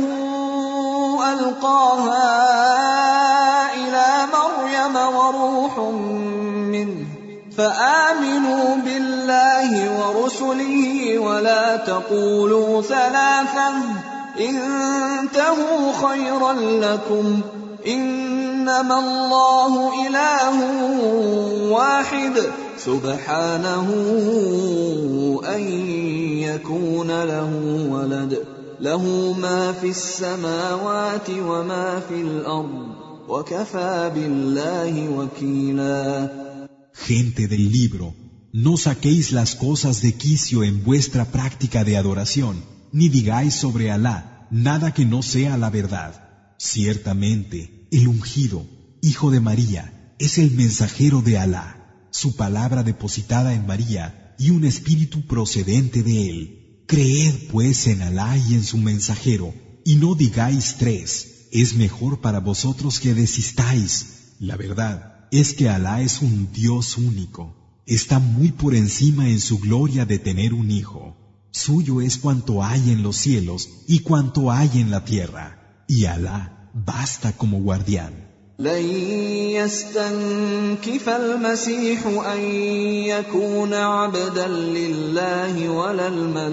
ألقاها إلى مريم وروح منه فآمنوا بالله ورسله ولا تقولوا ثلاثة انتهوا خيرا لكم إنما الله إله واحد سبحانه أن يكون له ولد له ما في السماوات وما في الأرض وكفى بالله وكيلا. Gente del libro, no saquéis las cosas de quicio en vuestra práctica de adoración, ni digáis sobre Alá nada que no sea la verdad. Ciertamente, el ungido, hijo de María, es el mensajero de Alá, su palabra depositada en María y un espíritu procedente de él. Creed pues en Alá y en su mensajero, y no digáis tres, es mejor para vosotros que desistáis. La verdad es que Alá es un Dios único. está muy por encima en su gloria de tener un hijo. Suyo es cuanto hay en los cielos y cuanto hay en la tierra, y Alá basta como guardián. لن يستنكف المسيح أن يكون عبدا لله ولا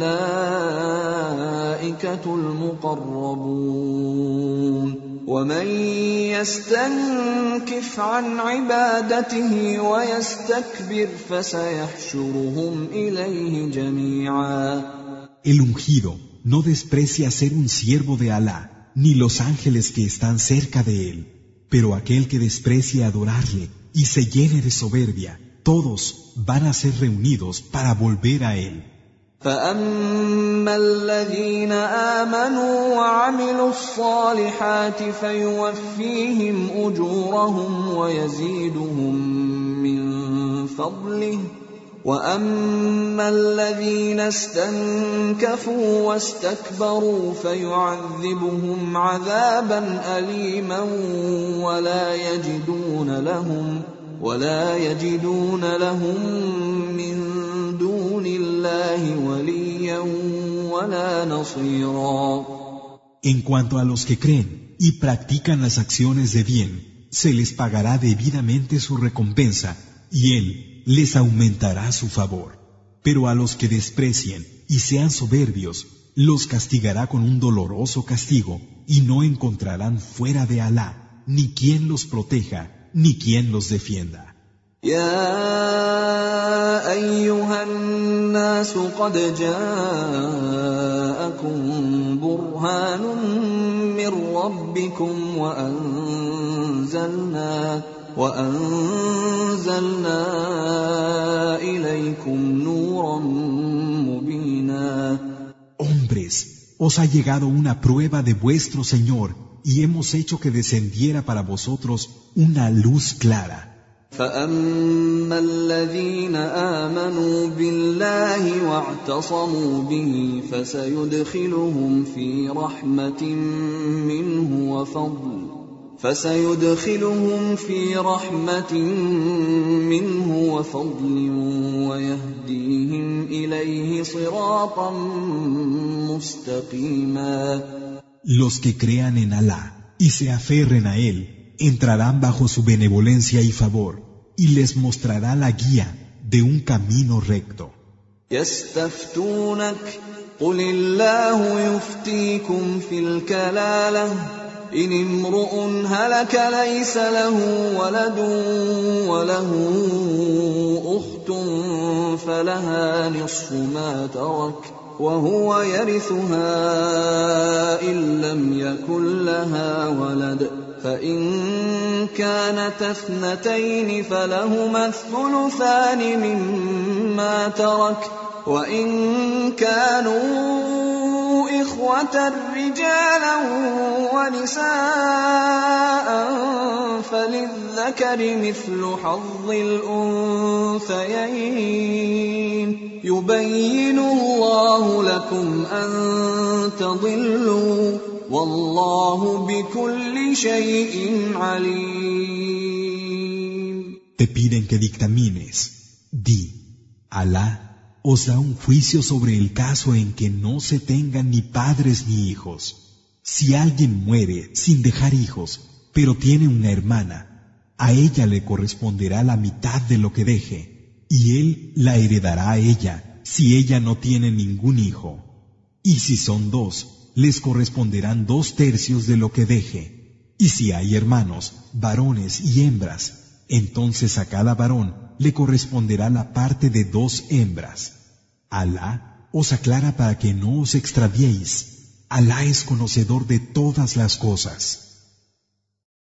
الملائكة المقربون ومن يستنكف عن عبادته ويستكبر فسيحشرهم إليه جميعا. El ungido no desprecia ser un siervo de Alá, ni los ángeles que están cerca de él. Pero aquel que desprecie adorarle y se llene de soberbia, todos van a ser reunidos para volver a él. فأما الذين آمنوا وعملوا الصالحات فيوفيهم أجورهم ويزيدهم من فضله وأما الذين استنكفوا واستكبروا فيعذبهم عذابا أليما ولا يجدون لهم ولا يجدون لهم من دون الله وليا ولا نصيرا. En cuanto a los que creen y practican las acciones de bien, se les pagará debidamente su recompensa y él les aumentará su favor. Pero a los que desprecien y sean soberbios, los castigará con un doloroso castigo y no encontrarán fuera de Alá ni quien los proteja ni quien los defienda. يا أيها الناس قد جاءكم برهان من ربكم وأنزلنا وأنزلنا إليكم نورا مبينا. Hombres, os ha llegado una prueba de vuestro Señor y hemos hecho que descendiera para vosotros una luz clara. فأما الذين آمنوا بالله واعتصموا به فسيدخلهم في رحمة منه وفضل فسيدخلهم في رحمة منه وفضل ويهديهم إليه صراطا مستقيما. Los que crean en Alá y se aferren a Él entrarán bajo su benevolencia y favor, y les mostrará la guía de un camino recto. يستفتونك قل الله يفتيكم في الكلالة إن امرؤ هلك ليس له ولد وله أخت فلها نصف ما ترك وهو يرثها إن لم يكن لها ولد فإن كانت اثنتين فلهما الثلثان مما ترك وإن كانوا إخوة رجالا ونساء فللذكر مثل حظ الأنثيين يبين الله لكم أن تضلوا والله بكل شيء عليم. Te piden que dictamines. Di, Alá os da un juicio sobre el caso en que no se tengan ni padres ni hijos. Si alguien muere sin dejar hijos, pero tiene una hermana, a ella le corresponderá la mitad de lo que deje, y él la heredará a ella si ella no tiene ningún hijo. Y si son dos, les corresponderán dos tercios de lo que deje. Y si hay hermanos, varones y hembras, entonces a cada varón le corresponderá la parte de dos hembras. Alá os aclara para que no os extraviéis. Alá es conocedor de todas las cosas.